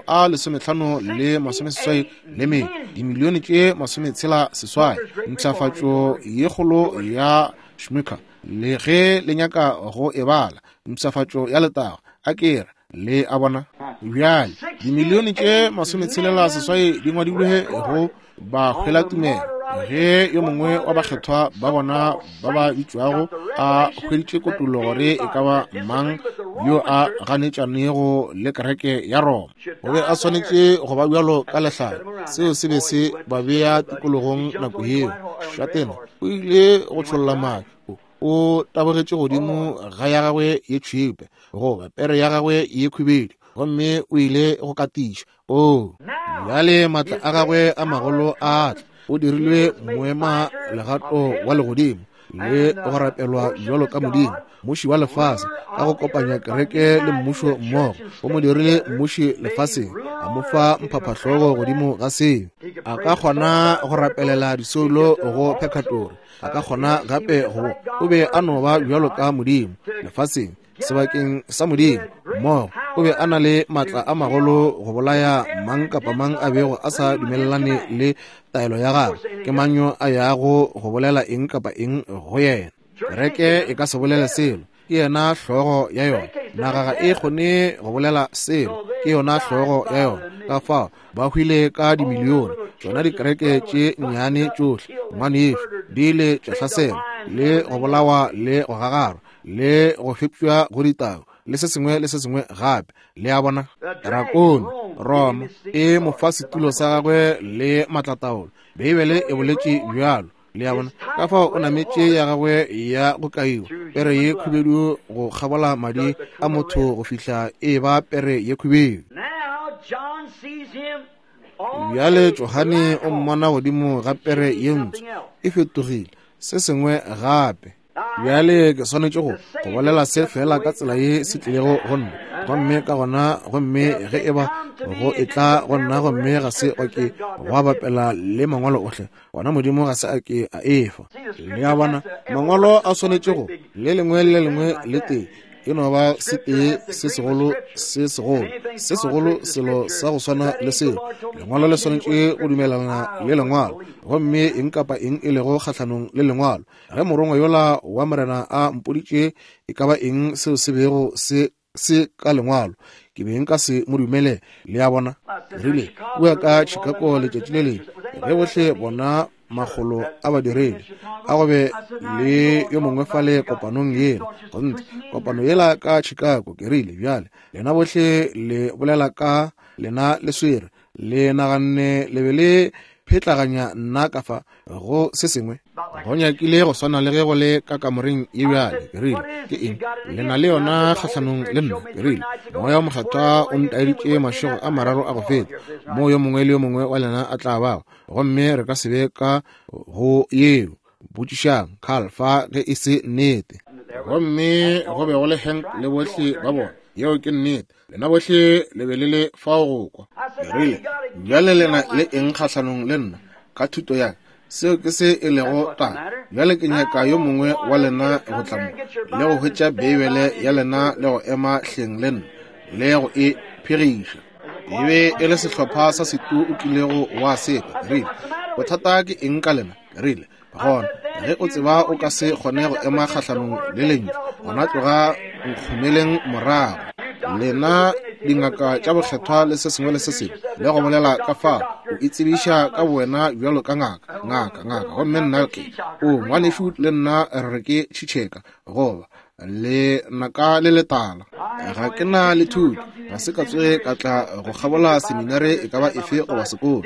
1580 dimilione tše 68. Mpšhafatšo ye kgolo ya Schmucker le ge le nyaka go ebala mpšhafatšo ya letago a kere le a bona. Bjale dimilione tše 68 di ngwadilwe go ba hwela tumelo ge yo mongwe wa bakgethwa ba bona ba ba bitšwago a hweditše kotulo gore e ka ba mang yo a ganetšanego le kereke ya Roma. O be a swanetše go ba bjalo ka lehlale seo se be se ba bea tikologong nako yeo. Shatena o ile go tšholola mae, o tabogetše godimo ga ya gagwe ye tšhipe goba pere ya gagwe ye khubedu, gomme o ile go katiša. Bjale matla a gagwe a magolo a tla o dirilwe moema legato wa legodimo le go rapelwa bjalo ka Modimo, mmuši wa lefase, ka go kopanya kereke le mmušo mmogo. O mo dirile mmuši lefaseng, a mo fa mphaphahlogo godimo ga seo. A ka kgona go rapelela disolo go purgatory, a ka kgona gape go o be a no ba bjalo ka Modimo lefaseng sebakeng sa Modimo mmogo. O be a na le matla a magolo go bolaya mang kapa mang a bego a sa dumelelane le taelo ya gagwe. Ke manyo a yago go bolela eng kapa eng go yena. Kereke e ka se bolele selo, ke yena hlogo ya yona. Naga e kgone go bolela selo, ke yona hlogo ya yona. Ka fao ba hwile ka dimilione tsona dikereke tše nnyane tšohle ngwaneso di ile tša hlasela le go bolawa le go gagarwa le go fepšwa go ditau le se sengwe gape le a bona Drakone Roma e mo fa setulo sa gagwe le matlataolo Bibele e boletše bjalo le a bona ka fao o nametše ya gagwe ya go kaiwa pere ye khubedu go kgabola madi a motho go fihla e ba pere ye khubedu bjale Johane o mmona godimo ga pere ye ntsho e fetogile se sengwe gape bjale ke swanetše go bolela se fela ka tsela ye se tlilego go nna gomme ka gona gomme ge e ba go e tla go nna gomme ga se oke go bapela le mangwalo ohle gona modimo ga se a ke a efa le a bona mangwalo a swanetše go le lengwe le tee e no ba se tee se segolo selo sa go swana le selo lengwalo le swanetše go dumelana le lengwalo gomme eng kapa eng e lego kgatlhanong le lengwalo ge morongwa yola wa morena a mpoditše e ka ba eng seo se bego se ka lengwalo ke beng ka se mo dumele le a bona rile bua ka Chicago letšatši le lengwe ge bohle bona magolo a badiredi a gobe le yo mongwe fale kopanong yela gonte kopano yela ka Chicago ke rile bjale lena bohle le bolela ka lena le swere le naganne le be le phetlaganya nna ka fa go se sengwe go nyakile go swana le ge go le ka kamoreng e bjale ke rile ke eng lena le yona kgatlhanong le nna ke rile moya wa mokgatwa o ntaeditše mašego a mararo a go feta mo yo mongwe le yo mongwe wa lena a tla bago gomme re ka se be ka go yeo botšišang Calfa ge e se nnete gomme go be go le Hank le bohle ba bona yeo ke nnete lena bohle le be le le fao go kwa ke rile bjale lena le eng kgatlhanong le nna ka thuto ya seo ke se e lego taba bjale ke nyaka yo mongwe wa lena go tla mo le go hwetša Bibele ya lena le go ema hleng le nna le go e phegiša e be e le sehlopha sa setu o kilego wa seka rile bothata ke eng ka lena rile gona ge o tseba o ka se kgone go ema kgatlhanong le lentswe gona tloga nkgomeleng morago lena dingaka tša bokgethwa le se sengwe le se sengwe le go bolela ka fao o itsebiša ka bowena bjalo ka ngaka gomme nna ke o ngwanešo le nna re ke tšhitšheka goba le naka le letala ga ke na le thuto ga se ka tsoge ka tla go kgabola seminare e ka ba efe goba sekolo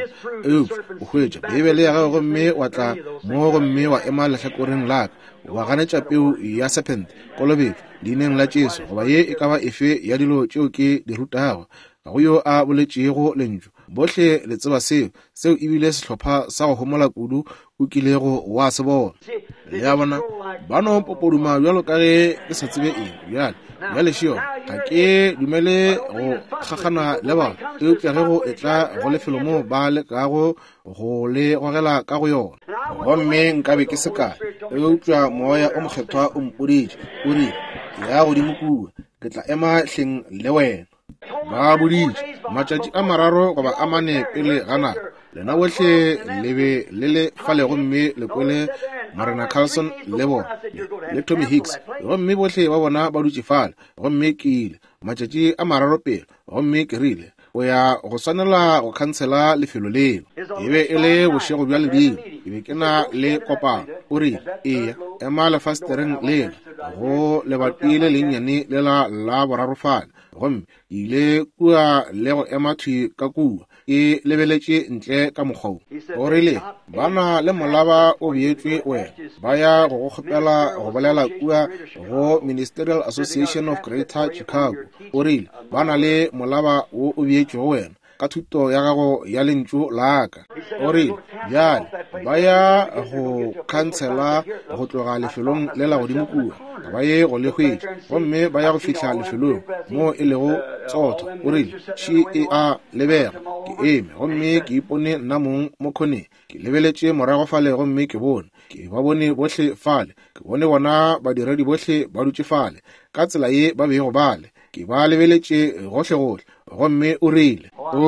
o hwetša Bibele ya gago gomme wa tla mo gomme wa ema lehlakoreng laka wa ganetša peu ya serpent kolobetso leineng la Jesu goba ye e ka ba efe ya dilo tšeo ke di rutago ga go yo a boletšego lentšu bohle le tseba seo ebile sehlopha sa go homola kudu o kilego wa se bona le ya bona ba no popoduma bjalo ka ge ke sa tsebe eng bjale šio ga ke dumele go gagana le ba eupša ge go etla go lefelo mo ba lekago go le gogela ka go yona gomme nkabe ke sekae eupša moya o mokgethwa o mpoditše o rile ya godimo kua ke tla ema hleng le wena ba boditše matšatši a mararo goba a mane pele ga nako lena bohle le be le le fale gomme le kwele Marina Carlson le bona le Tommy Hicks gomme bohle ba bona ba dutše fale gomme ke ile matšatši a mararo pele gomme ke rile o ya go swanela go khansela lefelo leo e be e le bošego bja ledimo e be ke na le kopano o rile eya ema lefasetereng lena go lebatile lennyane le la borarofale gomme ile kua le go ema thwi ka kua e lebeletše ntle ka mokgwao o rile bana le molaba o beetšwe wena ba ya go kgopela go bolela kua go Ministerial Association of Greater Chicago o rile bana le molaba o beetšwego wena ka thuto ya gago ya lentšu laka o rile bjale ba ya go khansela go tloga lefelong le la godimo kua ba ye go le hwetša gomme ba ya go fihla lefelong mo e lego tsotho o rile she e a lebega ke eme gomme ke ipone nna mong mo khoneng ke lebeletše morago fale gomme ke bone ke ba bone bohle fale ke bone bona badiredi bohle ba dutše fale ka tsela ye ba bego bale ke ba lebeletše gohle gomme o rile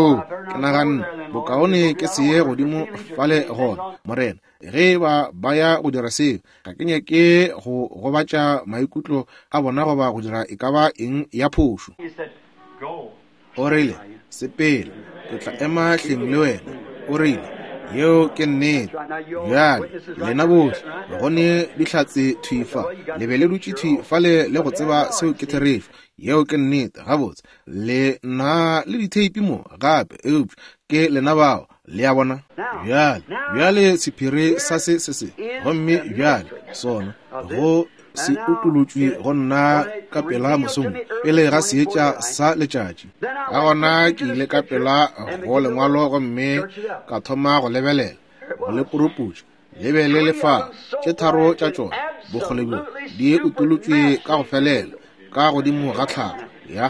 ke naganna bokaone ke seye godimo fale gona morena ge ba ya go dira seo ga ke nyake go gobatša maikutlo a bona goba go dira e ka ba eng ya phošo o rile sepele ke tla ema hleng le wena o rile yeo ke nnete. Bjale lena bohle gone dihlatse thuifa le be le dutše thuifa le go tseba seo ke therešo yeo ke nnete gabotse. Le na le diteipi mo gape eupša ke lena bao le a bona. Bjale sephiri sa se gomme bjale sona go se utolotšwe go nna ka pela mosong pele ga seetša sa letšatši. Ka gona ke ile ka pela go lengwalo gomme ka thoma go lebelela go le poroputša le be le lefa tše tharo tša tšona bokgole bjo di utolotšwe ka go felela ka godimo ga tlhago ya.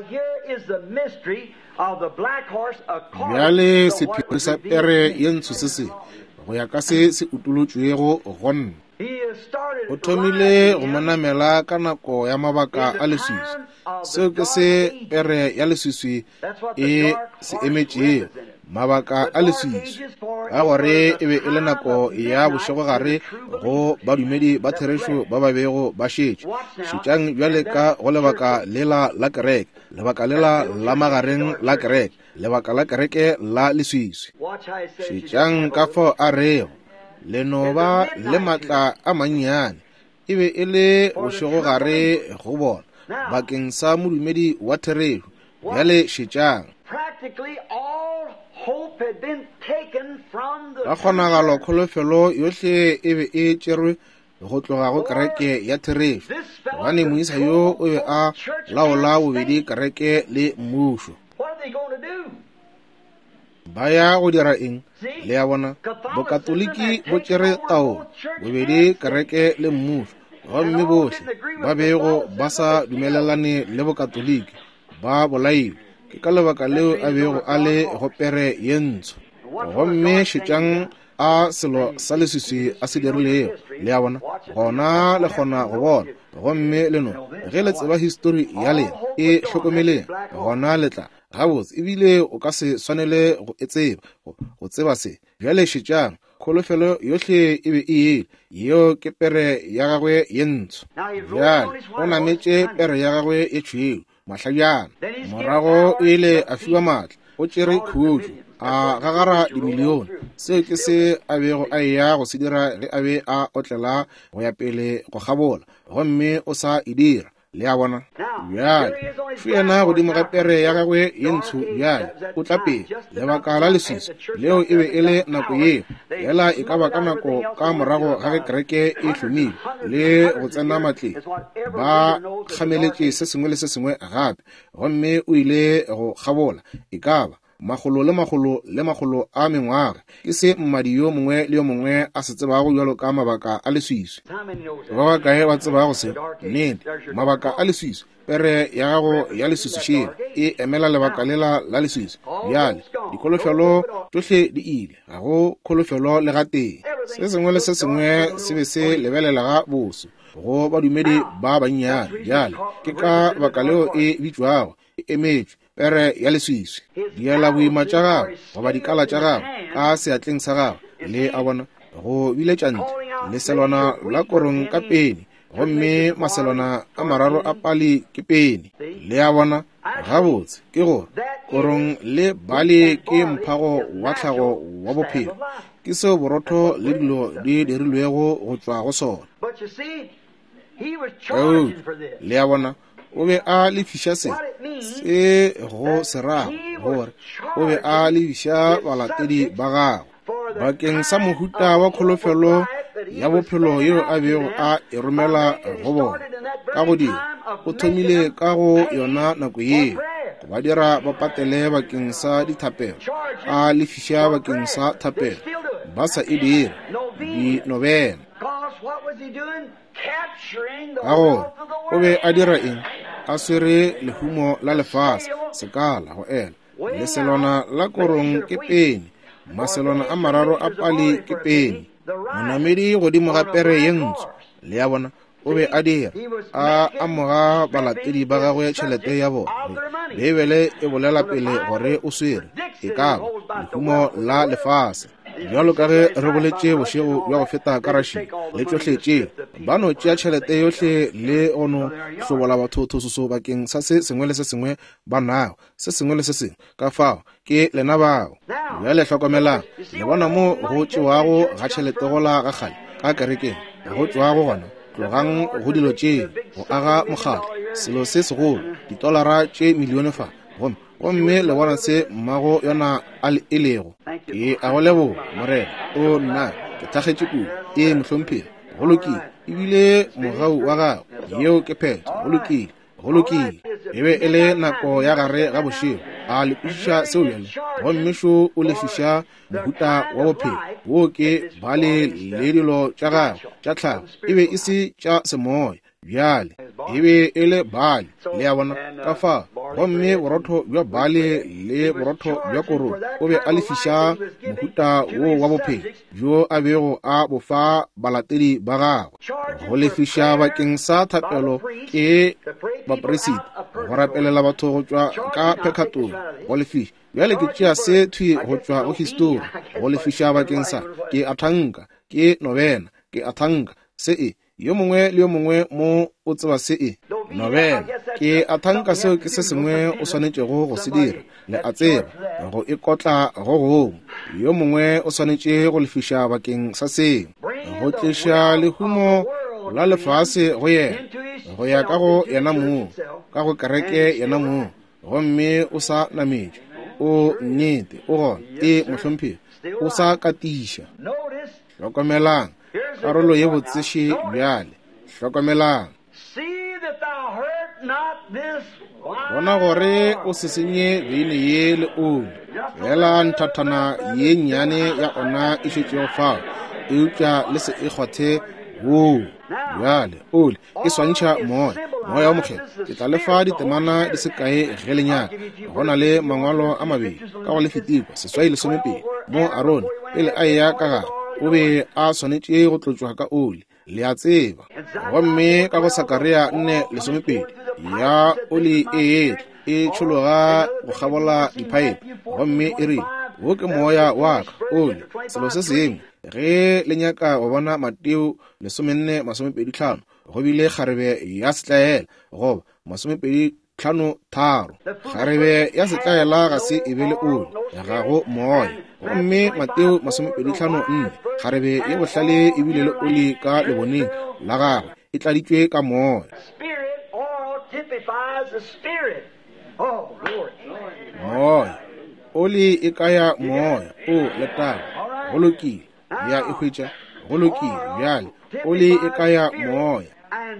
Bjale sephiri sa pere ye ntsho se go ya ka se utolotšwego go nna. O thomile go manamela ka nako ya mabaka a leswiswi. Seo ke se pere ya leswiswi e se emetšego mabaka a leswiswi a gore e be e le nako ya bošegogare go badumedi ba therešo ba ba bego ba šetše šetšang bjale ka go lebaka lela la kereke, lebaka lela la magareng la kereke, lebaka la kereke la leswiswi. Šetšang ka fao a rego leno ba le matla a mannyane e be e le bošegogare go bona bakeng sa modumedi wa therešo bjale šetšang. Ka kgonagalo kholofelo yohle e be e tšerwe go tloga go kereke ya therešo gane moisa yo o be a laola bobedi kereke le mmušo. Ba ya go dira eng le ya bona? Bokatoliki bo tšere taolo bobedi kereke le mmušo gomme bohle ba bego ba sa dumelelane le bokatoliki ba bolailwe ke ka lebaka leo a bego a le go pere ye ntsho. Gomme šetšang a selo sa leswiswi a se dirilego le ya bona gona le kgona go bona. Gomme leno ge le tseba histori ya lena e hlokomeleng gona letla gabotse ebile o ka se swanele go tseba se. Bjale šetšang kholofelo yohle e be e ele yeo ke pere ya gagwe ye ntsho. Bjale o nametše pere ya gagwe e tšhweu mahlabjana morago o ile a fiwa maatla o tšere khutšo a gagara dimilione. Seo ke se a bego a eya go se dira ge a be a otlela go ya pele go gabola gomme o sa e dira le ya bona. Bjale fe yena godimo ga pere ya gagwe ye ntsho bjale o tla pele lebaka la leswiswi leo e be e le nako yeo fela e ka ba ka nako ka morago ga ge kereke e hlomile le go tsena matleng ba kgameletše se sengwe le se sengwe gape gomme o ile go gabola e ka ba magolo le magolo a mengwaga ke se mmadi yo mongwe le yo mongwe a se tsebago bjalo ka mabaka a leswiswi. Ba ba kae ba tsebago se nnete mabaka a leswiswi pere ya gago ya leswiswi šena e emela lebaka lela la leswiswi. Bjale dikholofelo tšohle di ile ga go kholofelo le ga teng. Se sengwe le se sengwe se be se lebelela ga boso go badumedi ba bannyane. Bjale ke ka baka leo e bitšwago e emetšwe pere ya leswiswi. Diela boima tša gago goba dikala tša gago ka seatleng sa gago le a bona go biletša ntle le selwana la korong ka peni gomme maselwana a mararo a pali ke peni le a bona gabotse ke gore korong le bale ke mphago wa tlhago wa bophelo ke seo borotho le dilo di dirilwego go tšwa go sona. Le a bona o be a lefiša se go se rago gore o be a lefiša balatedi ba gago bakeng sa mohuta wa kholofelo ya bophelo yeo a bego a e romela go bona ka go dira. O thomile ka go yona nako yeo ba dira ba patele bakeng sa dithapelo a lefiša bakeng sa thapelo ba sa e dira di novena. Ka gore o be a dira eng a swere lehumo la lefase sekala go ela le selwana la korong ke peni maselwana a mararo a pali ke peni. Monamedi godimo ga pere ye ntsho le ya bona o be a dira a amoga balatedi ba gagwe tšhelete ya bone. Bebele e bolela pele gore o swere e ka ba lehumo la lefase Jalo ka ge re boletše bošego bja go feta karaši le tšohletše ba no tšea tšhelete yohle le ono hlobola batho thososo bakeng sa se sengwe le se sengwe ba nago se sengwe le se sengwe ka fao ke lena bao bjale hlokomelang le bona mo go tšewago ga tšhelete gola ga kgale ka kerekeng go tšewago gona tlogang go dilo tše go aga mokgatlo selo se segolo $1 tše milione fa gomme le bona se mmago yona e lego ke a go lebo morena o nna ke thagetše kudu e mohlomphile go lokile ebile mogau wa gago yeo ke phete go lokile e be e le nako ya gare ga bošego a lekwešiša seo lele gomme šo o lefiša mohuta wa bophelo wo ke bale le dilo tša gago tša tlhago e be e se tša semoya bjale e be e le bale le ya bona ka fao gomme borotho bja bale le borotho bja korong o be a lefiša mohuta wo wa bophelo bjo a bego a bofa balatedi ba gagwe go lefiša bakeng sa thapelo ke bapresiti go rapelela batho go tšwa ka phekatong go lefiša bjale ke tšea se thwi go tšwa go histori go lefiša bakeng sa ke athanka ke novena ke athanka se e yo mongwe le yo mongwe mo o tseba se e novena ke athanka seo ke se sengwe o swanetšego go se dira le a tseba go ikotla go gong yo mongwe o swanetše go lefiša bakeng sa seng go tliša lehumo la lefase go yena go ya ka go yena moo ka go kereke yena moo gomme o sa nametše o nnete o gona e mohlomphile o sa katiša hlokomelang karolo ye botsešhi bjale hlokomelang bona gore o se senye beine ye le one fela nthathana ye nnyane ya ona e šetšego fao eupša le se e kgwathe woo bjale ole e swantšha moya wa mokgetho ke tla lefa ditemana di se kae ge lenyaka go na le mangwalo a mabedi ka go lefetikwa seswai lesomepedi mo arone pele a eya ka gare o be a swanetše go tlotšwa ka oli le a tseba gomme ka go Sakaria 4:12 ya oli e tšhologa go gabola diphaepe gomme e re wo ke moya wa ka oli selo se sengwe ge le nyaka go bona Mateo 4:25 go bile kgarebe ya setlaela goba 25:3 kgarebe ya setlaela ga se e be le oli ya gago moya gomme Mateo 25:4 kgarebe ye bohlale e bile le oli ka leboneng la gagwe e tladitšwe ka moya moya oli e kaya moya o letang go lokile ya e hwetša go lokile bjale oli e kaya moya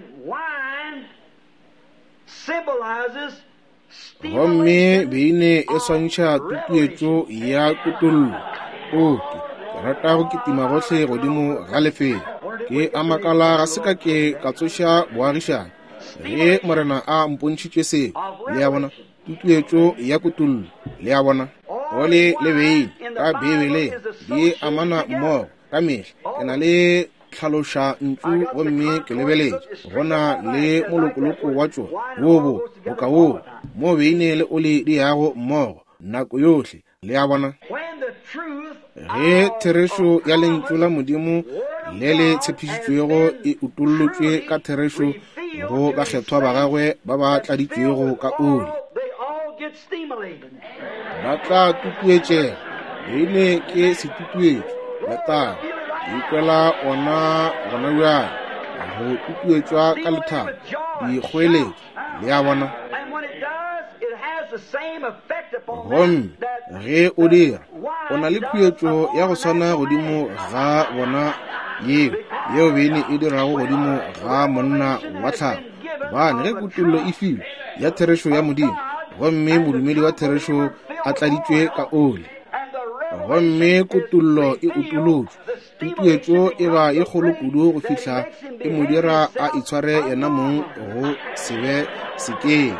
gomme beine e swantšha tutuetšo ya kutullo oke ke rata go kitima gohle godimo ga lefelo ke a makala ga se ka ke ka tsoša boagišane ge morena a mpontšhitše seo le ya bona tutuetšo ya kutullo le ya bona ole le beine ka bebeleng di amana mmogo ka mehla ke na le tlhaloša ntšu gomme ke lebeletše gona le molokoloko wa tšona wobo bokawo mo beine le oli di yago mmogo nako yohle le ya bona ge therešo ya lentšu la modimo le le tshepišitšwego e utollotšwe ka therešo go bakgethwa ba gagwe ba ba tladitšwego ka oli ba tla tutuetšega beine ke setutuetšo letang ikwela ona gona bjale go tutuetšwa ka lethabo dikgweletšo le ya bona gomme ge o dira o na le khuetšo ya go swana godimo ga bona yeo beine e dirago godimo ga monna wa tlhago bane ge kutullo e filwe ya therešo ya modimo gomme modumedi wa therešo a tladitšwe ka oli gomme kutullo e utolotšwe tutuetšo e ba e kgolo kudu go fihla e mo dira a itshware yena mong go sebe sekeng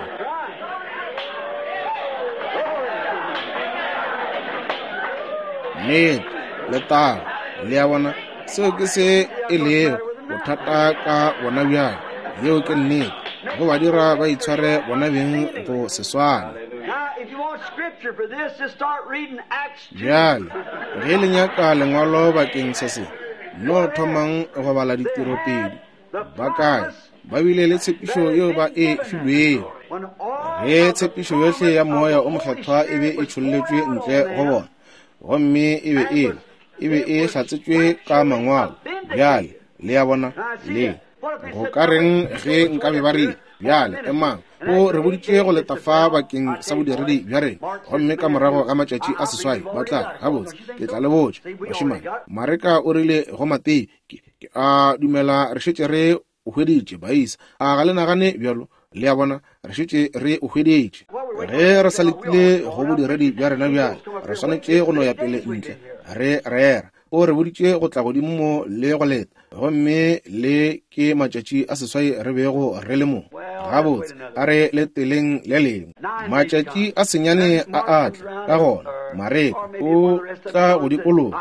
nnete letang le ya bona seo ke se e lego bothata ka bona bjale yeo ke nnete go ba dira ba itshware bona beng go seswane bjale ge le nyaka lengwalo bakeng se se no thomang go bala ditiro pedi ba kae ba bile le tshepišo yeo ba e filweng ge tshepišo yohle ya moya o mokgethwa e be e tšholletswe ntle go bona gomme e be e hlatsetšwe ka mangwalo bjale le ya bona le go ka reng ge nkabe ba rile bjale emang o re boditše go letafa bakeng sa bodiredi bja rena gomme ka morago ga matšatši a seswai ba tla gabotse ke tla le botša mošemane mareka o rile go Matei ke a dumela re šetše re o hweditše baisa a ga le nagane bjalo le ya bona re šetše re o hweditše ge re sa letile go bodiredi bja rena bjale re swanetše go no ya pele ntle re rera o re boditše go tla godimo le go leta gomme le ke matšatši a seswai re bego re le mo gabotse a re le teleng le lengwe matšatši a senyane a atla ka gona mareka o tla go dikologa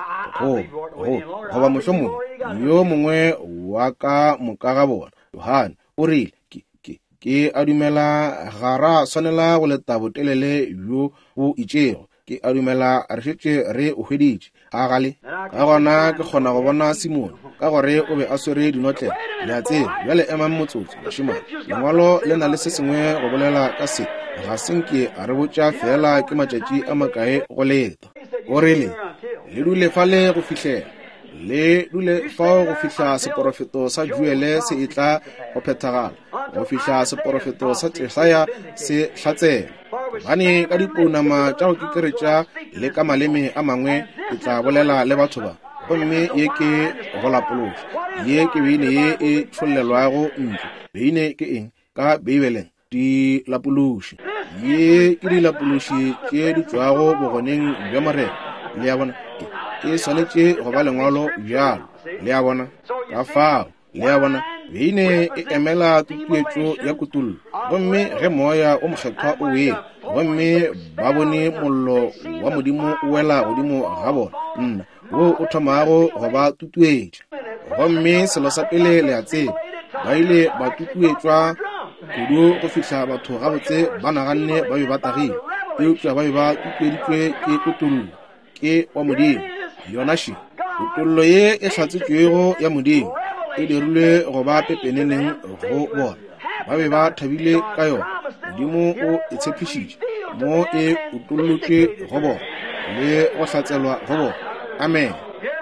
goba mohlomongwe yo mongwe wa ka moka ga bona Yohane o rile ke a dumela ga ra swanela go leta botelele bjo bo itšego ke a dumela re šetše re o hweditše a gale ka gona ke kgona go bona Simone ka gore o be a swere dinotlelo le a tseba bjale emang motsotso mošemane lengwalo le na le se sengwe go bolela ka se ga senke a re botša fela ke matšatši a makae go leta o rile le dule fale go fihlela le dule fao go fihla seporofeto sa Joele se etla go phethagala go fihla seporofeto sa Jesaya se hlatsela bane ka dipounama tša go kikeretša le ka maleme a mangwe e tla bolela le batho ba gomme ye ke go lapološa ye ke beine ye e tšhollelwago ntle beine ke eng ka Beibeleng di lapološi ye ke di lapološi tše di tšwago bogoneng bja morena le ya bona ke swanetše go ba lengwalo bjalo le ya bona ka fao le ya bona beine e emela tutuetšo ya kutullo gomme ge moya o mokgethwa o wele gomme ba bone mollo wa modimo o wela godimo ga bona nna wo o thomago go ba tutuetša gomme selo sa pele le a tseba ba ile ba tutuetšwa kudu go fihla batho gabotse ba naganne ba be ba tagile eupša ba be ba tutueditšwe ke kutullo ke wa modimo yona shi kutullo ye e hlatsetšwego ya modimo e dirilwe go ba pepeneneng go bona ba be ba thabile ka yona modimo o e tshepišitše mo e utullotšwe go bona le go hlatselwa go bona amen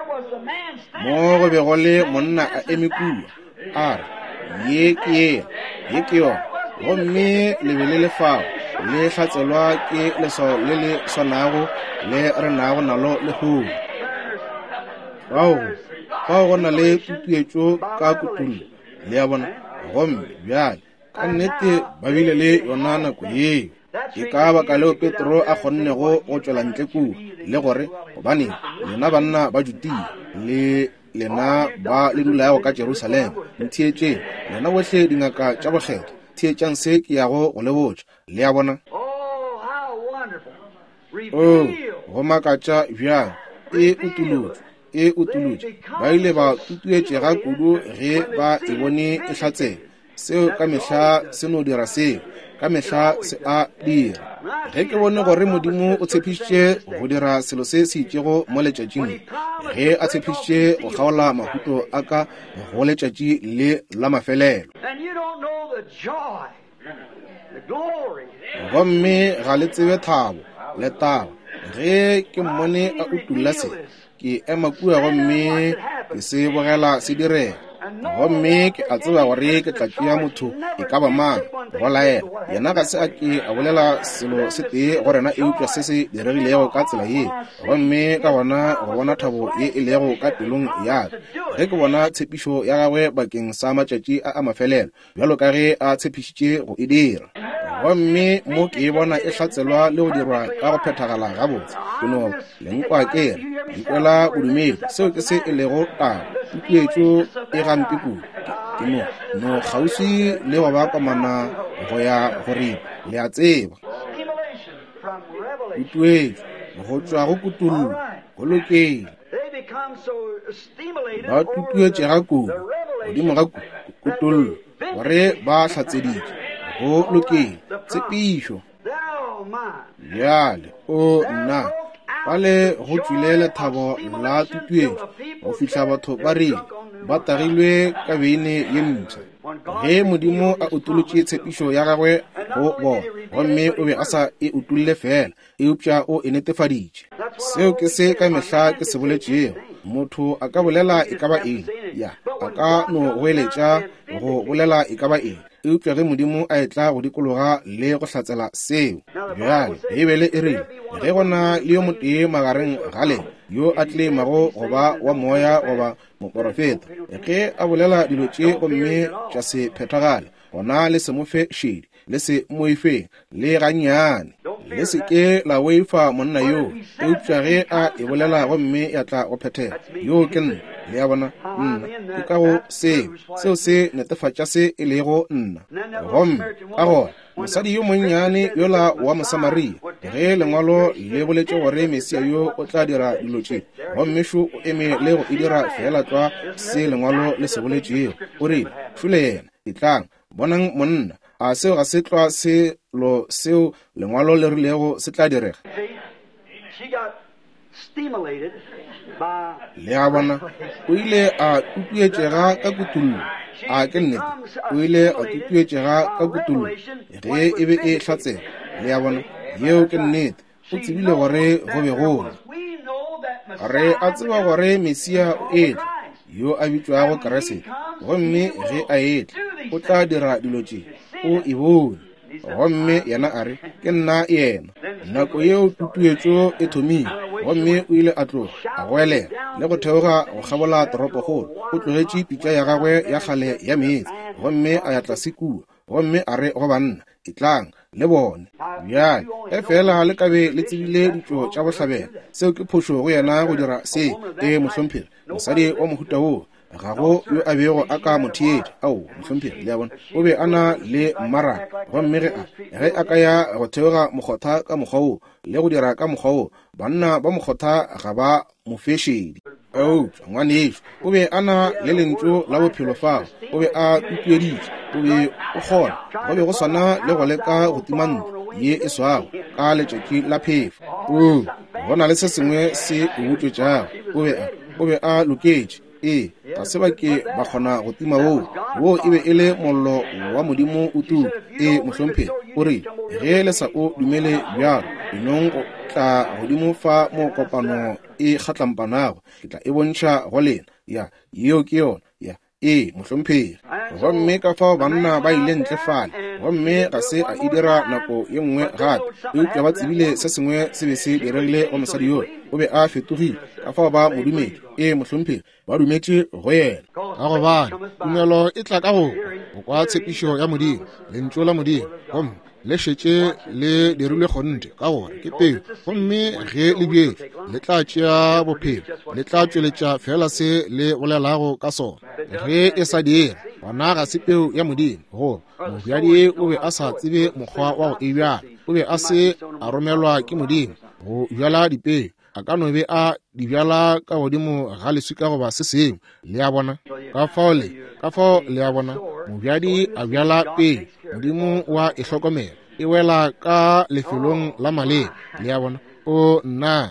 mo go be go le monna a eme kua a re ye ke yona gomme le be le lefao le hlatselwa ke leswao le le swanago le re nago nalo le holo fao go na le tutuetšo ka kutullo le ya bona gomme bjale ka nnete ba bile le yona nako yeo ke ka baka leo Petro a kgonnego go tšwela ntle kua le gore gobane lena banna ba Judia le lena ba le dulago ka Jerusalema ntheetšeng lena bohle dingaka tša bokgetho theetšang se ke yago go le botša le ya bona go makatša bjang e utulotše ba ile ba tutuetšega kudu ge ba e bone e hlatsela seo ka mehla se no dira seo ka mehla se a dira ge ke bone gore modimo o tshepišitše go dira selo se se itšego mo letšatšing ge a tshepišitše go kgaola mahuto a ka go letšatši le la mafelelo gomme ga le tsebe thabo le taba ge ke mmone a utulla se ke ema kua gomme ke se bogela se direla gomme ke a tseba gore ke tla tšea motho e ka ba mang go laela yena ga se a ke a bolela selo se tee go rena eupša se se diregilego ka tsela ye gomme ka gona go bona thabo ye e lego ka pelong yaka ge ke bona tshepišo ya gagwe bakeng sa matšatši a mafelelo bjalo ka ge a tshepišitše go e dira gomme mo ke e bona e hlatselwa le go dirwa ka go phethagala gabotse kono lenkwa ke re dikwela bodumedi seo ke se e lego taba tutuetšo e gampe kudu ke no kgauswi le go ba komana go ya gore le a tseba tutuetšo go tšwa go kutullo go lokile ba tutuetšega kudu godimo ga kutullo gore ba hlatseditše go lokile tshepišo bjale o nna ba le go tswile lethabo la tutuetšo go fitlha batho ba rile ba tagilwe ka beine ye ntšha. Ge Modimo a utolotše tshepišo ya gagwe go bona, gomme o be a sa e utulle fela, eupša o e netefaditše. Seo ke se ka mehla ke se boletšego. Motho a ka bolela e ka ba eng, ya a ka no goeletša go bolela e ka ba eng, eupša ge Modimo a etla go dikologa le go hlatsela seo. Bjale Bibele e rile, ge gona le yo motee magareng gale yo a tlemago goba wa moya goba moprofeta, ge a bolela dilo tše gomme tša se phethagale, gona le se mo fe šedi, le se moifeng le gannyane. Le se ke la weifa monna yo, eupša ge a e bolela gomme ya tla go phethela, yo ke nna. Le ya bona nna ke ka go seo se netefatša se e lego nna. Gomme ka gona mosadi yo monnyane yola wa Mosamaria, ge lengwalo le boletše gore Mesia yo o tla dira dilo tše, gomme šo o eme le go e dira fela tšwa se lengwalo le se boletšego, o rile šule yena etlang bonang monna, a seo ga se tlwa selo seo lengwalo le rilego se tla direga. Le a bona o ile a tutuetšega ka kutullo, a ke nnete o ile a tutuetšega ka kutullo ge e be e hlatsela. Le a bona yeo ke nnete, o tsebile gore go be gona. Re a tseba gore Mesia o etla, yo a bitšwago Keresete, gomme ge a etla o tla dira dilo tše o e bone. Gomme yena a re ke nna yena. Nako yeo tutuetšo e thomile, gomme o ile a tloga a goelela le go theoga go kgabola toropokgolo. O tlogetše pitša ya gagwe ya kgale ya meetse, gomme a ya tlase kua, gomme a re go banna etlang le bone. Bjale ge fela le kabe le tsebile ditšo tša bohlabela, seo ke phošo go yena go dira se mohlomphegi. Mosadi wa mohuta woo ga go yo a bego a ka motheedi ao mohlomphegi. Le a bona o be a na le mmaraka, gomme ge a ka ya go theoga mokgotha ka mokgwa woo le go dira ka mokgwa woo, banna ba mokgotha ga ba mofešedi. Ngwanešo o be a na le lentšu la bophelo fao, o be a tutueditše, o be o kgona, go be go swana le go leka go tima ntlo ye e swago ka letšatši la phefo. Go na le se sengwe se o botšwetšago, o be a loketše. Ga se ba ke ba kgona go tima wo e be e le mollo wa Modimo o tu. Mohlomphegi o rile ge le sa o dumele bjalo, dinong o tla godimo fa mo kopano e kgatlampanago, ke tla e bontšha go lena, ya yeo ke yona, ya mohlomphegi. Gomme ka fao banna ba ile ntle fale, gomme ga se a e dira nako ye nngwe gape, eupša ba tsebile se sengwe se be se diregile go mosadi yoo, o be a fetogile ka fao ba modumedi. Mohlomphegi ba dumetše go yena ka gobane tumelo e tla ka go kwa tshepišo ya Modimo, lentšu la Modimo, gomme le šetše le dirilwe kgonte ka gore ke peo, gomme ge le bjele le tla tšea bophelo, le tla tšweletša fela se le bolelago ka sona. Ge e sa dira gona ga se peo ya Modimo, go mobjadi o be a sa tsebe mokgwa wa go e bjala, o be a se a romelwa ke Modimo go bjala dipeo, a ka no be a di bjala ka godimo ga leswika goba se sengwe. Le a bona ka fao le a bona mobjadi a bjala peo, Modimo wa e hlokomela, e wela ka lefelong la maleba. Le a bona o nna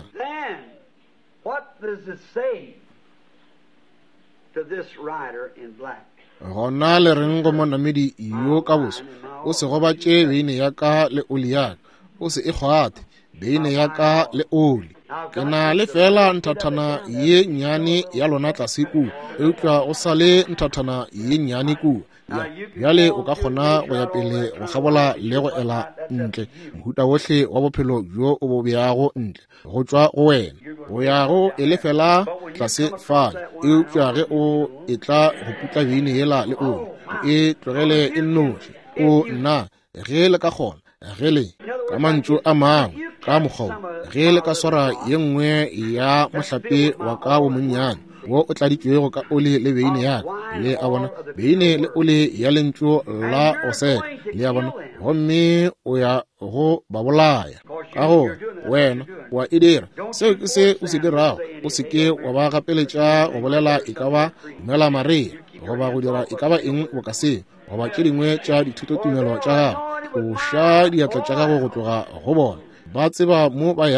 gona le reng go monamedi yo ka boso, o se gobatše beine ya ka le oli yaka, o se e kgwate beine ya ka le oli. Ke na le fela nthathana ye nnyane ya lona tlase kua, eupša o sa le nthathana ye nnyane kua. Bjale o ka kgona go ya pele go kgabola le go ela ntle mohuta wohle wa bophelo jo o bo beago ntle go tšwa go wena, go yago e le fela tlase fale. Eupša ge o e tla go putla beine yela le oli, e tlogele e nnoši. O nna ge le ka kgona, ge le ka mantšu a mangwe ka mokgwa ge le ka swara ye nngwe ya mohlape wa ka bo monnyane wo o tladitšwego ka oli le beine yaka. Le a bona beine le oli ya lentšu la oseta. Le a bona gomme o ya go ba bolaya ka gore wena wa e dira seo ke se o se dirago, o se ke wa ba gapeletša go bolela e ka ba dumela Maria goba go dira e ka ba eng o ka se goba tše dingwe tša dithutotumelo tša gago, o ša diatla tša gago go tloga go bona. Ba tseba mo ba yago,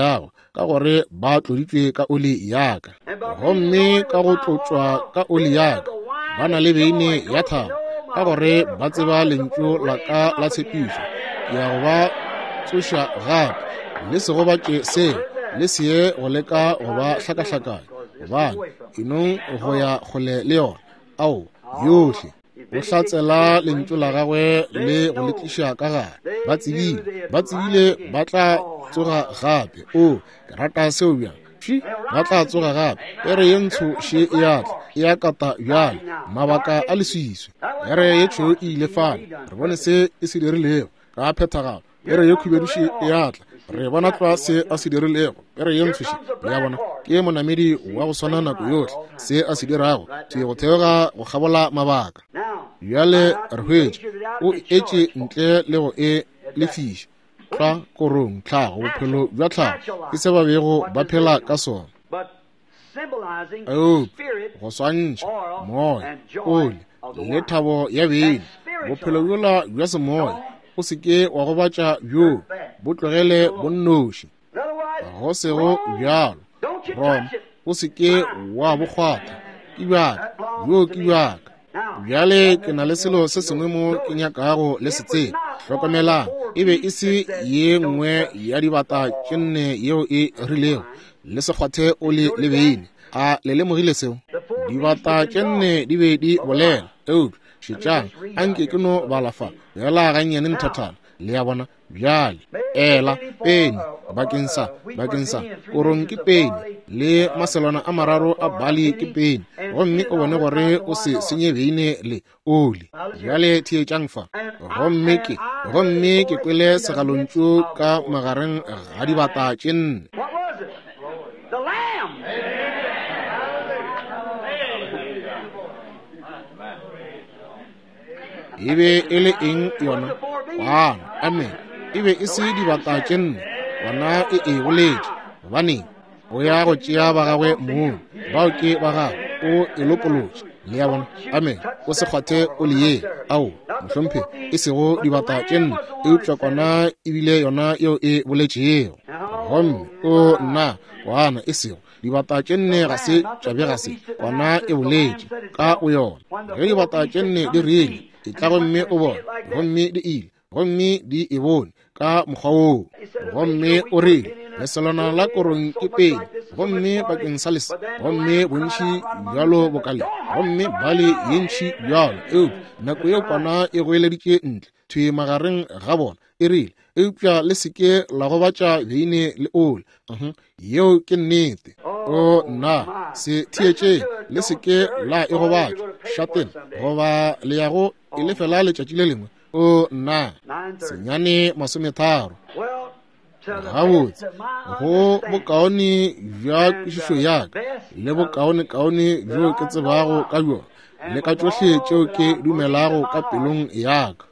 ka gore ba tloditšwe ka oli yaka gomme ka go tlotswa ka oli yaka ba na le beine ya thaba ka gore ba tseba lentšu la ka la tshepišo ya go ba tsoša gape le segobatše seo le see go leka go ba hlakahlakanya gobane enong go ya kgole le yona ao yohle o hlatsela lentšu la gagwe le go le tliša ka gare ba tsebile ba tla tsoga gape ke rata seo bjang ba tla tsoga gape ere ye ntsho še e a kata bjale mabaka a leswiswe ere ye tšho e ile fane re bone se e se dirilego ka phethagalo ere ye khubeduše e atla re bona tloa se a se dirilego ere ye ntshoše ya bona ke monamedi wa go swana nako yohle se a se dirago tšee go theoga go kgabola mabaka bjale re hwetše o etše ntle le go e lefiša tla korong tlhago bophelo bja tlhago ke se ba bego ba phela ka sona go swantšha moya oli le thabo ya bene bophelo bjola bja semoya o seke wa gobatša bjo bo tlogele bonnoši go sego bjalo rom o seke wa bokgwatha ke bjaka bjo ke bjaka bjale ke na le selo se sengwe mo ke nyakago le se tsebe hlokomelang e be e se ye nngwe ya dibata tše nne yeo e rilego le sekgwathe oli le beine a le lemogile seo dibata tše nne di be di bolela šetšang anke ke no balafa bjala gannyane nthathana le ya bona bjale ela peni bakeng sa korong ke peni le maselwana a mararo a bali ke peni gomme o bone gore o se senye beine le oli bjale thietšang fa gomme ke kwele segalontšu ka magareng ga dibata tše nne e be e le eng yona wana amen e be e se dibata tše nne gona e boletše gobaneng o ya go tšea ba gagwe moo bao ke ba gagwe o e lopolotše le ya bona amen o se kgwathe oli ye ao mohlomphe e sego dibata tše nne e upša kwana ebile yona yeo e boletšego gomme o nna wana e sego dibata tše nne ga se tšabegase kwana e boletše ka o yona ge dibata tše nne di rile e tla gomme o bona gomme di ile gomme di e bone ka mokgwa woo gomme o rile leselwana la korong ke peni gomme bakeng sa lesa gomme bontši bjalo bokale gomme bale ye ntši bjalo nako ye kwana e goeleditše ntle thwe magareng ga bona e rile eupša le seke la gobatša beine le oli yeo ke nnete o nna se thietše le seke la e gobatša šaten goba le yago e le fela letšatši le lengwe o nna senyane 30 gabotse go bokaone bja kwešišo yaka le bokaone bjo ke tsebago ka bjona le ka tšohle tšeo ke dumelago ka pelong yaka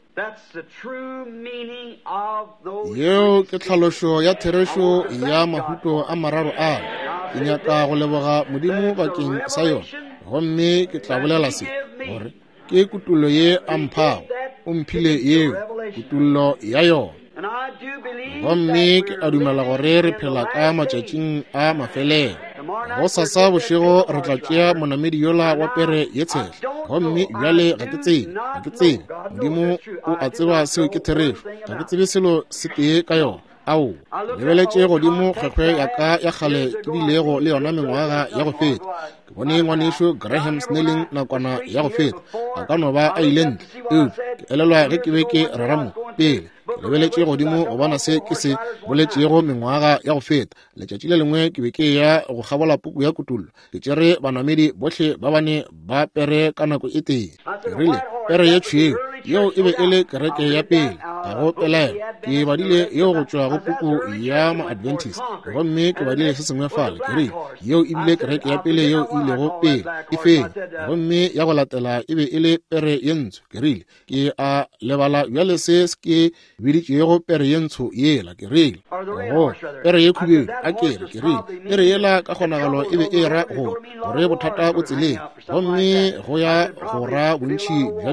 yeo ke tlhalošo ya therešo ya mahuto a mararo a ke nyaka go leboga modimo bakeng sa yona gomme ke tla bolela se gore ke kutullo ye a mphago o mphile yeo kutullo ya yona gomme ke a dumela gore re phela ka matšatšing a mafelelo go sasa bošego re tla tšea monamedi yola wa pere ye tshela gomme bjale ga ke tsebe modimo o a tseba seo ke therešo ga ke tsebe selo se tee ka yona ao lebeletše godimo kgekgwe ya ka ya kgale ke bilego le yona mengwaga ya go feta ke bone ngwanešo Graham Snelling nakwana ya go feta a ka no ba a ile ntle ke elelwa ge ke be ke raramo pele lebeletše godimo go bona se ke se boletšego mengwaga ya go feta letšatši le lengwe ke be ke ya go kgabola puku ya kutullo ke tšere banamedi bohle ba bane ba pere ka nako e tee ke rile pere ye tšhweu yeo e be e le kereke ya pele ga go pelela ke badile yeo go tšwa go puku ya ma-Adventist gomme ke badile se sengwe fale ke rile yeo e bile kereke ya pele yeo e ilego pele e feng gomme ya go latela e be e le pere ye ntsho ke rile ke a lebala bjale se ke biditšego pere ye ntsho yela ke rile pere ye khubedu a kere ke rile pere yela ka kgonagalo e be e ra gore bothata bo tseleng gomme go ya go ra bontši bja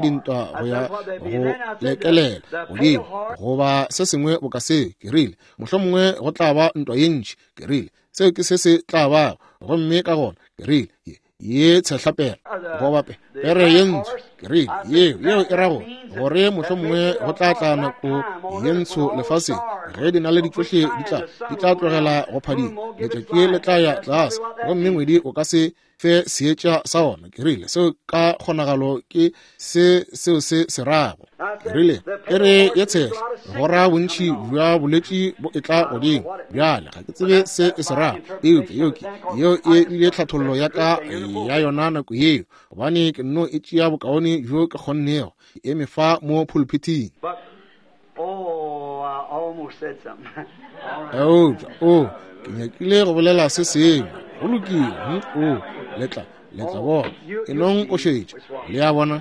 dintwa go ya go lekelela godimo goba se sengwe o ka se kerile mohlomongwe go tla ba ntwa ye ntši kerile seo ke se tla ba gomme ka gona kerile ye tshehlapela goba pere ye ntsho kerile yeo e rago gore mohlomongwe go tla tla nako ye ntsho lefaseng ge di na le ditsohle di tla tlogela go phadima letšatši le tla ya tlase gomme ngwedi o ka se fe seetša sa ona kerile seo ka kgonagalo ke seo se rago kerile ere ye tshehla go ra bontši bja boletši bo e tla godimo bjale ga ke tsebe se e se rago yeo e ile tlhathollo ya ka ya yona nako yeo gobane ke nno e tšea bokaone bjo ke kgonnego e mefa mo pulpiting ke nyakile go bolela se sengwe go lokile letla bona enong o šetše le ya bona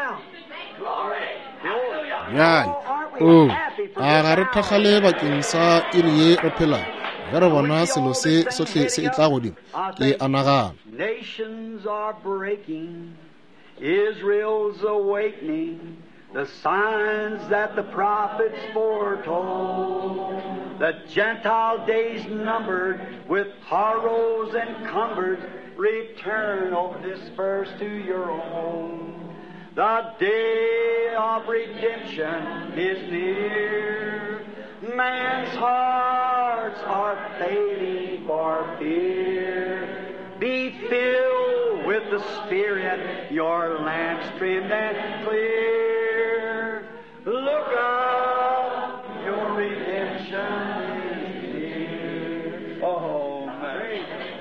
bjale a ga re thakgale bakeng sa iri ye re phelago ge re bona selo se sohle se e tla godimo ke anagana Nations are breaking, Israel's awakening, the signs that the prophets foretold. The Gentile days numbered, with horrors encumbered, return, oh, disperse to your own. The day of redemption is near. Man's hearts are failing for fear. Be filled with the Spirit, your lamps trimmed and clear. Look up, your redemption is near. Oh, man.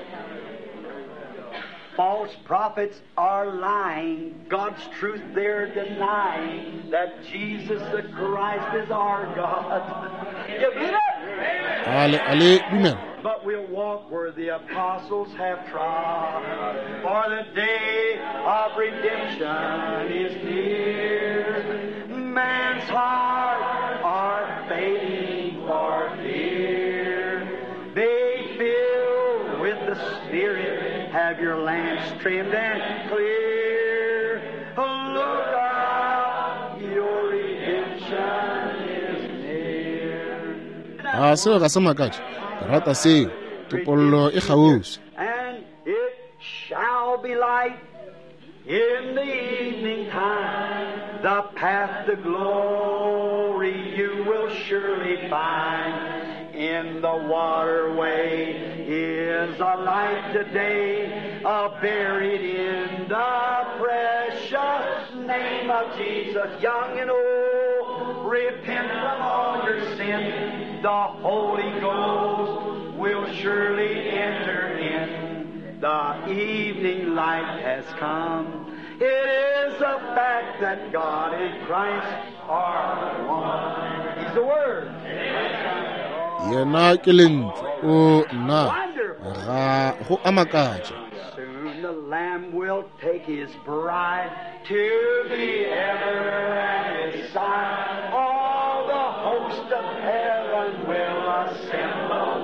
False prophets are lying, God's truth they're denying, that Jesus the Christ is our God. You get it? Amen. But we'll walk where the apostles have trod, for the day of redemption is near. Man's heart are fading for fear. Be filled with the Spirit, have your lamps trimmed and clear. Look up, your redemption is near. Seo ga se makaje rata seo topollo e gausi. And it shall be light in the evening time, the path to glory you will surely find. In the waterway is a light today, buried in the precious name of Jesus. Young and old, repent from all your sin. The Holy Ghost will surely enter in. The evening light has come. It is a fact that God and Christ are one. He's the Word. Yena ke lentswe o nna ga go amakaje. Soon the Lamb will take His bride to the ever at His side. All the host of heaven will assemble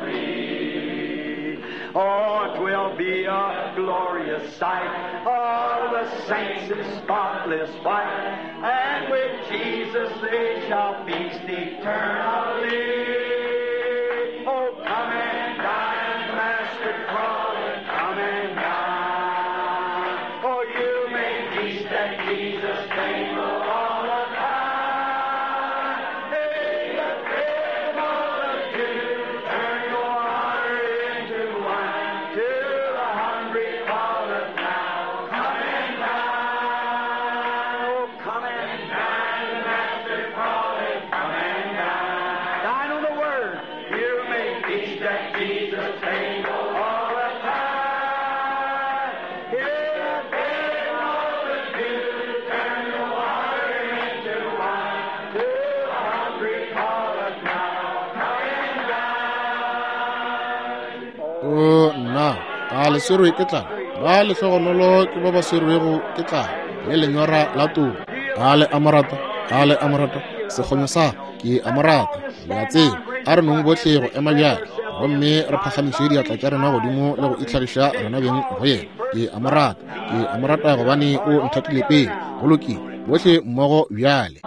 thee. Oh, it will be a glorious sight. All the saints in spotless white, and with Jesus they shall feast eternally. Oh, come and dine, Master Prophet, come and dine. Oh, you may feast at Jesus' table all the time. Hey, the great multitude, turn your water into wine. To the hungry calleth now, come and dine. Oh, come and dine, Master Prophet, come and dine. Dine on the Word. You may feast at Jesus' table all the time. Hear the great multitude, turn the water into wine. To the hungry calleth now, come and dine. O nna ka le serwe ke tla ba le hlogonolo ke ba ba serwego ke tla le lenyora la tu ga le amarata sekgonyo sa ke amarata ya tse a re nong botlhe go ema bjale gomme re phagamiše diatla tša rena godimo le go itlhagiša rena beng go yena ke amarata gobane o nthakile pele go lokile bohle mmogo bjale.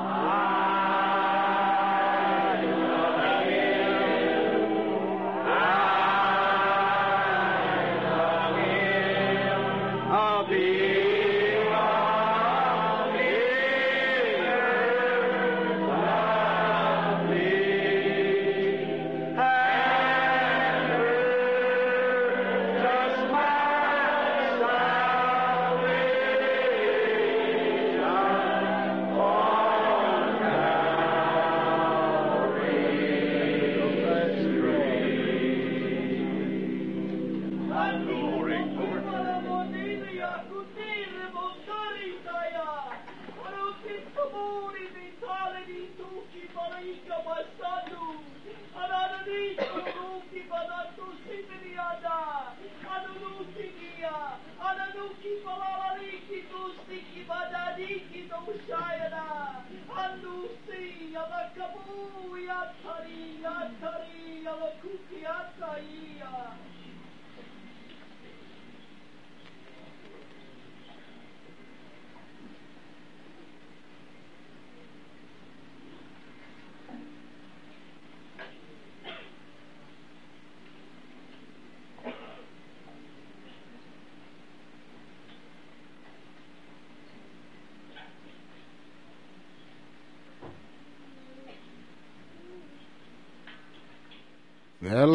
We have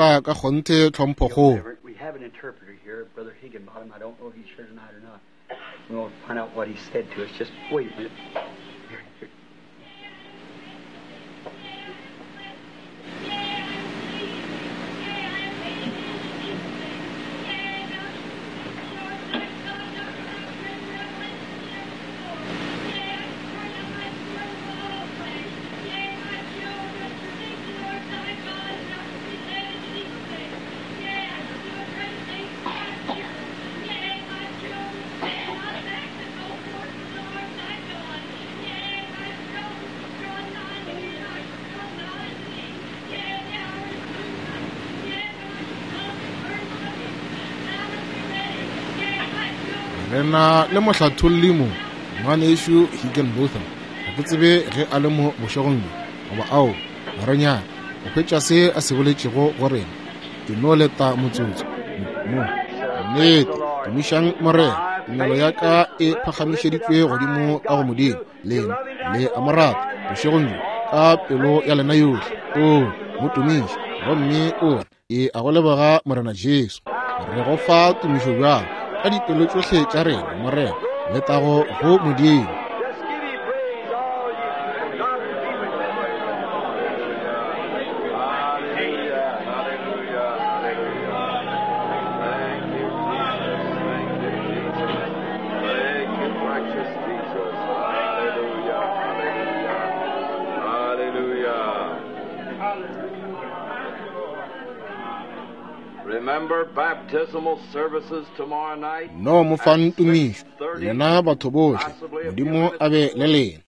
an interpreter here, Brother Higginbottom. I don't know if he's here tonight or not. We'll find out what he said to us. Just wait a minute. Here. Rena le mohlathollimo Maneshu Higginbotham a tsebe ge a le mo bošegong goba ao maranyana o hwetša se a se boletšego go rena ke no leta motsotso mo nnete tumišang morena tumelo ya ka e phagamišeditšwe godimo ka go modimo lena le a morata bošegong ka pelo ya lena yohle o mo tumiša gomme o re e a go leboga morena Jesu re go fa tumišo bjang ka dipelo tsohle tša rena morena le tago go modimo. Remember baptismal services tomorrow night? No mo fan tumišo lena batho bohle modimo a be le lena